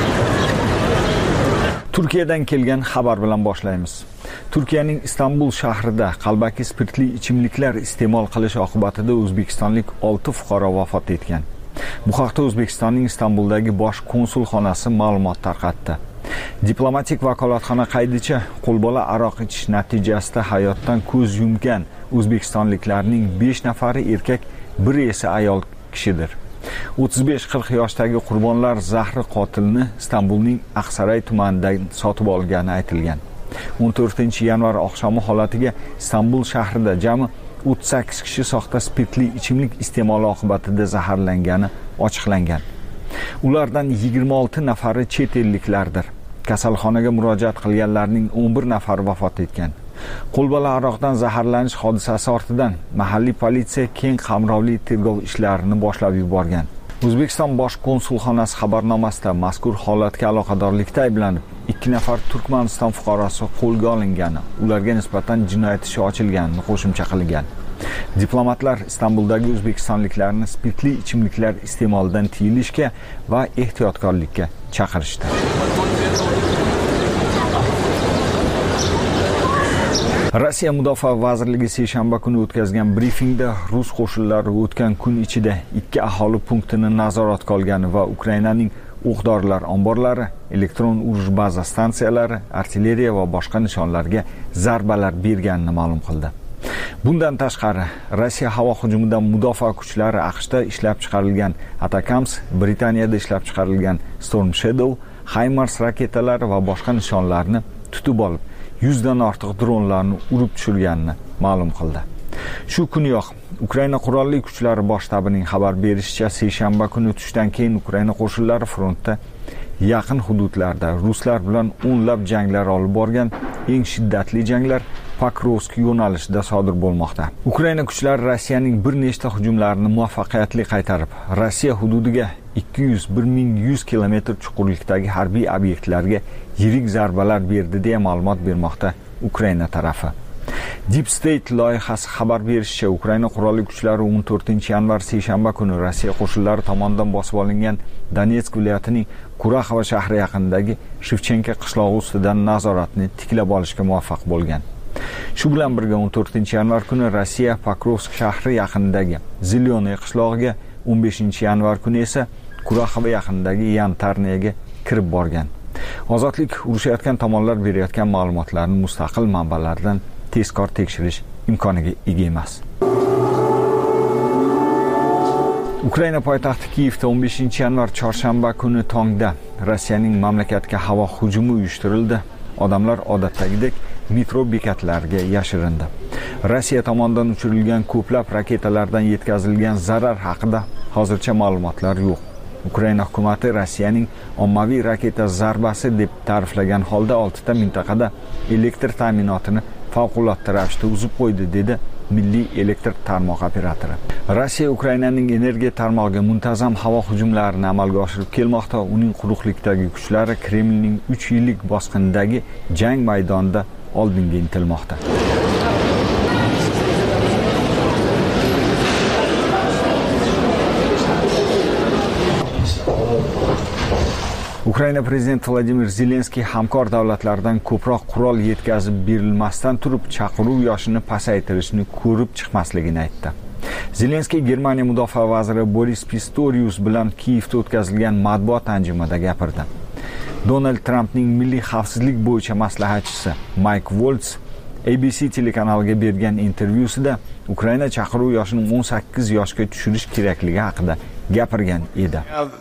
Speaker 8: Turkiyadan kelgan xabar bilan boshlaymiz. Turkiyaning Istanbul shahrida qalbaki spirtli ichimliklar iste'mol qilish oqibatida o'zbekistonlik 6 fuqaro vafot etgan. Bu haqda O'zbekistonning Istanbuldagi bosh konsulxonasi ma'lumot tarqatdi. Diplomatik vakolatxona qaydicha, qo'lbola aroq ichish natijasida hayotdan ko'z yumgan o'zbekistonliklarning 5 nafari erkak, biri esa ayol kishidir. 35-40 yoshdagi qurbonlar zahri qotilni Istanbulning Aqsaray tumanidan sotib olgani aytilgan. 14-yanvar oqshomi holatiga Istanbul shahrida jami 38 kishi soxta spirtli ichimlik iste'moli oqibatida zaharlangani ochiqlangan. Ulardan 26 nafari chet elliklardir. Kasalxonaga murojaat qilganlarning 11 nafari vafot etgan. Qo'lbola aroqdan zaharlanish hodisasi ortidan mahalliy politsiya keng qamrovli tergov ishlarini boshlab yuborgan. O'zbekiston bosh konsulxonasi xabarnomasida mazkur holatga aloqadorlikda ayblanib 2 nafar Turkmaniston fuqarosi qo'lga olingani, ularga nisbatan jinoyat ishi ochilganini qo'shimcha qilgan. Diplomatlar Istanbuldagi o'zbekistonliklarni spirtli ichimliklar iste'molidan tiyilishga va ehtiyotkorlikka chaqirishdi. Rossiya Mudofaa vazirligi seshanba kuni o'tkazgan brifingda rus qo'shinlari o'tgan kun ichida 2 aholi punktini nazoratga olgani va Ukrainaning o'q-dorilar omborlari, elektron urush baza stansiyalari, artilleriya va boshqa nishonlarga zarbalar berganini ma'lum qildi. Bundan tashqari, Rossiya havo hujumidan mudofaa kuchlari AQShda ishlab chiqarilgan Atacams, Britaniyada ishlab chiqarilgan Storm Shadow, HIMARS raketalari va boshqa nishonlarni tutib olib, 100 dan ortiq dronlarni urib tushirganini ma'lum qildi. Shu kuniyoq Ukraina qurolli kuchlari bosh shtabining xabar berishicha, seshanba kuni tushdan keyin Ukraina qo'shinlari frontda yaqin hududlarda ruslar bilan o'nlab janglar olib borgan. Eng shiddatli janglar Pokrovsk yo'nalishida sodir bo'lmoqda. Ukraina kuchlari Rossiyaning bir nechta hujumlarini muvaffaqiyatli qaytarib, Rossiya hududiga 1100 kilometr chuqurlikdagi harbiy obyektlarga yirik zarbalar berdi deya ma'lumot bermoqda Ukraina tarafi. Deep State loyihasi xabar berishicha, Ukraina qurolli kuchlari 14-yanvar seshanba kuni Rossiya qo'shinlari tomonidan bosib olingan Donetsk viloyatining Kuraxova shahri yaqinidagi Shevchenko qishlog'i ustidan nazoratni tiklab olishga muvaffaq bo'lgan. Shu bilan birga 14-yanvar kuni Rossiya Pokrovsk shahri yaqinidagi Zelyoniy qishlog'iga, 15-yanvar kuni esa Kuraxova yaqinidagi Yantarniyaga kirib borgan. Ozodlik urushayotgan tomonlar berayotgan ma'lumotlarni mustaqil manbalardan tezkor tekshirish imkoniga ega emas. Ukraina poytaxti Kiyevda 15-yanvar chorshanba kuni tongda Rossiyaning mamlakatga havo hujumi uyushtirildi. Odamlar odatdagidek metro bekatlariga yashirindi. Rossiya tomonidan uchirilgan ko'plab raketalardan yetkazilgan zarar haqida hozircha ma'lumotlar yo'q. Ukraina hukumati Rossiyaning ommaviy raketa zarbasi deb ta'riflagan holda 6 ta mintaqada elektr ta'minotini favqulodda ravishda uzib qo'ydi, dedi milliy elektr tarmoq operatori. Rossiya Ukrainaning energiya tarmog'iga muntazam havo hujumlarini amalga oshirib kelmoqda. Uning quruqlikdagi kuchlari Kremlning 3 yillik bosqindagi jang maydonida oldinga intilmoqda. Ukraina prezidenti Vladimir Zelenskiy hamkor davlatlardan ko'proq qurol yetkazib berilmasdan turib chaqiruv yoshini pasaytirishni ko'rib chiqmasligini aytdi. Zelenskiy Germaniya mudofaa vaziri Boris Pistorius bilan Kiyevda o'tkazilgan matbuot anjumanda gapirdi. Donald Trampning milliy xavfsizlik bo'yicha maslahatchisi Mike Waltz ABC telekanaliga bergan intervyusida Ukraina chaqiruv yoshini 18 yoshga tushirish kerakligi haqida gapirgan edi.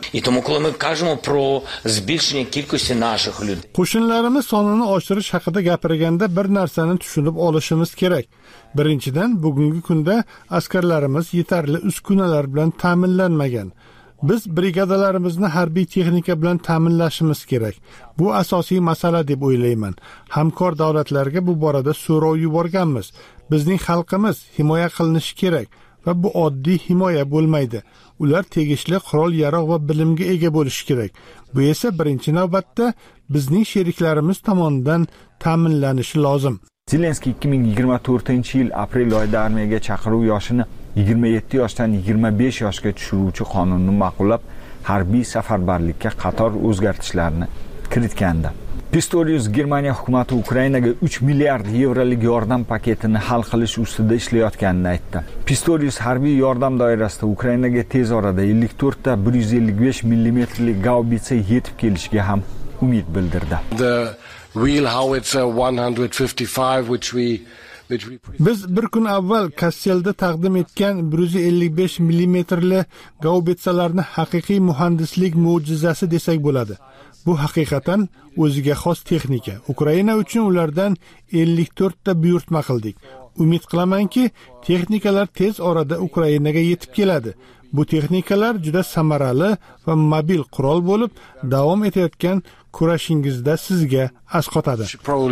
Speaker 11: Qo'shinlarimiz sonini oshirish haqida gapirganda bir narsani tushunib olishimiz kerak. Birinchidan, bugungi kunda askarlarimiz yetarli uskunalar bilan ta'minlanmagan. Biz brigadalarimizni harbiy texnika bilan ta'minlashimiz kerak. Bu asosiy masala deb o'ylayman. Hamkor davlatlarga bu borada so'rov yuborganmiz. Bizning xalqimiz himoya qilinishi kerak va bu oddiy himoya bo'lmaydi. Ular tegishli qurol-yarog' va bilimga ega bo'lishi kerak. Bu esa birinchi navbatda bizning sheriklarimiz tomonidan ta'minlanishi lozim.
Speaker 8: Zelenskiy 2024-yil aprel oyida armiyaga chaqiruv yoshini 27 yoshdan 25 yoshga tushiruvchi qonunni ma'qullab, harbiy safarbarlikka qator o'zgartishlarni kiritgandi. Pistorius Germaniya hukumati Ukrainaga 3 milliard yevrolik yordam paketini hal qilish ustida ishlayotganini aytdi. Pistorius harbiy yordam doirasida Ukrainaga tez orada 54 ta 155 mm gaubitsa yetib kelishiga ham umid bildirdi.
Speaker 11: Biz bir kun avval Kasselda taqdim etgan 155 mm gaubitsalarni haqiqiy muhandislik mo'jizasi desak bo'ladi. Bu haqiqatan o'ziga xos texnika. Ukraina uchun ulardan 54 ta buyurtma qildik. Umid qilamanki, texnikalar tez orada Ukrainaga yetib keladi. Bu texnikalar juda samarali va mobil qurol bo'lib, davom etayotgan kurashingizda sizga asqotadi.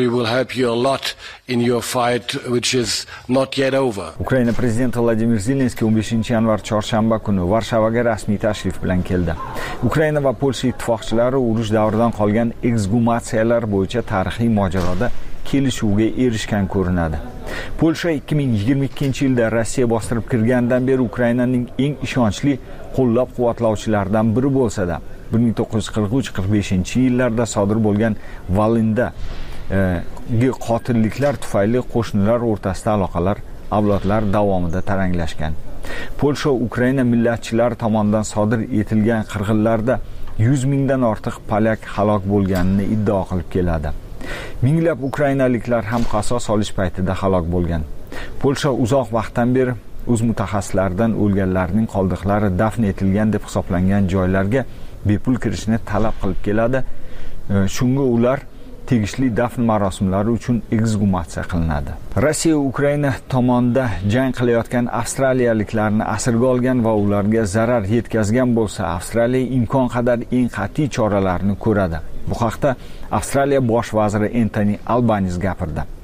Speaker 8: Ukraina prezidenti Vladimir Zelenskiy 15-yanvar chorshanba kuni Varshavaga rasmiy tashrif bilan keldi. Ukraina va Polsha ittifoqchilari urush davridan qolgan eksgumatsiyalar bo'yicha tarixiy mojaroda kelishuvga erishgan ko'rinadi. Polsha 2022-yilda Rossiya bostirib kirgandan beri Ukrainaning eng ishonchli qo'llab-quvvatlovchilaridan biri bo'lsa-da, 1943-45-yillarda sodir bo'lgan Volinda qotilliklar tufayli qo'shnilar o'rtasida aloqalar avlodlar davomida taranglashgan. Polsha Ukraina millatchilari tomonidan sodir etilgan qirg'inlarda 100 mingdan ortiq polyak halok bo'lganini iddao qilib keladi. Minglab ukrainaliklar ham qasos olish paytida halok bo'lgan. Polsha uzoq vaqtdan beri o'z mutaxassislaridan o'lganlarning qoldiqlari dafn etilgan deb hisoblangan joylarga bepul kirishni talab qilib keladi. Shunga ular tegishli dafn marosimlari uchun eksgumatsiya qilinadi. Rossiya Ukraina tomonida jang qilayotgan avstraliyaliklarni asirga olgan va ularga zarar yetkazgan bo'lsa, Avstraliya imkon qadar eng qat'iy choralarni ko'radi. Bu haqda Avstraliya bosh vaziri Anthony Albanese gapirdi.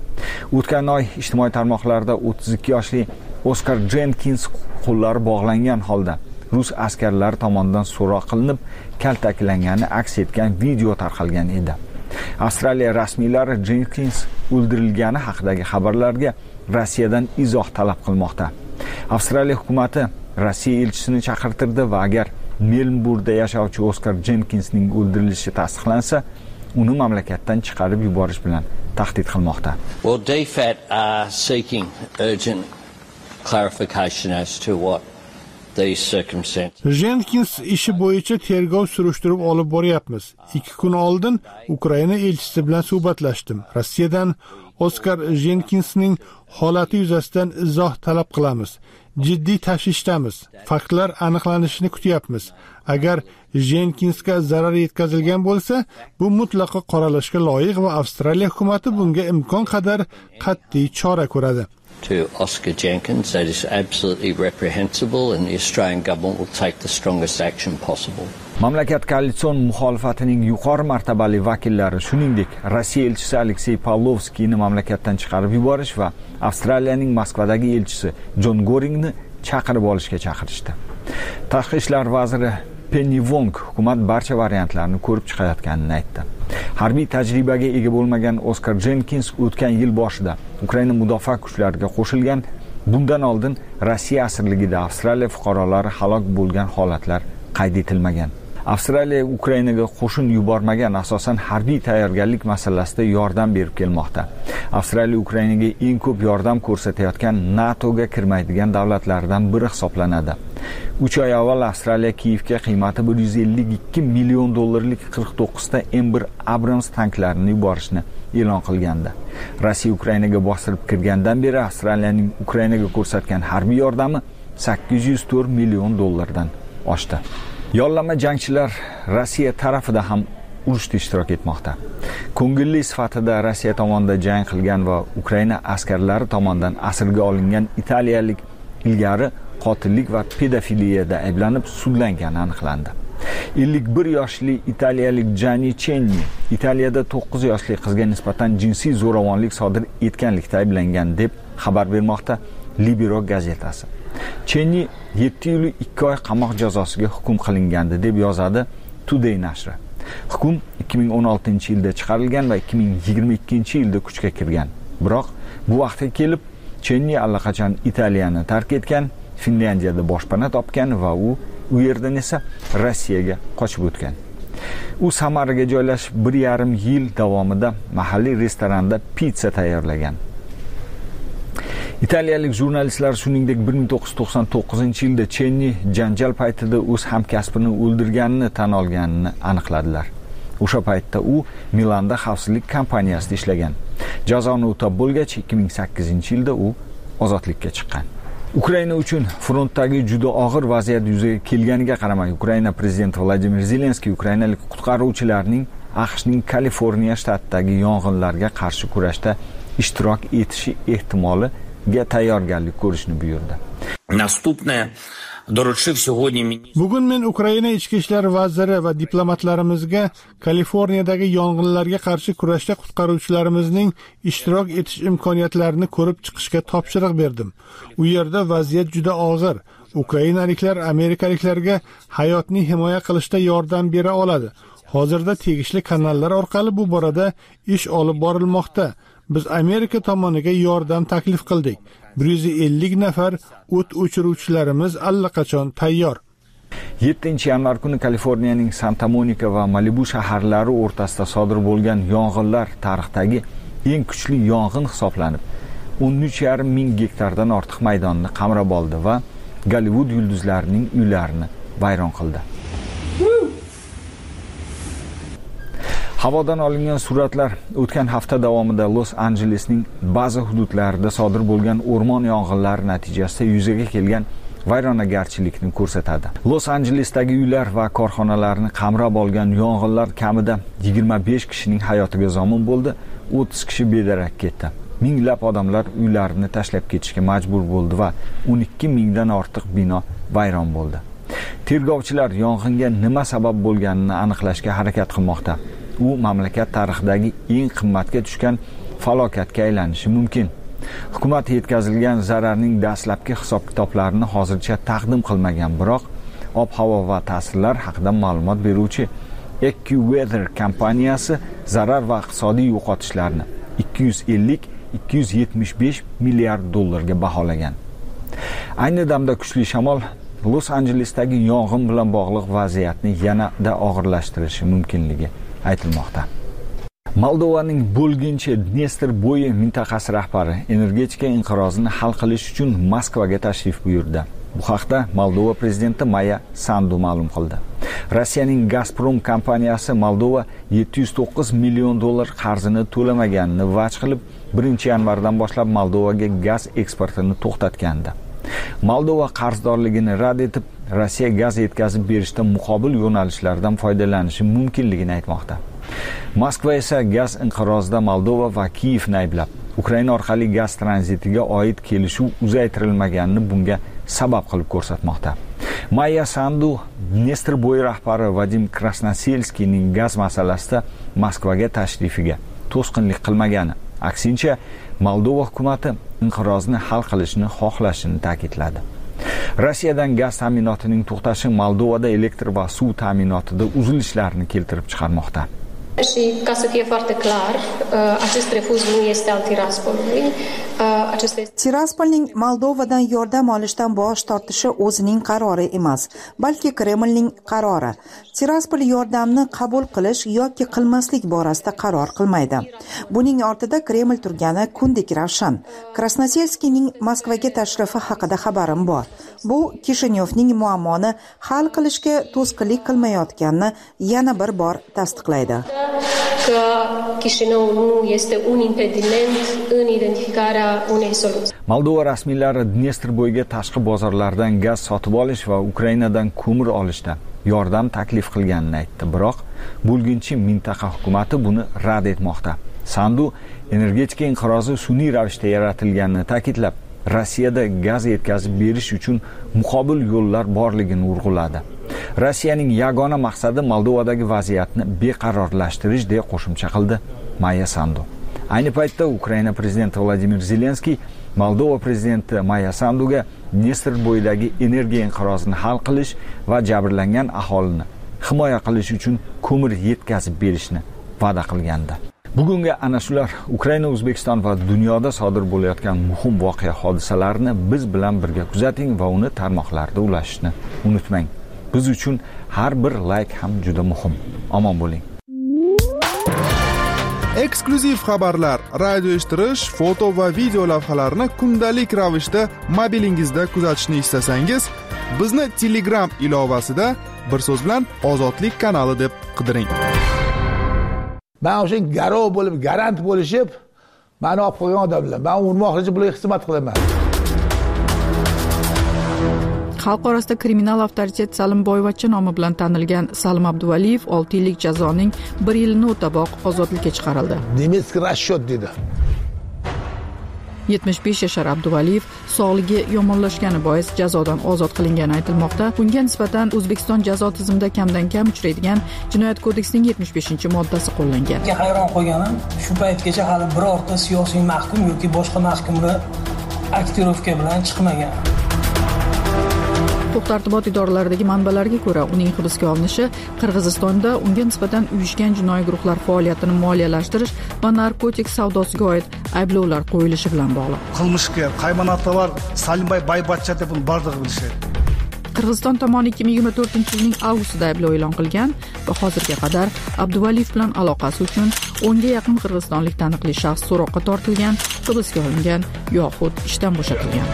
Speaker 8: O'tgan oy ijtimoiy tarmoqlarda 32 yoshli Oskar Jenkins qo'llari bog'langan holda rus askarlari tomonidan so'roq qilinib, kaltaklangani aks etgan video tarqalgan edi. Avstraliya rasmiylari Jenkins o'ldirilgani haqidagi xabarlarga Rossiyadan izoh talab qilmoqda. Avstraliya hukumatati Rossiya elchisini chaqirtirdi va agar Melburda yashovchi Oskar Jenkinsning o'ldirilishi tasdiqlansa, uni mamlakatdan chiqarib yuborish bilan tahdid qilmoqda.
Speaker 9: Well, DFAT are seeking urgent clarification as to what these circumstances.
Speaker 11: Jenkins ishi bo'yicha tergov surishtirib olib boryapmiz. 2 kun oldin Ukraina elchisi bilan suhbatlashdim. Rossiyadan Oskar Jenkinsning holati yuzasidan izoh talab qilamiz. Jiddiy tashvishdamiz. Faktlar aniqlanishini kutyapmiz. Agar Jenkinsga zarar yetkazilgan bo'lsa, bu mutlaqo qoralashga loyiq va Avstraliya hukumatı bunga imkon qadar qat'iy chora ko'radi.
Speaker 9: To Oscar Jenkins, that is absolutely reprehensible and the Australian government will take the strongest action possible.
Speaker 8: Mamlakat koalitsion muxolifatining yuqori martabali vakillari, shuningdek, Rossiya elchisi Aleksey Pavlovskiyni mamlakatdan chiqarib yuborish va Avstraliyaning Moskvadagi elchisi Jon Goringni chaqirib olishga chaqirishdi. Tashqi ishlar vaziri Penny Wong hukumat barcha variantlarni ko'rib chiqayotganini aytdi. Harbiy tajribaga ega bo'lmagan Oskar Jenkins o'tgan yil boshida Ukraina mudofaa kuchlariga qo'shilgan. Bundan oldin Rossiya asirligida Avstraliya fuqarolari halok bo'lgan holatlar qayd etilmagan. Avstraliya Ukrainaga qo'shin yubormagan, asosan harbiy tayyorgarlik masalasida yordam berib kelmoqda. Avstraliya Ukrainaga eng ko'p yordam ko'rsatayotgan NATOga kirmaydigan davlatlardan biri hisoblanadi. 3 oy avval Avstraliya Kiyevga qiymati 152 million dollarlik 49 ta M1 Abrams tanklarini yuborishni e'lon qilgandi. Rossiya Ukrainaga bostirib kirgandan beri Avstraliyaning Ukrainaga ko'rsatgan harbiy yordami 804 million dollardan oshdi. Yollama jangchilar Rossiya tarafida ham urushda ishtirok etmoqda. Ko'ngilli sifatida Rossiya tomonidan jang qilgan va Ukraina askarlari tomonidan asirga olingan italiyalik ilgari qotillik va pedofiliyada ayblanib sudlangani aniqlandi. 51 yoshli italiyalik Gianni Chenni Italiyada 9 yoshli qizga nisbatan jinsiy zo'ravonlik sodir etganlikda ayblangan deb xabar bermoqda Libero gazetasi. Chenni 7 yil 2 oy qamoq jazosiga hukm qilingandi deb yozadi Today nashri. Hukm 2016-yilda chiqarilgan va 2022-yilda kuchga kirgan. Biroq bu vaqtga kelib Chenni allaqachon Italiyani tark etgan, Finlyandiyada boshpana topgan va u yerdan esa Rossiyaga qochib o'tgan. U Samaraga joylashib 1,5 yil davomida mahalliy restoranda pizza tayyorlagan. Italiyalik jurnalistlar shuningdek 1999-yilda Chenni janjal paytida o'z hamkasbini o'ldirganini tan olganini aniqladilar. O'sha paytda u Milanda xavfsizlik kompaniyasida ishlagan. Jazoni o'tab bo'lgach 2008-yilda u ozodlikka chiqqan. Ukraina uchun frontdagi juda og'ir vaziyat yuzaga kelganiga qaramay, Ukraina prezidenti Vladimir Zelenskiy ukrainalik qutqaruvchilarning AQShning Kaliforniya shtatidagi yong'inlarga qarshi kurashda ishtirok etishi ehtimoliga tayyorgarlik ko'rishni buyurdi.
Speaker 11: Bugun men Ukraina ichki ishlar vaziri va diplomatlarimizga Kaliforniyadagi yong'inlarga qarshi kurashda qutqaruvchilarimizning ishtirok etish imkoniyatlarini ko'rib chiqishga topshiriq berdim. U yerda vaziyat juda og'ir. Ukrainaliklar amerikaliklarga hayotni himoya qilishda yordam bera oladi. Hozirda tegishli kanallar orqali bu borada ish olib borilmoqda. Biz Amerika tomoniga yordam taklif qildik. 150 nafar o't o'chiruvchilarimiz allaqachon tayyor.
Speaker 8: 7-yanvar kuni Kaliforniyaning Santa Monika va Malibu shaharlari o'rtasida sodir bo'lgan yong'inlar tarixdagi eng kuchli yong'in hisoblanib, 13,5 ming gektardan ortiq maydonni qamrab oldi va Gollivud yulduzlarining uylarini vayron qildi. Havodan olingan suratlar o'tgan hafta davomida Los Anjelesning ba'zi hududlarida sodir bo'lgan o'rmon yong'inlari natijasida yuzaga kelgan vayronagarchilikni ko'rsatadi. Los Anjelesdagi uylar va korxonalarni qamrab olgan yong'inlar kamida 25 kishining hayotiga zomin bo'ldi, 30 kishi bedarak ketdi. Minglab odamlar uylarini tashlab ketishga majbur bo'ldi va 12 mingdan ortiq bino vayron bo'ldi. Tergovchilar yong'inga nima sabab bo'lganini aniqlashga harakat qilmoqda. U mamlakat tarixidagi eng qimmatga tushgan falokatga aylanishi mumkin. Hukumat yetkazilgan zararning dastlabki hisob-kitoblarini hozircha taqdim qilmagan, biroq ob-havo va ta'sirlar haqida ma'lumot beruvchi AccuWeather kompaniyasi zarar va iqtisodiy yo'qotishlarni 250-275 milliard dollarga baholagan. Ayni damda kuchli shamol Los Anjelesdagi yong'in bilan bog'liq vaziyatni yanada og'irlashtirishi mumkinligi aytilmoqda. Moldovaning bo'lginchi Dnestr bo'yi mintaqasi rahbari energetika inqirozini hal qilish uchun Moskvaga tashrif buyurdi. Bu haqda Moldova prezidenti Maya Sandu ma'lum qildi. Rossiyaning Gazprom kompaniyasi Moldova 709 million dollar qarzini to'lamaganini vaj qilib, 1-yanvardan boshlab Moldovaga gaz eksportini to'xtatgandi. Moldova qarzdorligini rad etib, Rossiya gaz yetkazib berishda muqobil yo'nalishlardan foydalanishi mumkinligini aytmoqda. Moskva esa gaz inqirozida Moldova va Kiyevni ayblab, Ukraina orqali gaz tranzitiga oid kelishuv uzaytirilmaganini bunga sabab qilib ko'rsatmoqda. Maya Sandu Dnestr bo'yi rahbari Vadim Krasnoselskiyning gaz masalasida Moskvaga tashrifiga to'sqinlik qilmagani, aksincha Moldova hukumati inqirozni hal qilishni xohlashini ta'kidladi. Rossiyadan gaz ta'minotining to'xtashi Moldovada elektr va suv ta'minotida uzilishlarni keltirib chiqarmoqda.
Speaker 7: Și ca să fie foarte clar, acest refuz nu este al Tiraspolului.
Speaker 14: Tiraspolning Moldovadan yordam olishdan bosh tortishi o'zining qarori emas, balki Kremlning qarori. Tiraspol yordamni qabul qilish yoki qilmaslik borasida qaror qilmaydi. Buning ortida Kreml turgani kundek ravshan. Krasnoselskiyning Moskvaga tashrifi haqida xabarim bor. Bu Kishinyovning muammoni hal qilishga to'sqinlik qilmayotganini yana bir bor tasdiqlaydi.
Speaker 7: Că Chișinău nu este un impediment în identificarea unei soluții.
Speaker 8: Moldova rasmiylari Dnestr bo'yiga tashqi bozorlardan gaz sotib olish va Ukrainadan ko'mir olishda yordam taklif qilganini aytdi, biroq bo'lginchi mintaqa hukumati buni rad etmoqda. Sandu energetika inqirozi sun'iy ravishda yaratilganini ta'kidlab, Rossiyada gaz yetkazib berish uchun muqobil yo'llar borligini urg'uladi. Rossiyaning yagona maqsadi Moldovadagi vaziyatni beqarorlashtirish deb qo'shimcha qildi Maya Sandu. Ayni paytda Ukraina prezidenti Vladimir Zelenskiy Moldova prezidenti Maya Sanduga Dnestr bo'yidagi energiya inqirozini hal qilish va jabrlangan aholini himoya qilish uchun ko'mir yetkazib berishni va'da qilgandi. Bugungi ana shular Ukraina, O'zbekiston va dunyoda sodir bo'layotgan muhim voqea hodisalarni biz bilan birga kuzating va uni tarmoqlarda ulashishni unutmang. Biz uchun har bir like ham juda muhim. Omon bo'ling.
Speaker 15: Eksklyuziv xabarlar, radio eshittirish, foto va video lavhalarni kundalik ravishda mobilingizda kuzatishni istasangiz, bizni Telegram ilovasida bir so'z bilan Ozodlik kanali deb qidiring.
Speaker 23: Men o'sha garov bo'lib, garant bo'lishib, meni olib qo'ygan odamlar. Men urmoqchi bularga xizmat qilaman.
Speaker 3: Xalq orasida kriminal avtoritet Salimboyevacha nomi bilan tanilgan Salim Abduvaliyev 6 yillik jazoning 1 yilini o'taboq ozodlikka chiqarildi.
Speaker 23: Nemetskiy расчет dedi.
Speaker 3: 75 yashar Abduvaliyev sog'ligi yomonlashgani bois jazodan ozod qilingani aytilmoqda. Bunga nisbatan O'zbekiston jazo tizimida kamdan kam uchraydigan Jinoyat kodeksining 75-moddasi qo'llangan.
Speaker 18: Hayron qo'yganim, shu paytgacha hali birorta siyosiy mahkum yoki boshqa mahkumlar aktirovka bilan chiqmagan.
Speaker 3: Huquq-tartibot idoralaridagi manbalarga ko'ra, uning hibsga olinishi Qirg'izistonda unga nisbatan uyushgan jinoiy guruhlar faoliyatini moliyalashtirish va narkotik savdosiga oid ayblovlar qo'yilishi bilan bog'liq.
Speaker 10: Qilmishga hayvonotda bor Salimboy Baybatcha deb uni bardig'i bilishadi.
Speaker 3: Qirg'iziston tomoni 2024-yilning avgustida ayblov e'lon qilgan va hozirga qadar Abduvaliyev bilan aloqasi uchun 10 ga yaqin qirg'izistonlik taniqli shaxs so'roqqa tortilgan, hibsga olingan yoxud ishdan bo'shatilgan.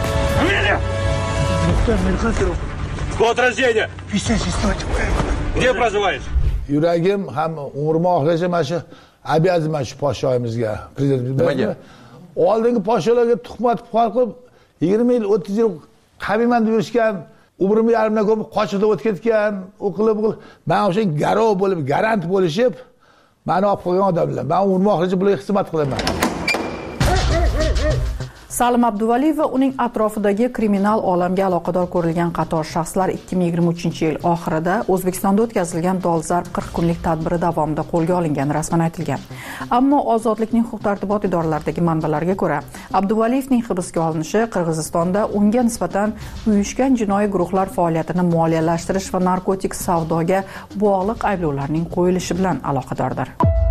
Speaker 10: Год рождения. 56. Где проживаешь?
Speaker 23: Yuragim ham umrim oxirigacha mana shu обязан shu podshoyimizga, prezidentimizga. Oldingi podsholarga tuhmat qilib 20 yil, 30 yil qabiman deb yurishgan, umrimni yarimdan ko'p qochida o'tib ketgan, o'qilib, men o'sha garov bo'lib, garant bo'lishib, meni olib qo'ygan odamlar. Men umrim oxirigacha bularga xizmat qilaman.
Speaker 3: Salim Abduvaliyev va uning atrofidagi kriminal olamga aloqador ko'rilgan qator shaxslar 2023-yil oxirida O'zbekistonda o'tkazilgan dolzarb 40 kunlik tadbiri davomida qo'lga olingani rasman aytilgan. Ammo ozodlikning huquq-tartibot idoralaridagi manbalarga ko'ra, Abduvaliyevning hibsga olinishi Qirg'izistonda unga nisbatan uyushgan jinoiy guruhlar faoliyatini moliyalashtirish va narkotik savdoga bog'liq ayblovlarning qo'yilishi bilan aloqadordir.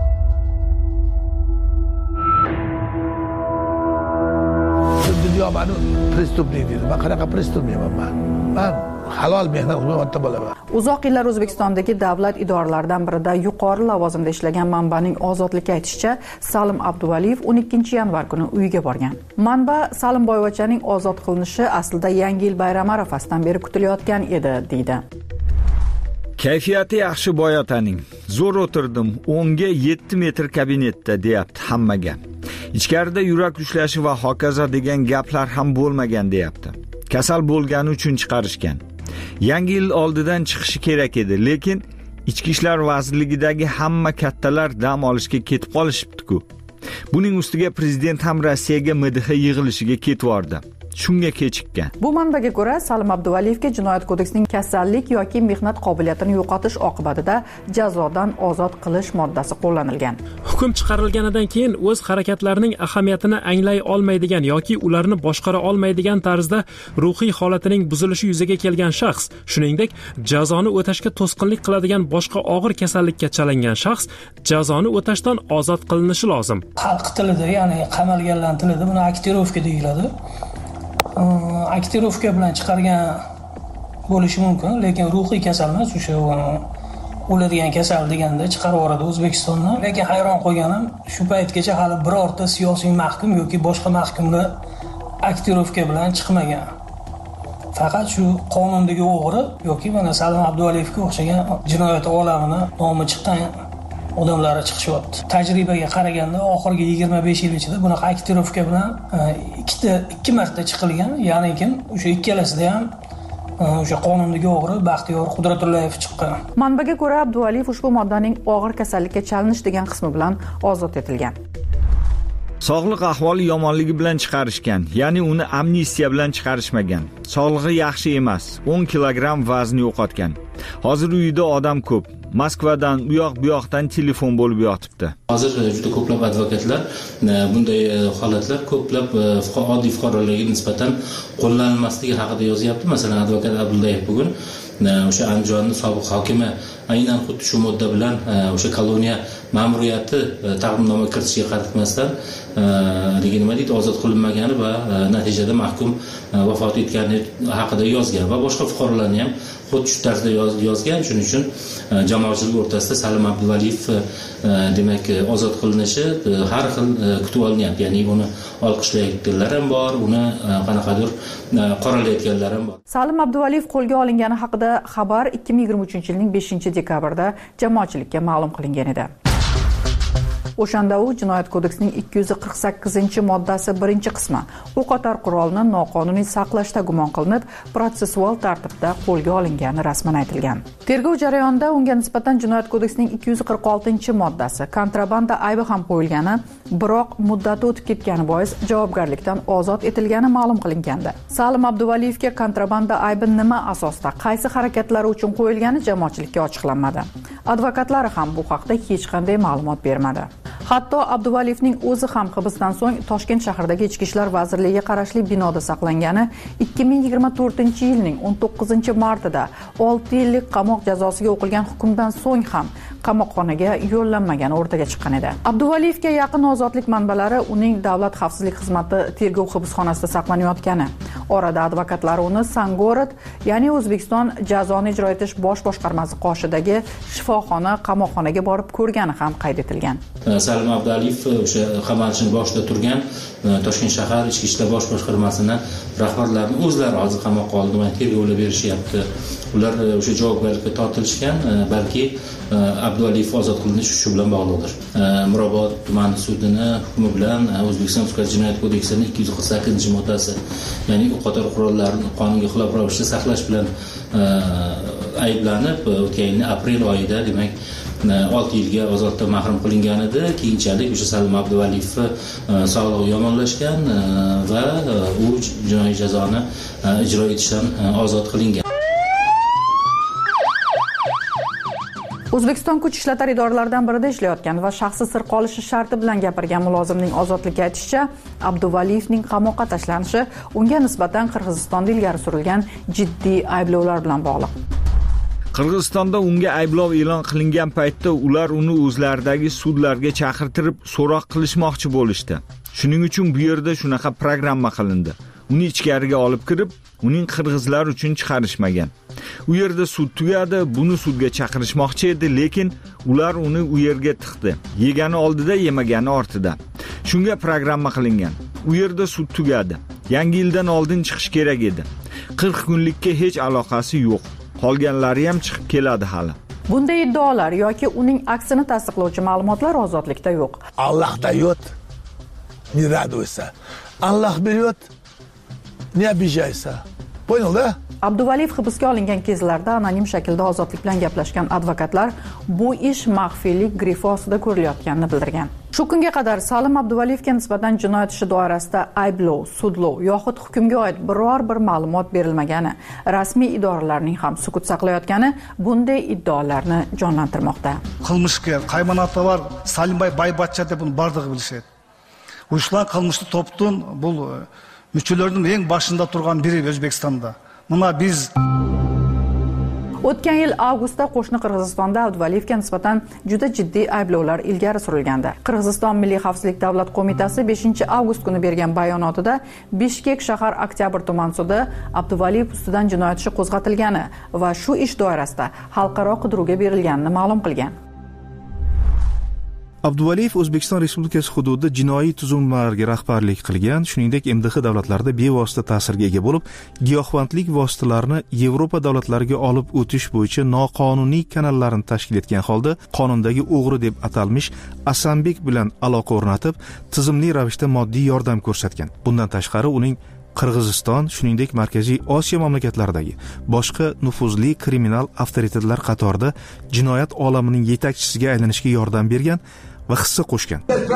Speaker 23: Dunyo meni prestupnik deydi. Men qanaqa prestupnikman men? Men halol mehnat qilmoqda bo'laman.
Speaker 3: Uzoq yillar O'zbekistondagi davlat idoralaridan birida yuqori lavozimda ishlagan manbaning ozodlikka aytishicha, Salim Abduvaliyev 12-yanvar kuni uyiga borgan. Manba Salim Boyvachaning ozod qilinishi aslida Yangi yil bayrami arafasidan beri kutilayotgan edi, deydi.
Speaker 8: Kayfiyati yaxshi Boyotaning. Zo'r o'tirdim, 10 ga 7 metr kabinetda, deyapti hammaga. Ichkarida yurak ushlashi va hokazo degan gaplar ham bo'lmagan, deyapti. Kasal bo'lgani uchun chiqarishgan. Yangi yil oldidan chiqishi kerak edi, lekin Ichki ishlar vazirligidagi hamma kattalar dam olishga ketib qolishibdi-ku. Buning ustiga prezident ham Rossiyaga MDH yig'ilishiga ketvordi. Shunga kechikkan.
Speaker 3: Bu manbaga ko'ra, Salim Abduvaliyevga Jinoyat kodeksining kasallik yoki mehnat qobiliyatini yo'qotish oqibatida jazodan ozod qilish moddasi qo'llanilgan.
Speaker 21: Hukm chiqarilganidan keyin o'z harakatlarining ahamiyatini anglay olmaydigan yoki ularni boshqara olmaydigan tarzda ruhiy holatining buzilishi yuzaga kelgan shaxs, shuningdek, jazoni o'tashga to'sqinlik qiladigan boshqa og'ir kasallikka chalingan shaxs jazoni o'tashdan ozod qilinishi lozim.
Speaker 18: Xalq tilida, ya'ni qamalganlar tilida buni aktirovka deyiladi. Aktirovka bilan chiqargan bo'lishi mumkin, lekin ruhiy kasal emas, o'sha o'ladigan kasal deganda chiqarib yuboradi O'zbekistondan. Lekin hayron qolganim, shu paytgacha hali birorta siyosiy mahkum yoki boshqa mahkumlar aktirovka bilan chiqmagan. Faqat shu qonundagi o'g'ri yoki mana Salim Abduvaliyevga o'xshagan jinoyat olamini nomi chiqqan odamlari chiqishyapti. Tajribaga qaraganda oxirgi 25 yil ichida bunaqa aktirovka bilan ikki marta chiqilgan, ya'ni kim o'sha ikkalasida ham o'sha qonundagi o'g'ri Baxtiyor Qudratullayev chiqqan.
Speaker 3: Manbaga ko'ra, Abduvaliyev ushbu moddaning og'ir kasallikka chalinish degan qismi bilan ozod etilgan.
Speaker 8: Sog'liq ahvoli yomonligi bilan chiqarishgan, ya'ni uni amnistiya bilan chiqarishmagan. Sog'lig'i yaxshi emas, 10 kilogramm vazn yo'qotgan. Hozir uyida odam ko'p. Moskvadan, u yoqdan telefon bo'lib yotibdi.
Speaker 2: Hozir juda ko'plab advokatlar bunday holatlar ko'plab oddiy fuqarolarga nisbatan qo'llanilmasligi haqida yozyapti. Masalan, advokat Abdullayev bugun o'sha Andijonning sobiq hokimi aynan xuddi shu modda bilan o'sha koloniya ma'muriyati taqdimnoma kiritishiga qaratmasdan nima deydi, ozod qilinmagani va natijada mahkum vafot etgani haqida yozgan va boshqa fuqarolarni ham xuddi shu tarzda yozgan. Shuning uchun jamoatchilik o'rtasida Salim Abduvaliyev demak ozod qilinishi har xil kutib olinyapti. Ya'ni uni olqishlayotganlar ham bor, uni qanaqadir qoralayotganlar ham bor.
Speaker 3: Salim Abduvaliyev qo'lga olingani haqida xabar 2023-yilning 5-dekabrda jamoatchilikka ma'lum qilingan edi. O'shanda u Jinoyat kodeksining 248-moddasi 1-qismi o'qotar qurolni noqonuniy saqlashda gumon qilinib, protsessual tartibda qo'lga olingani rasman aytilgan. Tergov jarayonida unga nisbatan Jinoyat kodeksining 246-moddasi kontrabanda aybi ham qo'yilgani, biroq muddati o'tib ketgani bois javobgarlikdan ozod etilgani ma'lum qilingandi. Salim Abduvaliyevga kontrabanda aybi nima asosda, qaysi harakatlari uchun qo'yilgani jamoatchilikka ochiqlanmadi. Advokatlari ham bu haqda hech qanday ma'lumot bermadi. Hatto Abduvaliyevning o'zi ham hibsdan so'ng Toshkent shahridagi Ichki ishlar vazirligiga qarashli binoda saqlangani 2024-yilning 19-martida 6 yillik qamoq jazosiga o'qilgan hukmdan so'ng ham qamoqxonaga yo'llanmagani o'rtaga chiqqan edi. Abduvaliyevga yaqin ozodlik manbalari uning Davlat xavfsizlik xizmati tergov hibsxonasida saqlanayotgani, orada advokatlari uni Sangorod, ya'ni O'zbekiston jazoni ijro etish bosh boshqarmasi qoshidagi shifoxona qamoqxonaga borib ko'rgani ham qayd etilgan.
Speaker 2: Salim Abduvaliyev o'sha qamalishning boshida turgan Toshkent shahar Ichki ishlar bosh boshqarmasini rahbarlarini o'zlari hozir qamoqqa oldi, tergovlar berishyapti. Ular o'sha javobgarlikka tortilishgan, balki Abduvaliyev ozod qilinishi shu bilan bog'liqdir. Mirobod tuman sudini hukmi bilan O'zbekiston Jinoyat kodeksining 248-moddasi, ya'ni o'qotar qurollarni qonunga xilof ravishda saqlash bilan ayblanib o'tgan yilning aprel oyida demak 6 yilga ozodlikdan mahrum qilingan edi. Keyinchalik o'sha Salim Abduvaliyevni sog'lig'i yomonlashgan va u jinoiy jazoni ijro etishdan ozod qilingan.
Speaker 3: O'zbekiston kuch ishlatar idoralaridan birida ishlayotgan va shaxsi sir qolishi sharti bilan gapirgan mulozimning ozodlikka aytishicha, Abduvaliyevning qamoqqa tashlanishi unga nisbatan Qirg'izistonda ilgari surilgan jiddiy ayblovlar bilan bog'liq.
Speaker 8: Qirg'izistonda unga ayblov e'lon qilingan paytda ular uni o'zlaridagi sudlarga chaqirtirib so'roq qilishmoqchi bo'lishdi. Shuning uchun bu yerda shunaqa programma qilindi. Uni ichkariga olib kirib, uning qirg'izlar uchun chiqarishmagan. U yerda sud tugadi, buni sudga chaqirishmoqchi edi, lekin ular uni u yerga tiqdi. Yegani oldida, yemagani ortida. Shunga programma qilingan. U yerda sud tugadi. Yangi yildan oldin chiqish kerak edi. 40 kunlikka hech aloqasi yo'q. Qolganlari ham chiqib keladi hali.
Speaker 3: Bunday iddaolar yoki uning aksini tasdiqlovchi ma'lumotlar ozodlikda yo'q.
Speaker 23: Allah dает, не радуйся. Allah берет, не обижайся. Понял, да?
Speaker 3: Abduvaliyev hibsga olingan kezlarda anonim shaklda ozodlik bilan gaplashgan advokatlar bu ish maxfiylik grifi ostida ko'rilayotganini bildirgan. Shu kunga qadar Salim Abduvaliyevga nisbatan jinoyat ishi doirasida ayblov, sudlov yoxud hukmga oid biror bir ma'lumot berilmagani, rasmiy idoralarning ham sukut saqlayotgani bunday iddaolarni jonlantirmoqda.
Speaker 1: Qilmishga qaymonati bor Salimboy Baybatcha deb buni bardығы bilishadi. Uyushlan qilmishli to'pning bu müchilarining eng boshida turgan biri O'zbekistonda. Buna biz
Speaker 3: O'tgan yil avgustda qo'shni Qirg'izistonda Abduvaliyevga nisbatan juda jiddiy ayblovlar ilgari surilgandi. Qirg'iziston Milliy xavfsizlik davlat qo'mitasi 5-avgust kuni bergan bayonotida Bishkek shahar Oktyabr tuman sudi Abduvaliyev ustidan jinoyat ishi qo'zg'atilgani va shu ish doirasida xalqaro qidiruvga berilganini ma'lum qilgan.
Speaker 16: Abduvaliyev O'zbekiston Respublikasi hududida jinoiy tuzilmalarga rahbarlik qilgan, shuningdek MDH davlatlarida bevosita ta'sirga ega bo'lib, giyohvandlik vositalarini Yevropa davlatlariga olib o'tish bo'yicha noqonuniy kanallarni tashkil etgan holda qonundagi o'g'ri deb atalmish Asanbek bilan aloqa o'rnatib, tizimli ravishda moddiy yordam ko'rsatgan. Bundan tashqari uning Qirg'iziston, shuningdek Markaziy Osiyo mamlakatlaridagi boshqa nufuzli kriminal avtoritetlar qatorida jinoyat olamining yetakchisiga aylanishga yordam bergan va hissa qo'shgan.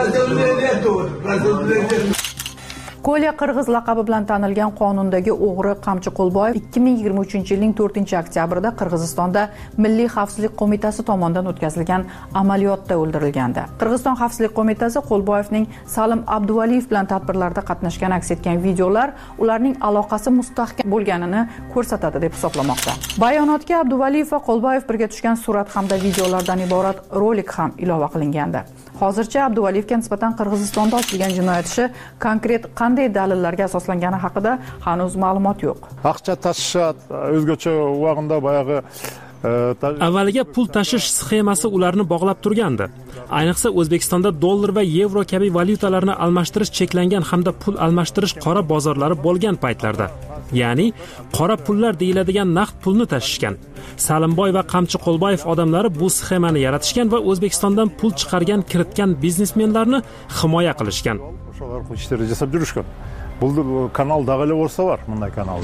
Speaker 3: Kolya Qirg'iz laqabi bilan tanilgan qonundagi o'g'ri Qamchi Qo'lboyev 2023-yilning 4-oktyabrida Qirg'izistonda Milliy xavfsizlik qo'mitasi tomonidan o'tkazilgan amaliyotda o'ldirilgandi. Qirg'iziston xavfsizlik qo'mitasi Qo'lboyevning Salim Abduvaliyev bilan tadbirlarda qatnashgan aks etgan videolar ularning aloqasi mustahkam bo'lganini ko'rsatadi deb hisoblamoqda. Bayonotga Abduvaliyev va Qo'lboyev birga tushgan surat hamda videolardan iborat rolik ham ilova qilingandi. Hozircha Abduvaliyevga nisbatan Qirg'izistonda ochilgan jinoyat ishi konkret qanday dalillarga asoslangani haqida hanuz ma'lumot yo'q.
Speaker 11: Aqcha tashishad, o'zgacha vaqtda boyagi
Speaker 21: avvaliga pul tashish sxemasi ularni bog'lab turgandi. Ayniqsa O'zbekistonda dollar va yevro kabi valyutalarni almashtirish cheklangan hamda pul almashtirish qora bozorlari bo'lgan paytlarda. Ya'ni qora pullar deyiladigan naqd pulni tashishgan. Salimboy va Qamchi Qo'lboyev odamlari bu sxemani yaratishgan va O'zbekistondan pul chiqargan, kiritgan biznesmenlarni himoya qilishgan.
Speaker 11: O'shalar ishlar jasab yurishgan. Bu kanal dag'ili bo'lsa bor, bunday kanal.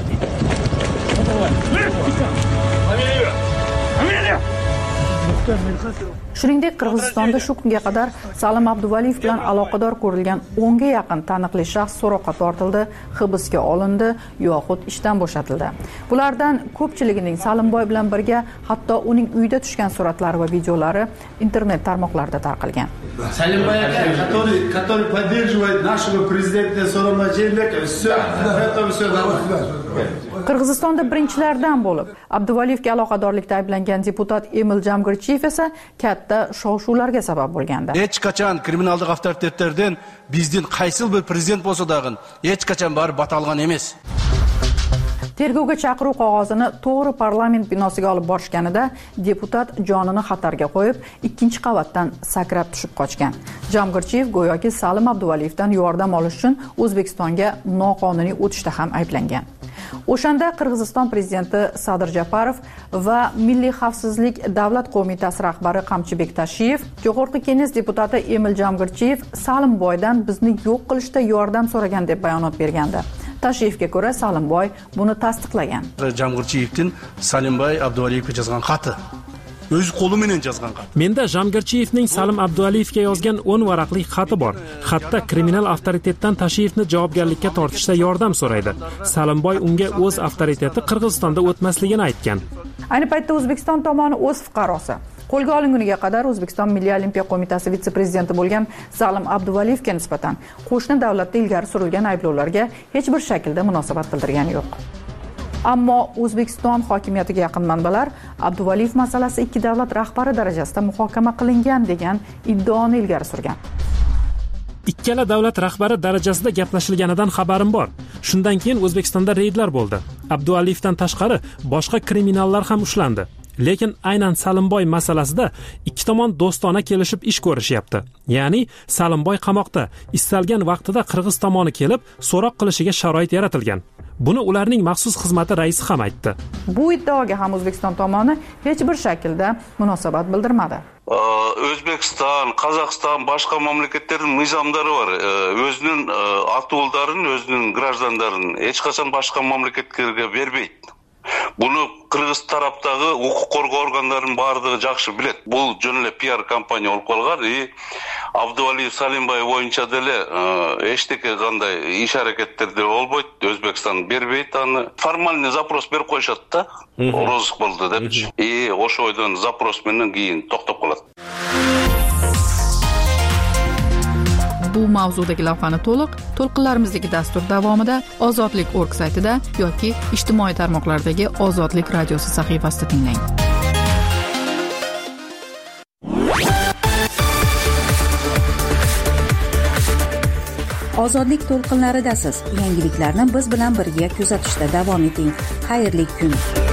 Speaker 3: Shuningdek, Qirg'izistonda shu kunga qadar Salim Abduvaliyev bilan aloqador ko'rilgan 10 ga yaqin taniqli shaxs so'roqqa tortildi, hibsga olindi yoxud ishdan bo'shatildi. Bulardan ko'pchiligining Salimboy bilan birga hatto uning uyida tushgan suratlari va videolari internet tarmoqlarida tarqalgan.
Speaker 10: Salimboy aka, который поддерживает нашего президента Сооронбай Жээнбекова, все.
Speaker 3: Qirg'izistonda birinchilardan bo'lib Abduvaliyevga aloqadorlikda ayblangan deputat Emil Jamgirchiyev esa katta shov-shuvlarga sabab bo'lgandi.
Speaker 17: Hech qachon kriminallik avtoritetlardan bizning qaysi bir prezident bo'lsa dag'in hech qachon barib batalgan emas.
Speaker 3: Tergovga chaqiruv qog'ozini to'g'ri parlament binosiga olib borishganida deputat jonini xatarga qo'yib, 2-qavatdan sakrab tushib qochgan. Jamgirchiyev go'yoki Salim Abduvaliyevdan yordam olish uchun O'zbekistonga noqonuniy o'tishda ham ayblangan. O'shanda Qirg'iziston prezidenti Sadir Japarov va Milliy xavfsizlik davlat qo'mitasi rahbari Qamchibek Tashiyev, Jo'g'org'i Kenges deputati Emil Jamgirchiyev Salimboydan bizni yo'q qilishda yordam so'ragan deb bayonot bergandi. Tashrifga ko'ra Salimboy buni tasdiqlagan.
Speaker 17: Jamg'irchiyevdan Salimboy Abduvaliyevga yozgan xati. O'z qo'li bilan yozgan xat.
Speaker 21: Menda Jamgirchiyevning Salim Abduvaliyevga yozgan 10 varaqli xati bor. Xatda kriminal avtoritetdan Tashiyevni javobgarlikka tortishda yordam so'raydi. Salimboy unga o'z avtoriteti Qirg'izistonda o'tmasligini aytgan.
Speaker 3: Ayni paytda O'zbekiston tomoni o'z fuqarosi qo'lga olinguniga qadar O'zbekiston Milliy olimpiya qo'mitasi vitse-prezidenti bo'lgan Salim Abduvaliyevga nisbatan qo'shni davlatda ilgari surilgan ayblovlarga hech bir shaklda munosabat bildirgani yo'q. Ammo O'zbekiston hokimiyatiga yaqin manbalar Abduvaliyev masalasi ikki davlat rahbari darajasida muhokama qilingan degan iddaoni ilgari surgan.
Speaker 21: Ikkala davlat rahbari darajasida gaplashilganidan xabarim bor. Shundan keyin O'zbekistonda reydlar bo'ldi. Abduvaliyevdan tashqari boshqa kriminallar ham ushlandi. Lekin aynan Salimboy masalasida ikki tomon do'stona kelishib ish ko'rishyapti. Ya'ni Salimboy qamoqda, istalgan vaqtida Qirg'iz tomoni kelib, so'roq qilishiga sharoit yaratilgan. Buni ularning maxsus xizmati raisi ham aytdi.
Speaker 3: Bu iddaoga ham O'zbekiston tomoni hech bir shaklda munosabat bildirmadi.
Speaker 4: O'zbekiston, Qozog'iston, boshqa mamlakatlarning nizomlari bor. O'zining ata-o'g'illarini, o'zining grajdanlarini hech qachon boshqa mamlakatlarga bermaydi. Buni Qirg'iz tarafdagi huquq qo'rg'ov organlarining barligi yaxshi biladi. Bu jumla PR kompaniya olib qolgan. Abduvaliyev Salimboy bo'yicha dele hech qanday ish harakatlarda olmaydi. O'zbekiston bermaydi. Formalniy zaпрос berib qo'yishadi-da. Rozık bo'ldi deb. O'sha oydan zaпрос bilan keyin to'xtab qoladi.
Speaker 3: Bu mavzudagi lavhani to'lqinlarimizdagi dastur davomida Ozodlik.org saytida yoki ijtimoiy tarmoqlardagi Ozodlik radiosi sahifasida tinglang.
Speaker 14: Ozodlik to'lqinlaridasiz. Yangiliklarni biz bilan birga kuzatishda davom eting. Xayrli kun.